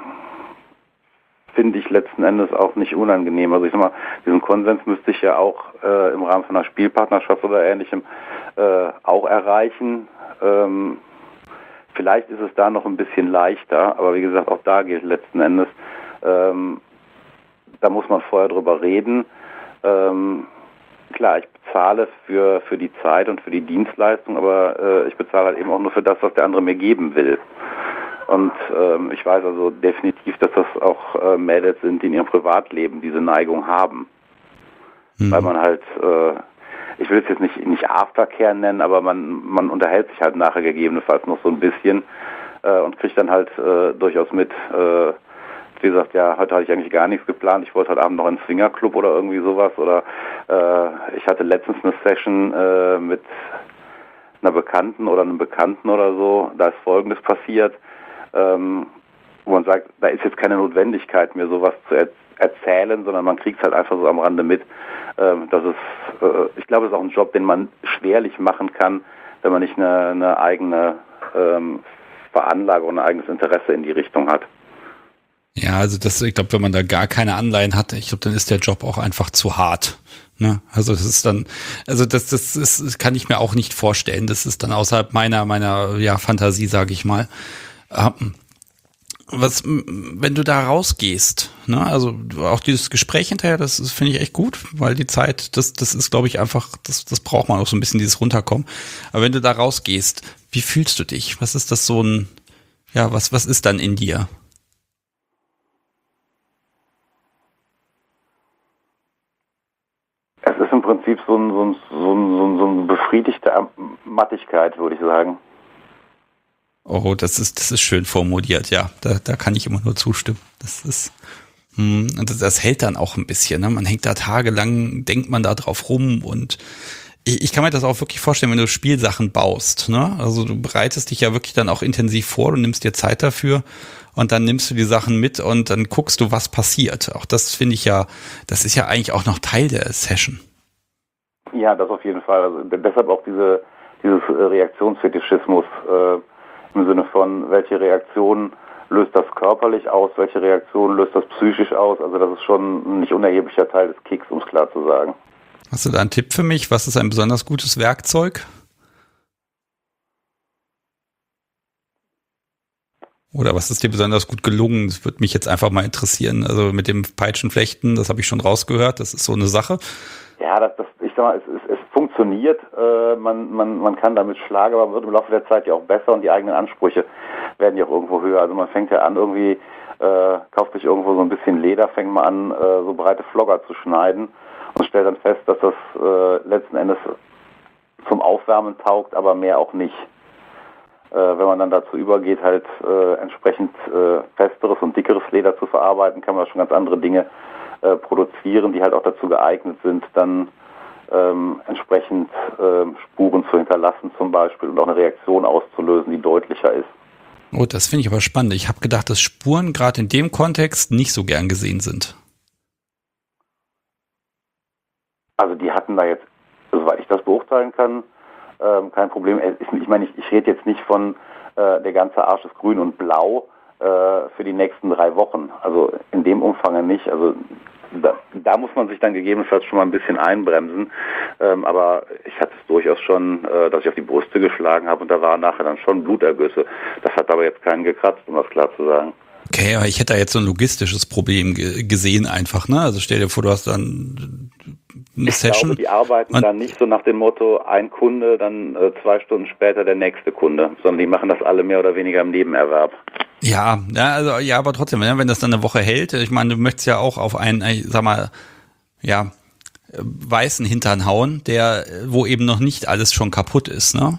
finde ich letzten Endes auch nicht unangenehm. Also ich sag mal, diesen Konsens müsste ich ja auch äh, im Rahmen von einer Spielpartnerschaft oder Ähnlichem äh, auch erreichen. Ähm, Vielleicht ist es da noch ein bisschen leichter, aber wie gesagt, auch da gilt letzten Endes, ähm, da muss man vorher drüber reden. Ähm, klar, ich bezahle für, für die Zeit und für die Dienstleistung, aber äh, ich bezahle halt eben auch nur für das, was der andere mir geben will. Und ähm, ich weiß also definitiv, dass das auch äh, Mädels sind, die in ihrem Privatleben diese Neigung haben. Mhm. Weil man halt... Äh, ich will es jetzt nicht, nicht Aftercare nennen, aber man, man unterhält sich halt nachher gegebenenfalls noch so ein bisschen äh, und kriegt dann halt äh, durchaus mit, äh, wie gesagt, ja, heute hatte ich eigentlich gar nichts geplant, ich wollte heute Abend noch in den Swingerclub oder irgendwie sowas oder äh, ich hatte letztens eine Session äh, mit einer Bekannten oder einem Bekannten oder so, da ist Folgendes passiert, ähm, wo man sagt, da ist jetzt keine Notwendigkeit mehr sowas zu er- erzählen, sondern man kriegt es halt einfach so am Rande mit. Das ist, ich glaube, es ist auch ein Job, den man schwerlich machen kann, wenn man nicht eine, eine eigene ähm, Veranlagung, ein eigenes Interesse in die Richtung hat. Ja, also das, ich glaube, wenn man da gar keine Anleihen hat, ich glaube, dann ist der Job auch einfach zu hart. Ne? Also das ist dann, also das, das ist, das kann ich mir auch nicht vorstellen. Das ist dann außerhalb meiner, meiner ja, Fantasie, sage ich mal. Ähm, Was, wenn du da rausgehst, ne, also auch dieses Gespräch hinterher, das ist, finde ich echt gut, weil die Zeit, das, das ist, glaube ich, einfach, das, das braucht man auch so ein bisschen, dieses Runterkommen. Aber wenn du da rausgehst, wie fühlst du dich? Was ist das so ein, ja, was, was ist dann in dir? Es ist im Prinzip so ein, so ein, so ein, so ein, so eine befriedigte Mattigkeit, würde ich sagen. Oh, das ist, das ist schön formuliert, ja. Da, da kann ich immer nur zustimmen. Das ist, Hm, und das, das hält dann auch ein bisschen, ne? Man hängt da tagelang, denkt man da drauf rum und ich, ich kann mir das auch wirklich vorstellen, wenn du Spielsachen baust, ne? Also du bereitest dich ja wirklich dann auch intensiv vor, du nimmst dir Zeit dafür und dann nimmst du die Sachen mit und dann guckst du, was passiert. Auch das finde ich ja, das ist ja eigentlich auch noch Teil der Session. Ja, das auf jeden Fall. Also deshalb auch diese dieses Reaktionsfetischismus äh, im Sinne von, welche Reaktion löst das körperlich aus, welche Reaktion löst das psychisch aus. Also das ist schon ein nicht unerheblicher Teil des Kicks, um es klar zu sagen. Hast du da einen Tipp für mich? Was ist ein besonders gutes Werkzeug? Oder was ist dir besonders gut gelungen? Das würde mich jetzt einfach mal interessieren. Also mit dem Peitschenflechten, das habe ich schon rausgehört, das ist so eine Sache. Ja, das, das, ich sag mal, es, es, es funktioniert, äh, man, man, man kann damit schlagen, aber man wird im Laufe der Zeit ja auch besser und die eigenen Ansprüche werden ja auch irgendwo höher. Also man fängt ja an, irgendwie, äh, kauft sich irgendwo so ein bisschen Leder, fängt mal an, äh, so breite Flogger zu schneiden und stellt dann fest, dass das äh, letzten Endes zum Aufwärmen taugt, aber mehr auch nicht. Äh, wenn man dann dazu übergeht, halt äh, entsprechend äh, festeres und dickeres Leder zu verarbeiten, kann man schon ganz andere Dinge äh, produzieren, die halt auch dazu geeignet sind, dann ähm, entsprechend äh, Spuren zu hinterlassen zum Beispiel und auch eine Reaktion auszulösen, die deutlicher ist. Oh, das finde ich aber spannend. Ich habe gedacht, dass Spuren gerade in dem Kontext nicht so gern gesehen sind. Also die hatten da jetzt, soweit ich das beurteilen kann, ähm, kein Problem. Ich meine, ich, ich rede jetzt nicht von äh, der ganze Arsch ist grün und blau äh, für die nächsten drei Wochen. Also in dem Umfang nicht. Also da, da muss man sich dann gegebenenfalls schon mal ein bisschen einbremsen. Ähm, aber ich hatte es durchaus schon, äh, dass ich auf die Brüste geschlagen habe und da waren nachher dann schon Blutergüsse. Das hat aber jetzt keinen gekratzt, um das klar zu sagen. Okay, aber ich hätte da jetzt so ein logistisches Problem ge- gesehen einfach, ne? Also stell dir vor, du hast dann eine ich Session. Glaube, die arbeiten dann nicht so nach dem Motto, ein Kunde, dann äh, zwei Stunden später der nächste Kunde, sondern die machen das alle mehr oder weniger im Nebenerwerb. Ja, ja, also ja, aber trotzdem, ne, wenn das dann eine Woche hält, ich meine, du möchtest ja auch auf einen, ich sag mal, ja, weißen Hintern hauen, der, wo eben noch nicht alles schon kaputt ist, ne?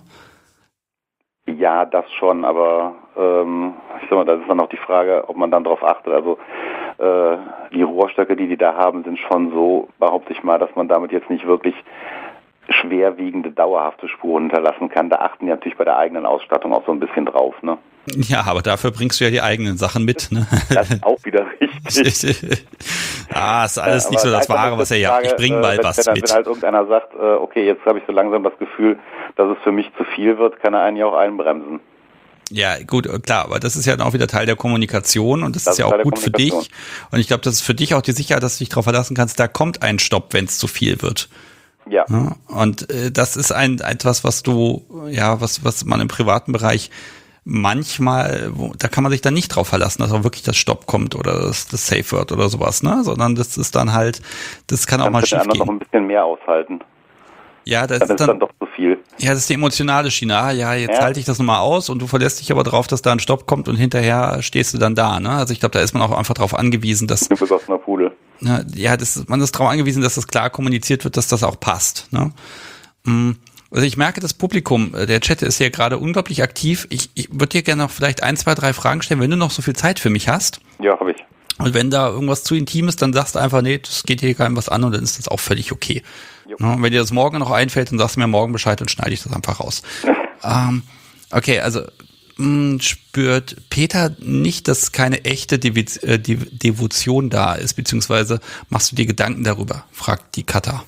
Ja, das schon, aber ähm, ich sag mal, das ist dann noch die Frage, ob man dann darauf achtet. Also äh, die Rohrstöcke, die die da haben, sind schon so, behaupte ich mal, dass man damit jetzt nicht wirklich schwerwiegende, dauerhafte Spuren hinterlassen kann. Da achten die natürlich bei der eigenen Ausstattung auch so ein bisschen drauf, ne? Ja, aber dafür bringst du ja die eigenen Sachen mit, ne? Das ist auch wieder richtig. Ah, ist alles ja, nicht so das Wahre, was er ja. Ich bringe mal wenn, was wenn, mit. Wenn halt irgendeiner sagt, äh, okay, jetzt habe ich so langsam das Gefühl, dass es für mich zu viel wird, kann er einen ja auch einbremsen. Ja, gut, klar, aber das ist ja dann auch wieder Teil der Kommunikation und das, das ist ja auch gut für dich. Und ich glaube, das ist für dich auch die Sicherheit, dass du dich darauf verlassen kannst, da kommt ein Stopp, wenn es zu viel wird. Ja. ja und äh, das ist ein etwas, was du, ja, was, was man im privaten Bereich manchmal, wo, da kann man sich dann nicht drauf verlassen, dass auch wirklich das Stopp kommt oder das, das Safe Word oder sowas, ne? Sondern das ist dann halt, das kann auch dann mal schief gehen. Noch ein bisschen mehr aushalten. Ja, das dann ist, ist dann, dann doch zu viel. Ja, das ist die emotionale Schiene. Ah, ja, jetzt ja. halte ich das nochmal aus und du verlässt dich aber drauf, dass da ein Stopp kommt und hinterher stehst du dann da, ne? Also ich glaube, da ist man auch einfach drauf angewiesen, dass du bist aus einer Pudel. Ne, ja, das, man ist darauf angewiesen, dass das klar kommuniziert wird, dass das auch passt, ne? Also ich merke, das Publikum, der Chat ist hier gerade unglaublich aktiv. Ich, ich würde dir gerne noch vielleicht ein, zwei, drei Fragen stellen, wenn du noch so viel Zeit für mich hast. Ja, habe ich. Und wenn da irgendwas zu intim ist, dann sagst du einfach, nee, das geht hier keinem was an und dann ist das auch völlig okay. Ja, wenn dir das morgen noch einfällt, dann sagst du mir morgen Bescheid und schneide ich das einfach raus. ähm, okay, also mh, spürt Peter nicht, dass keine echte Devi- äh, De- Devotion da ist, beziehungsweise machst du dir Gedanken darüber, fragt die Katha.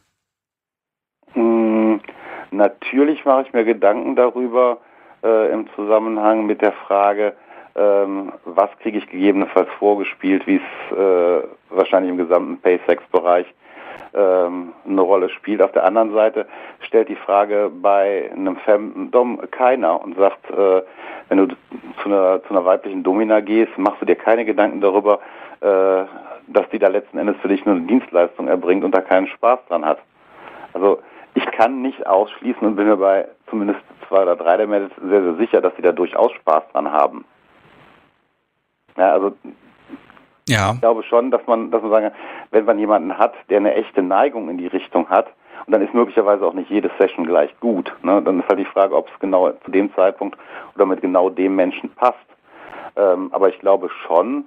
Mm, natürlich mache ich mir Gedanken darüber äh, im Zusammenhang mit der Frage, ähm, was kriege ich gegebenenfalls vorgespielt, wie es äh, wahrscheinlich im gesamten Pay-Sex-Bereich ähm, eine Rolle spielt. Auf der anderen Seite stellt die Frage bei einem Femdom keiner und sagt, äh, wenn du zu einer, zu einer weiblichen Domina gehst, machst du dir keine Gedanken darüber, äh, dass die da letzten Endes für dich nur eine Dienstleistung erbringt und da keinen Spaß dran hat. Also ich kann nicht ausschließen und bin mir bei zumindest zwei oder drei der Mädels sehr, sehr sicher, dass die da durchaus Spaß dran haben. Ja, also ja. Ich glaube schon, dass man, dass man sagen kann, wenn man jemanden hat, der eine echte Neigung in die Richtung hat, und dann ist möglicherweise auch nicht jede Session gleich gut, ne? Dann ist halt die Frage, ob es genau zu dem Zeitpunkt oder mit genau dem Menschen passt. Ähm, aber ich glaube schon,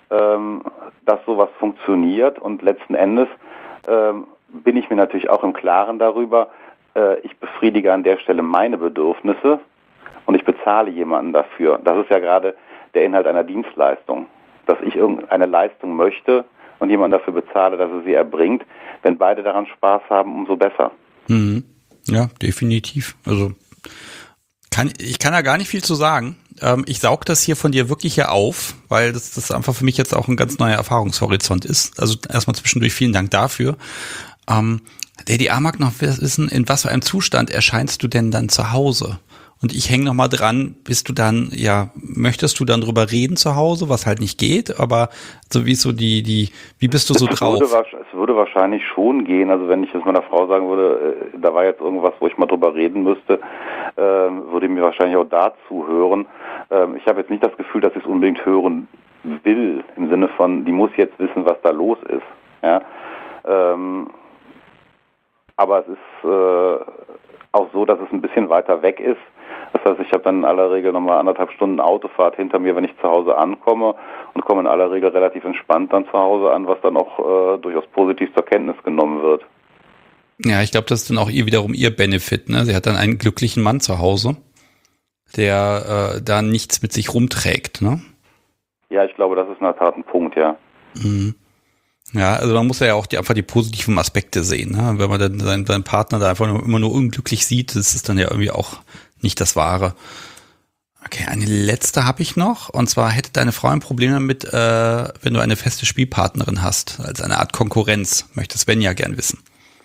ähm, dass sowas funktioniert und letzten Endes ähm, bin ich mir natürlich auch im Klaren darüber, äh, ich befriedige an der Stelle meine Bedürfnisse und ich bezahle jemanden dafür. Das ist ja gerade der Inhalt einer Dienstleistung, dass ich irgendeine Leistung möchte und jemanden dafür bezahle, dass er sie erbringt. Wenn beide daran Spaß haben, umso besser. Mhm. Ja, definitiv. Also kann, ich kann da gar nicht viel zu sagen. Ähm, ich saug das hier von dir wirklich hier auf, weil das, das einfach für mich jetzt auch ein ganz neuer Erfahrungshorizont ist. Also erstmal zwischendurch vielen Dank dafür. Ähm, der D A mag noch wissen, in was für einem Zustand erscheinst du denn dann zu Hause? Und ich hänge noch mal dran, bist du dann, ja, möchtest du dann drüber reden zu Hause, was halt nicht geht, aber so wie so die, die, wie bist du so es drauf? Würde, es würde wahrscheinlich schon gehen, also wenn ich jetzt meiner Frau sagen würde, äh, da war jetzt irgendwas, wo ich mal drüber reden müsste, äh, würde ich mir wahrscheinlich auch dazu hören. Ähm, ich habe jetzt nicht das Gefühl, dass ich es unbedingt hören will, im Sinne von, die muss jetzt wissen, was da los ist. Ja? Ähm, aber es ist äh, auch so, dass es ein bisschen weiter weg ist. Das heißt, ich habe dann in aller Regel nochmal anderthalb Stunden Autofahrt hinter mir, wenn ich zu Hause ankomme und komme in aller Regel relativ entspannt dann zu Hause an, was dann auch äh, durchaus positiv zur Kenntnis genommen wird. Ja, ich glaube, das ist dann auch ihr wiederum ihr Benefit, ne? Sie hat dann einen glücklichen Mann zu Hause, der äh, da nichts mit sich rumträgt, ne? Ja, ich glaube, das ist in der Tat ein Punkt, ja. Mhm. Ja, also man muss ja auch die, einfach die positiven Aspekte sehen, ne? Wenn man dann seinen, seinen Partner da einfach nur, immer nur unglücklich sieht, das ist dann ja irgendwie auch nicht das Wahre. Okay, eine letzte habe ich noch, und zwar hätte deine Frau ein Problem damit, äh, wenn du eine feste Spielpartnerin hast, als eine Art Konkurrenz. Möchte Sven ja gern wissen.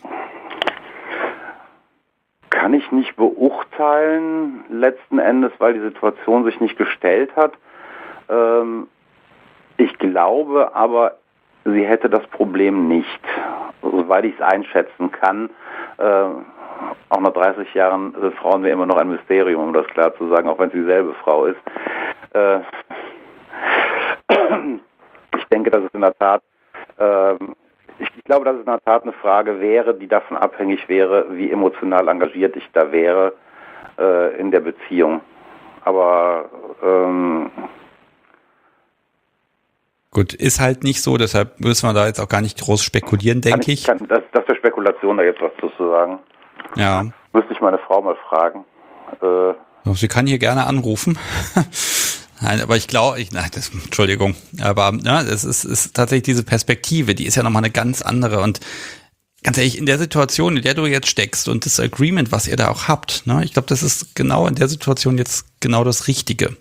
Kann ich nicht beurteilen, letzten Endes, weil die Situation sich nicht gestellt hat. Ähm, ich glaube aber, sie hätte das Problem nicht, soweit ich es einschätzen kann. Äh, auch nach dreißig Jahren sind Frauen mir immer noch ein Mysterium, um das klar zu sagen, auch wenn es dieselbe Frau ist. Äh, ich denke, dass es in der Tat, äh, ich glaube, dass es in der Tat eine Frage wäre, die davon abhängig wäre, wie emotional engagiert ich da wäre äh, in der Beziehung. Aber ähm, gut, ist halt nicht so, deshalb müssen wir da jetzt auch gar nicht groß spekulieren, denke ich. Kann, das, das ist der Spekulation, da jetzt was zu sagen. Ja. Müsste ich meine Frau mal fragen. Äh, Sie kann hier gerne anrufen. Nein, aber ich glaube, ich, nein, das, Entschuldigung, aber ja, es ist, ist tatsächlich diese Perspektive, die ist ja nochmal eine ganz andere, und ganz ehrlich, in der Situation, in der du jetzt steckst und das Agreement, was ihr da auch habt, ne, ich glaube, das ist genau in der Situation jetzt genau das Richtige.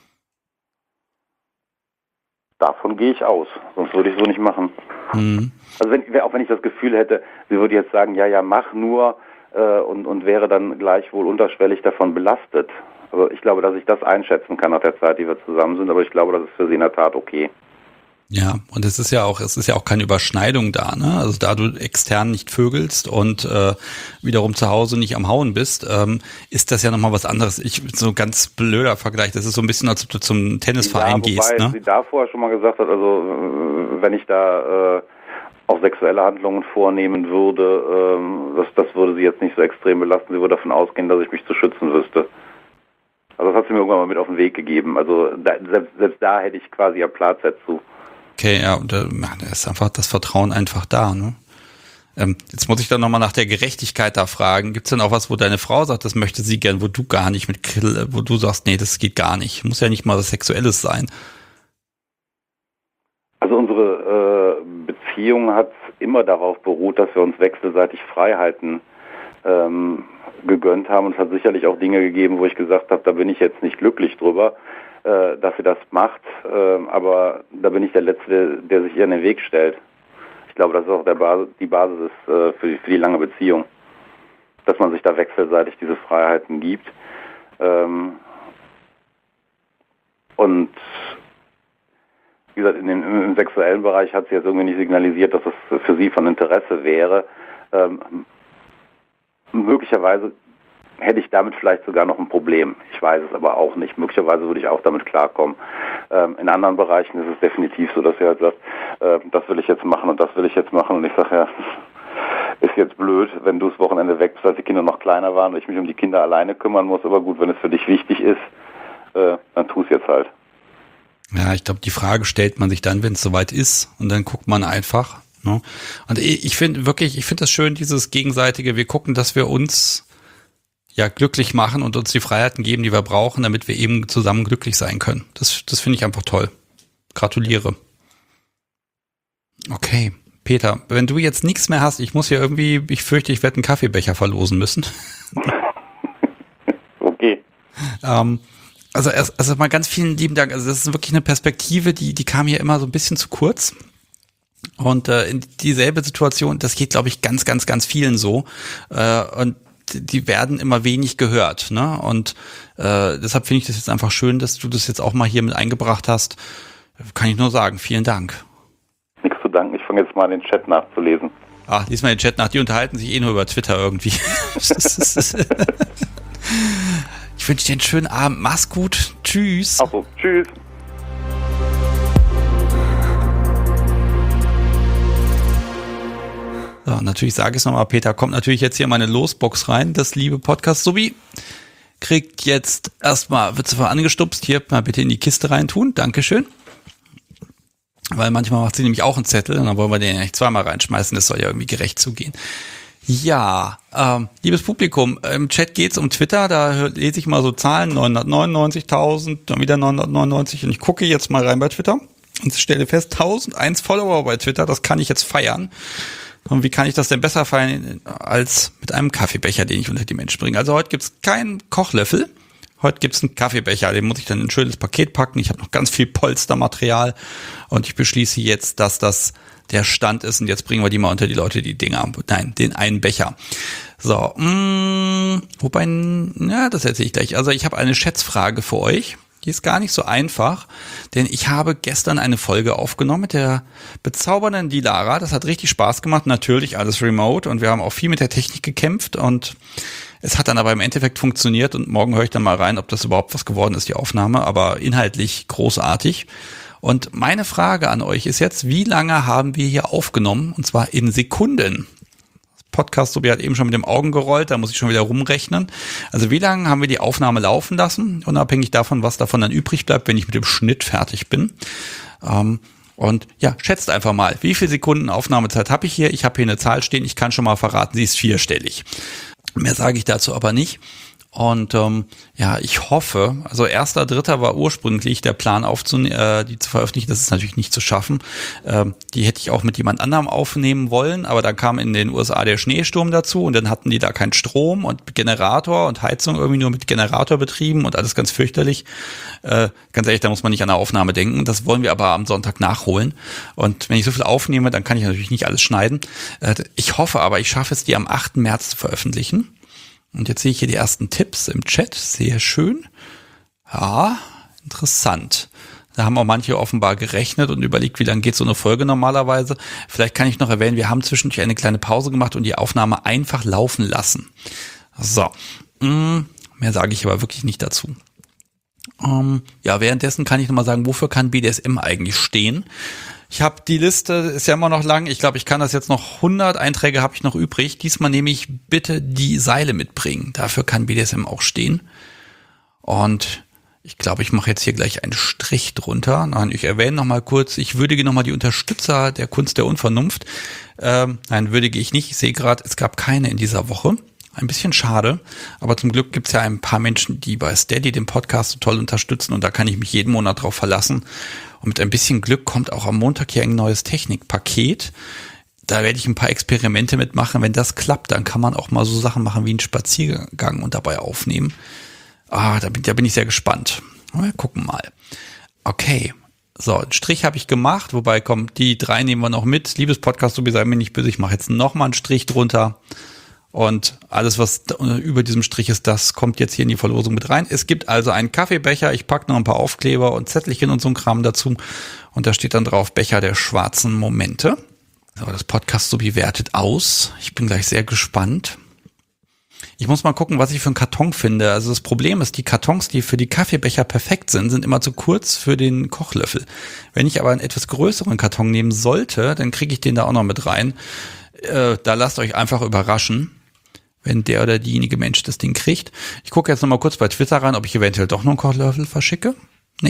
Davon gehe ich aus, sonst würde ich so nicht machen. Mhm. Also wenn, auch wenn ich das Gefühl hätte, sie würde jetzt sagen, ja, ja, mach nur äh, und, und wäre dann gleichwohl unterschwellig davon belastet. Also ich glaube, dass ich das einschätzen kann nach der Zeit, die wir zusammen sind, aber ich glaube, das ist für sie in der Tat okay. Ja, und es ist ja auch, es ist ja auch keine Überschneidung da, ne? Also da du extern nicht vögelst und äh, wiederum zu Hause nicht am Hauen bist, ähm, ist das ja nochmal was anderes. Ich, so ein ganz blöder Vergleich, das ist so ein bisschen, als ob du zum Tennisverein ja, gehst, wobei ne? sie da vorher schon mal gesagt hat, also wenn ich da äh, auch sexuelle Handlungen vornehmen würde, ähm, das, das würde sie jetzt nicht so extrem belasten. Sie würde davon ausgehen, dass ich mich zu schützen wüsste. Also das hat sie mir irgendwann mal mit auf den Weg gegeben. Also da, selbst, selbst da hätte ich quasi einen Platz dazu. Okay, ja, und da, da ist einfach das Vertrauen einfach da, ne? Ähm, jetzt muss ich dann nochmal nach der Gerechtigkeit da fragen. Gibt es denn auch was, wo deine Frau sagt, das möchte sie gern, wo du gar nicht mit, wo du sagst, nee, das geht gar nicht. Muss ja nicht mal was Sexuelles sein. Also unsere äh, Beziehung hat immer darauf beruht, dass wir uns wechselseitig Freiheiten ähm, gegönnt haben. Und es hat sicherlich auch Dinge gegeben, wo ich gesagt habe, da bin ich jetzt nicht glücklich drüber, äh, dass sie das macht. Äh, aber da bin ich der Letzte, der sich ihr in den Weg stellt. Ich glaube, das ist auch der Basis, die Basis ist, äh, für, die, für die lange Beziehung, dass man sich da wechselseitig diese Freiheiten gibt. Ähm, und wie gesagt, in den, im sexuellen Bereich hat sie jetzt irgendwie nicht signalisiert, dass das für sie von Interesse wäre. Ähm, möglicherweise hätte ich damit vielleicht sogar noch ein Problem. Ich weiß es aber auch nicht. Möglicherweise würde ich auch damit klarkommen. Ähm, in anderen Bereichen ist es definitiv so, dass sie halt sagt, äh, das will ich jetzt machen und das will ich jetzt machen. Und ich sage, ja, ist jetzt blöd, wenn du das Wochenende weg bist, als die Kinder noch kleiner waren und ich mich um die Kinder alleine kümmern muss. Aber gut, wenn es für dich wichtig ist, äh, dann tu es jetzt halt. Ja, ich glaube, die Frage stellt man sich dann, wenn es soweit ist, und dann guckt man einfach. Ne? Und ich finde wirklich, ich finde das schön, dieses gegenseitige, wir gucken, dass wir uns ja glücklich machen und uns die Freiheiten geben, die wir brauchen, damit wir eben zusammen glücklich sein können. Das, das finde ich einfach toll. Gratuliere. Okay, Peter, wenn du jetzt nichts mehr hast, ich muss hier irgendwie, ich fürchte, ich werde einen Kaffeebecher verlosen müssen. Okay. ähm, Also erst, also mal ganz vielen lieben Dank. Also das ist wirklich eine Perspektive, die die kam hier immer so ein bisschen zu kurz. Und äh, in dieselbe Situation, das geht, glaube ich, ganz, ganz, ganz vielen so. Äh, und die werden immer wenig gehört. Ne? Und äh, deshalb finde ich das jetzt einfach schön, dass du das jetzt auch mal hier mit eingebracht hast. Kann ich nur sagen, vielen Dank. Nichts zu danken. Ich fange jetzt mal an, den Chat nachzulesen. Ah, lies mal den Chat nach. Die unterhalten sich eh nur über Twitter irgendwie. Ich wünsche dir einen schönen Abend. Mach's gut. Tschüss. Ach so, tschüss. So, natürlich sage ich es nochmal, Peter, kommt natürlich jetzt hier meine Losbox rein. Das liebe Podcast-Subi kriegt jetzt erstmal, wird sofort angestupst, hier mal bitte in die Kiste reintun. Dankeschön. Weil manchmal macht sie nämlich auch einen Zettel und dann wollen wir den ja nicht zweimal reinschmeißen. Das soll ja irgendwie gerecht zugehen. Ja, ähm, liebes Publikum, im Chat geht's um Twitter, da lese ich mal so Zahlen, neunhundertneunundneunzigtausend, dann wieder neunhundertneunundneunzig und ich gucke jetzt mal rein bei Twitter und stelle fest, tausendeins Follower bei Twitter, das kann ich jetzt feiern. Und wie kann ich das denn besser feiern als mit einem Kaffeebecher, den ich unter die Menschen bringe? Also heute gibt's keinen Kochlöffel, heute gibt's einen Kaffeebecher, den muss ich dann in ein schönes Paket packen. Ich habe noch ganz viel Polstermaterial und ich beschließe jetzt, dass das der Stand ist und jetzt bringen wir die mal unter die Leute, die Dinger, nein, den einen Becher. So, mh, wobei, ja, das erzähle ich gleich. Also ich habe eine Schätzfrage für euch. Die ist gar nicht so einfach, denn ich habe gestern eine Folge aufgenommen mit der bezaubernden Dilara. Das hat richtig Spaß gemacht, natürlich alles remote und wir haben auch viel mit der Technik gekämpft und es hat dann aber im Endeffekt funktioniert und morgen höre ich dann mal rein, ob das überhaupt was geworden ist, die Aufnahme, aber inhaltlich großartig. Und meine Frage an euch ist jetzt, wie lange haben wir hier aufgenommen? Und zwar in Sekunden. Podcast, so wie hat eben schon mit den Augen gerollt, da muss ich schon wieder rumrechnen. Also wie lange haben wir die Aufnahme laufen lassen, unabhängig davon, was davon dann übrig bleibt, wenn ich mit dem Schnitt fertig bin. Ähm, und ja, schätzt einfach mal, wie viele Sekunden Aufnahmezeit habe ich hier? Ich habe hier eine Zahl stehen, ich kann schon mal verraten, sie ist vierstellig. Mehr sage ich dazu aber nicht. Und ähm, ja, ich hoffe, also erster, dritter war ursprünglich der Plan aufzunehmen, äh, die zu veröffentlichen, das ist natürlich nicht zu schaffen. Ähm, die hätte ich auch mit jemand anderem aufnehmen wollen, aber dann kam in den U S A der Schneesturm dazu und dann hatten die da keinen Strom und Generator und Heizung irgendwie nur mit Generator betrieben und alles ganz fürchterlich. Äh, ganz ehrlich, da muss man nicht an eine Aufnahme denken. Das wollen wir aber am Sonntag nachholen. Und wenn ich so viel aufnehme, dann kann ich natürlich nicht alles schneiden. Äh, ich hoffe aber, ich schaffe es, die am achten März zu veröffentlichen. Und jetzt sehe ich hier die ersten Tipps im Chat. Sehr schön. Ja, interessant. Da haben auch manche offenbar gerechnet und überlegt, wie lange geht so eine Folge normalerweise. Vielleicht kann ich noch erwähnen, wir haben zwischendurch eine kleine Pause gemacht und die Aufnahme einfach laufen lassen. So, mm, mehr sage ich aber wirklich nicht dazu. Um, ja, währenddessen kann ich nochmal sagen, wofür kann B D S M eigentlich stehen? Ich habe die Liste, ist ja immer noch lang. Ich glaube, ich kann das jetzt noch hundert Einträge habe ich noch übrig. Diesmal nehme ich bitte die Seile mitbringen. Dafür kann B D S M auch stehen. Und ich glaube, ich mache jetzt hier gleich einen Strich drunter. Nein, ich erwähne noch mal kurz, ich würdige noch mal die Unterstützer der Kunst der Unvernunft. Ähm, nein, würdige ich nicht. Ich sehe gerade, es gab keine in dieser Woche. Ein bisschen schade, aber zum Glück gibt es ja ein paar Menschen, die bei Steady den Podcast so toll unterstützen und da kann ich mich jeden Monat drauf verlassen. Und mit ein bisschen Glück kommt auch am Montag hier ein neues Technikpaket. Da werde ich ein paar Experimente mitmachen. Wenn das klappt, dann kann man auch mal so Sachen machen wie einen Spaziergang und dabei aufnehmen. Ah, da bin, da bin ich sehr gespannt. Wir gucken mal. Okay. So, einen Strich habe ich gemacht, wobei kommt die drei nehmen wir noch mit. Liebes Podcast, du sei mir nicht böse, ich mache jetzt nochmal einen Strich drunter. Und alles, was über diesem Strich ist, das kommt jetzt hier in die Verlosung mit rein. Es gibt also einen Kaffeebecher, ich packe noch ein paar Aufkleber und Zettelchen und so ein Kram dazu. Und da steht dann drauf, Becher der schwarzen Momente. So, das Podcast so bewertet aus. Ich bin gleich sehr gespannt. Ich muss mal gucken, was ich für einen Karton finde. Also das Problem ist, die Kartons, die für die Kaffeebecher perfekt sind, sind immer zu kurz für den Kochlöffel. Wenn ich aber einen etwas größeren Karton nehmen sollte, dann kriege ich den da auch noch mit rein. Äh, da lasst euch einfach überraschen, wenn der oder diejenige Mensch das Ding kriegt. Ich gucke jetzt noch mal kurz bei Twitter rein, ob ich eventuell doch noch einen Kochlöffel verschicke. Nee,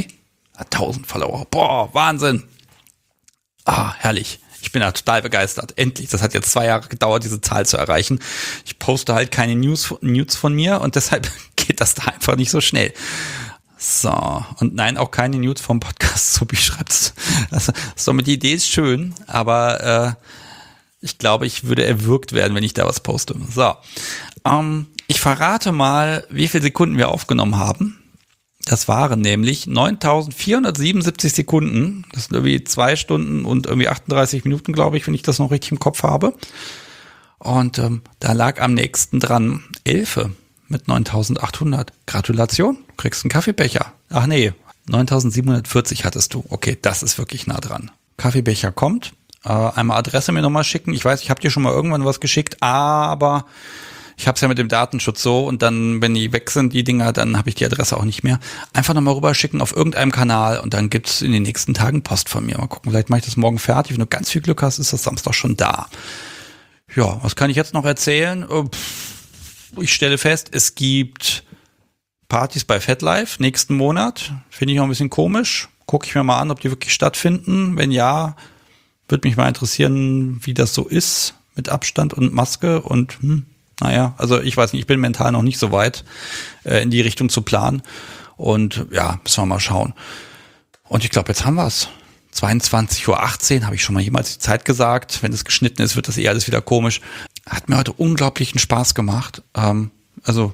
tausend Follower. Boah, Wahnsinn. Ah, herrlich. Ich bin da total begeistert. Endlich. Das hat jetzt zwei Jahre gedauert, diese Zahl zu erreichen. Ich poste halt keine News, News von mir und deshalb geht das da einfach nicht so schnell. So. Und nein, auch keine News vom Podcast, so wie schreibt's. Also, somit die Idee ist schön, aber äh, ich glaube, ich würde erwürgt werden, wenn ich da was poste. So. Ähm, ich verrate mal, wie viele Sekunden wir aufgenommen haben. Das waren nämlich neuntausendvierhundertsiebenundsiebzig Sekunden. Das sind irgendwie zwei Stunden und irgendwie achtunddreißig Minuten, glaube ich, wenn ich das noch richtig im Kopf habe. Und ähm, da lag am nächsten dran Elfe mit neuntausendachthundert. Gratulation, du kriegst einen Kaffeebecher. Ach nee, neuntausendsiebenhundertvierzig hattest du. Okay, das ist wirklich nah dran. Kaffeebecher kommt. Äh, einmal Adresse mir nochmal schicken. Ich weiß, ich habe dir schon mal irgendwann was geschickt, aber ich habe es ja mit dem Datenschutz so und dann, wenn die weg sind, die Dinger, dann habe ich die Adresse auch nicht mehr. Einfach nochmal rüberschicken auf irgendeinem Kanal und dann gibt's in den nächsten Tagen Post von mir. Mal gucken, vielleicht mache ich das morgen fertig. Wenn du ganz viel Glück hast, ist das Samstag schon da. Ja, was kann ich jetzt noch erzählen? Ich stelle fest, es gibt Partys bei FetLife nächsten Monat. Finde ich auch ein bisschen komisch. Gucke ich mir mal an, ob die wirklich stattfinden. Wenn ja, würde mich mal interessieren, wie das so ist mit Abstand und Maske und hm, naja, also ich weiß nicht, ich bin mental noch nicht so weit, äh, in die Richtung zu planen. Und ja, müssen wir mal schauen. Und ich glaube, jetzt haben wir es. zweiundzwanzig Uhr achtzehn habe ich schon mal jemals die Zeit gesagt. Wenn es geschnitten ist, wird das eh alles wieder komisch. Hat mir heute unglaublichen Spaß gemacht. Ähm, also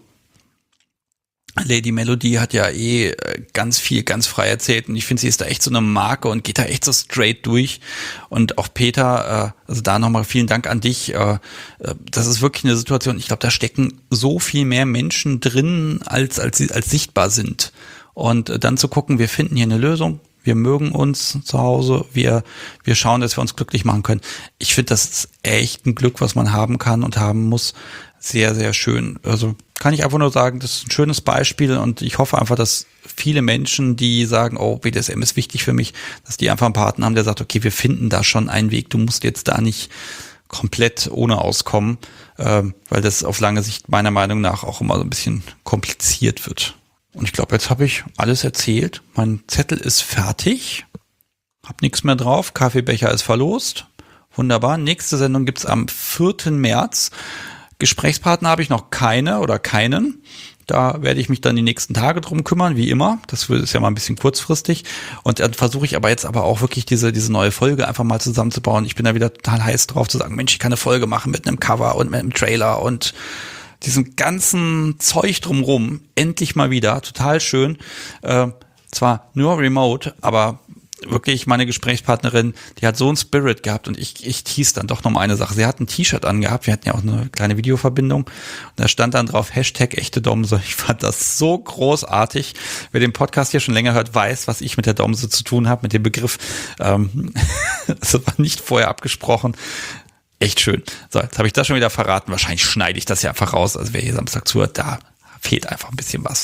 Lady Melody hat ja eh ganz viel, ganz frei erzählt und ich finde, sie ist da echt so eine Marke und geht da echt so straight durch. Und auch Peter, äh, also da nochmal vielen Dank an dich. Äh, das ist wirklich eine Situation, ich glaube, da stecken so viel mehr Menschen drin, als, als sie als sichtbar sind. Und äh, dann zu gucken, wir finden hier eine Lösung. Wir mögen uns zu Hause, wir wir schauen, dass wir uns glücklich machen können. Ich finde, das ist echt ein Glück, was man haben kann und haben muss. Sehr, sehr schön. Also kann ich einfach nur sagen, das ist ein schönes Beispiel und ich hoffe einfach, dass viele Menschen, die sagen, oh, B D S M ist wichtig für mich, dass die einfach einen Partner haben, der sagt, okay, wir finden da schon einen Weg, du musst jetzt da nicht komplett ohne auskommen, ähm, weil das auf lange Sicht meiner Meinung nach auch immer so ein bisschen kompliziert wird. Und ich glaube, jetzt habe ich alles erzählt. Mein Zettel ist fertig. Hab nichts mehr drauf. Kaffeebecher ist verlost. Wunderbar. Nächste Sendung gibt's am vierten März. Gesprächspartner habe ich noch keine oder keinen. Da werde ich mich dann die nächsten Tage drum kümmern, wie immer. Das ist ja mal ein bisschen kurzfristig. Und dann versuche ich aber jetzt aber auch wirklich diese diese neue Folge einfach mal zusammenzubauen. Ich bin da wieder total heiß drauf zu sagen, Mensch, ich kann eine Folge machen mit einem Cover und mit einem Trailer und diesem ganzen Zeug drumrum. Endlich mal wieder. Total schön. Äh, zwar nur remote, aber wirklich meine Gesprächspartnerin, die hat so einen Spirit gehabt und ich, ich tease dann doch noch mal eine Sache. Sie hat ein T-Shirt angehabt, wir hatten ja auch eine kleine Videoverbindung und da stand dann drauf Hashtag echte Domse. Ich fand das so großartig. Wer den Podcast hier schon länger hört, weiß, was ich mit der Domse zu tun habe, mit dem Begriff. Ähm, das war nicht vorher abgesprochen. Echt schön. So, jetzt habe ich das schon wieder verraten. Wahrscheinlich schneide ich das ja einfach raus. Also wer hier Samstag zuhört, da fehlt einfach ein bisschen was.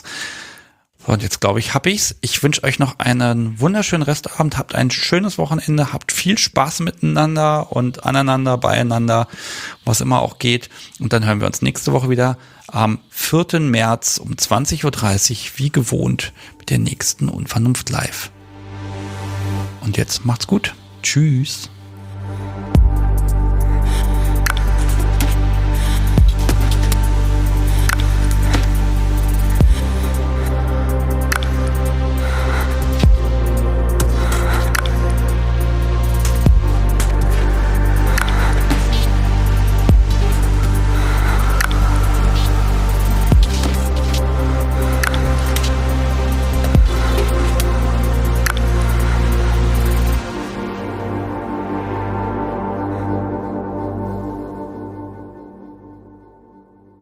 Und jetzt glaube ich, hab ich's. Ich wünsche euch noch einen wunderschönen Restabend. Habt ein schönes Wochenende. Habt viel Spaß miteinander und aneinander, beieinander, was immer auch geht. Und dann hören wir uns nächste Woche wieder am vierten März um zwanzig Uhr dreißig, wie gewohnt, mit der nächsten Unvernunft live. Und jetzt macht's gut. Tschüss.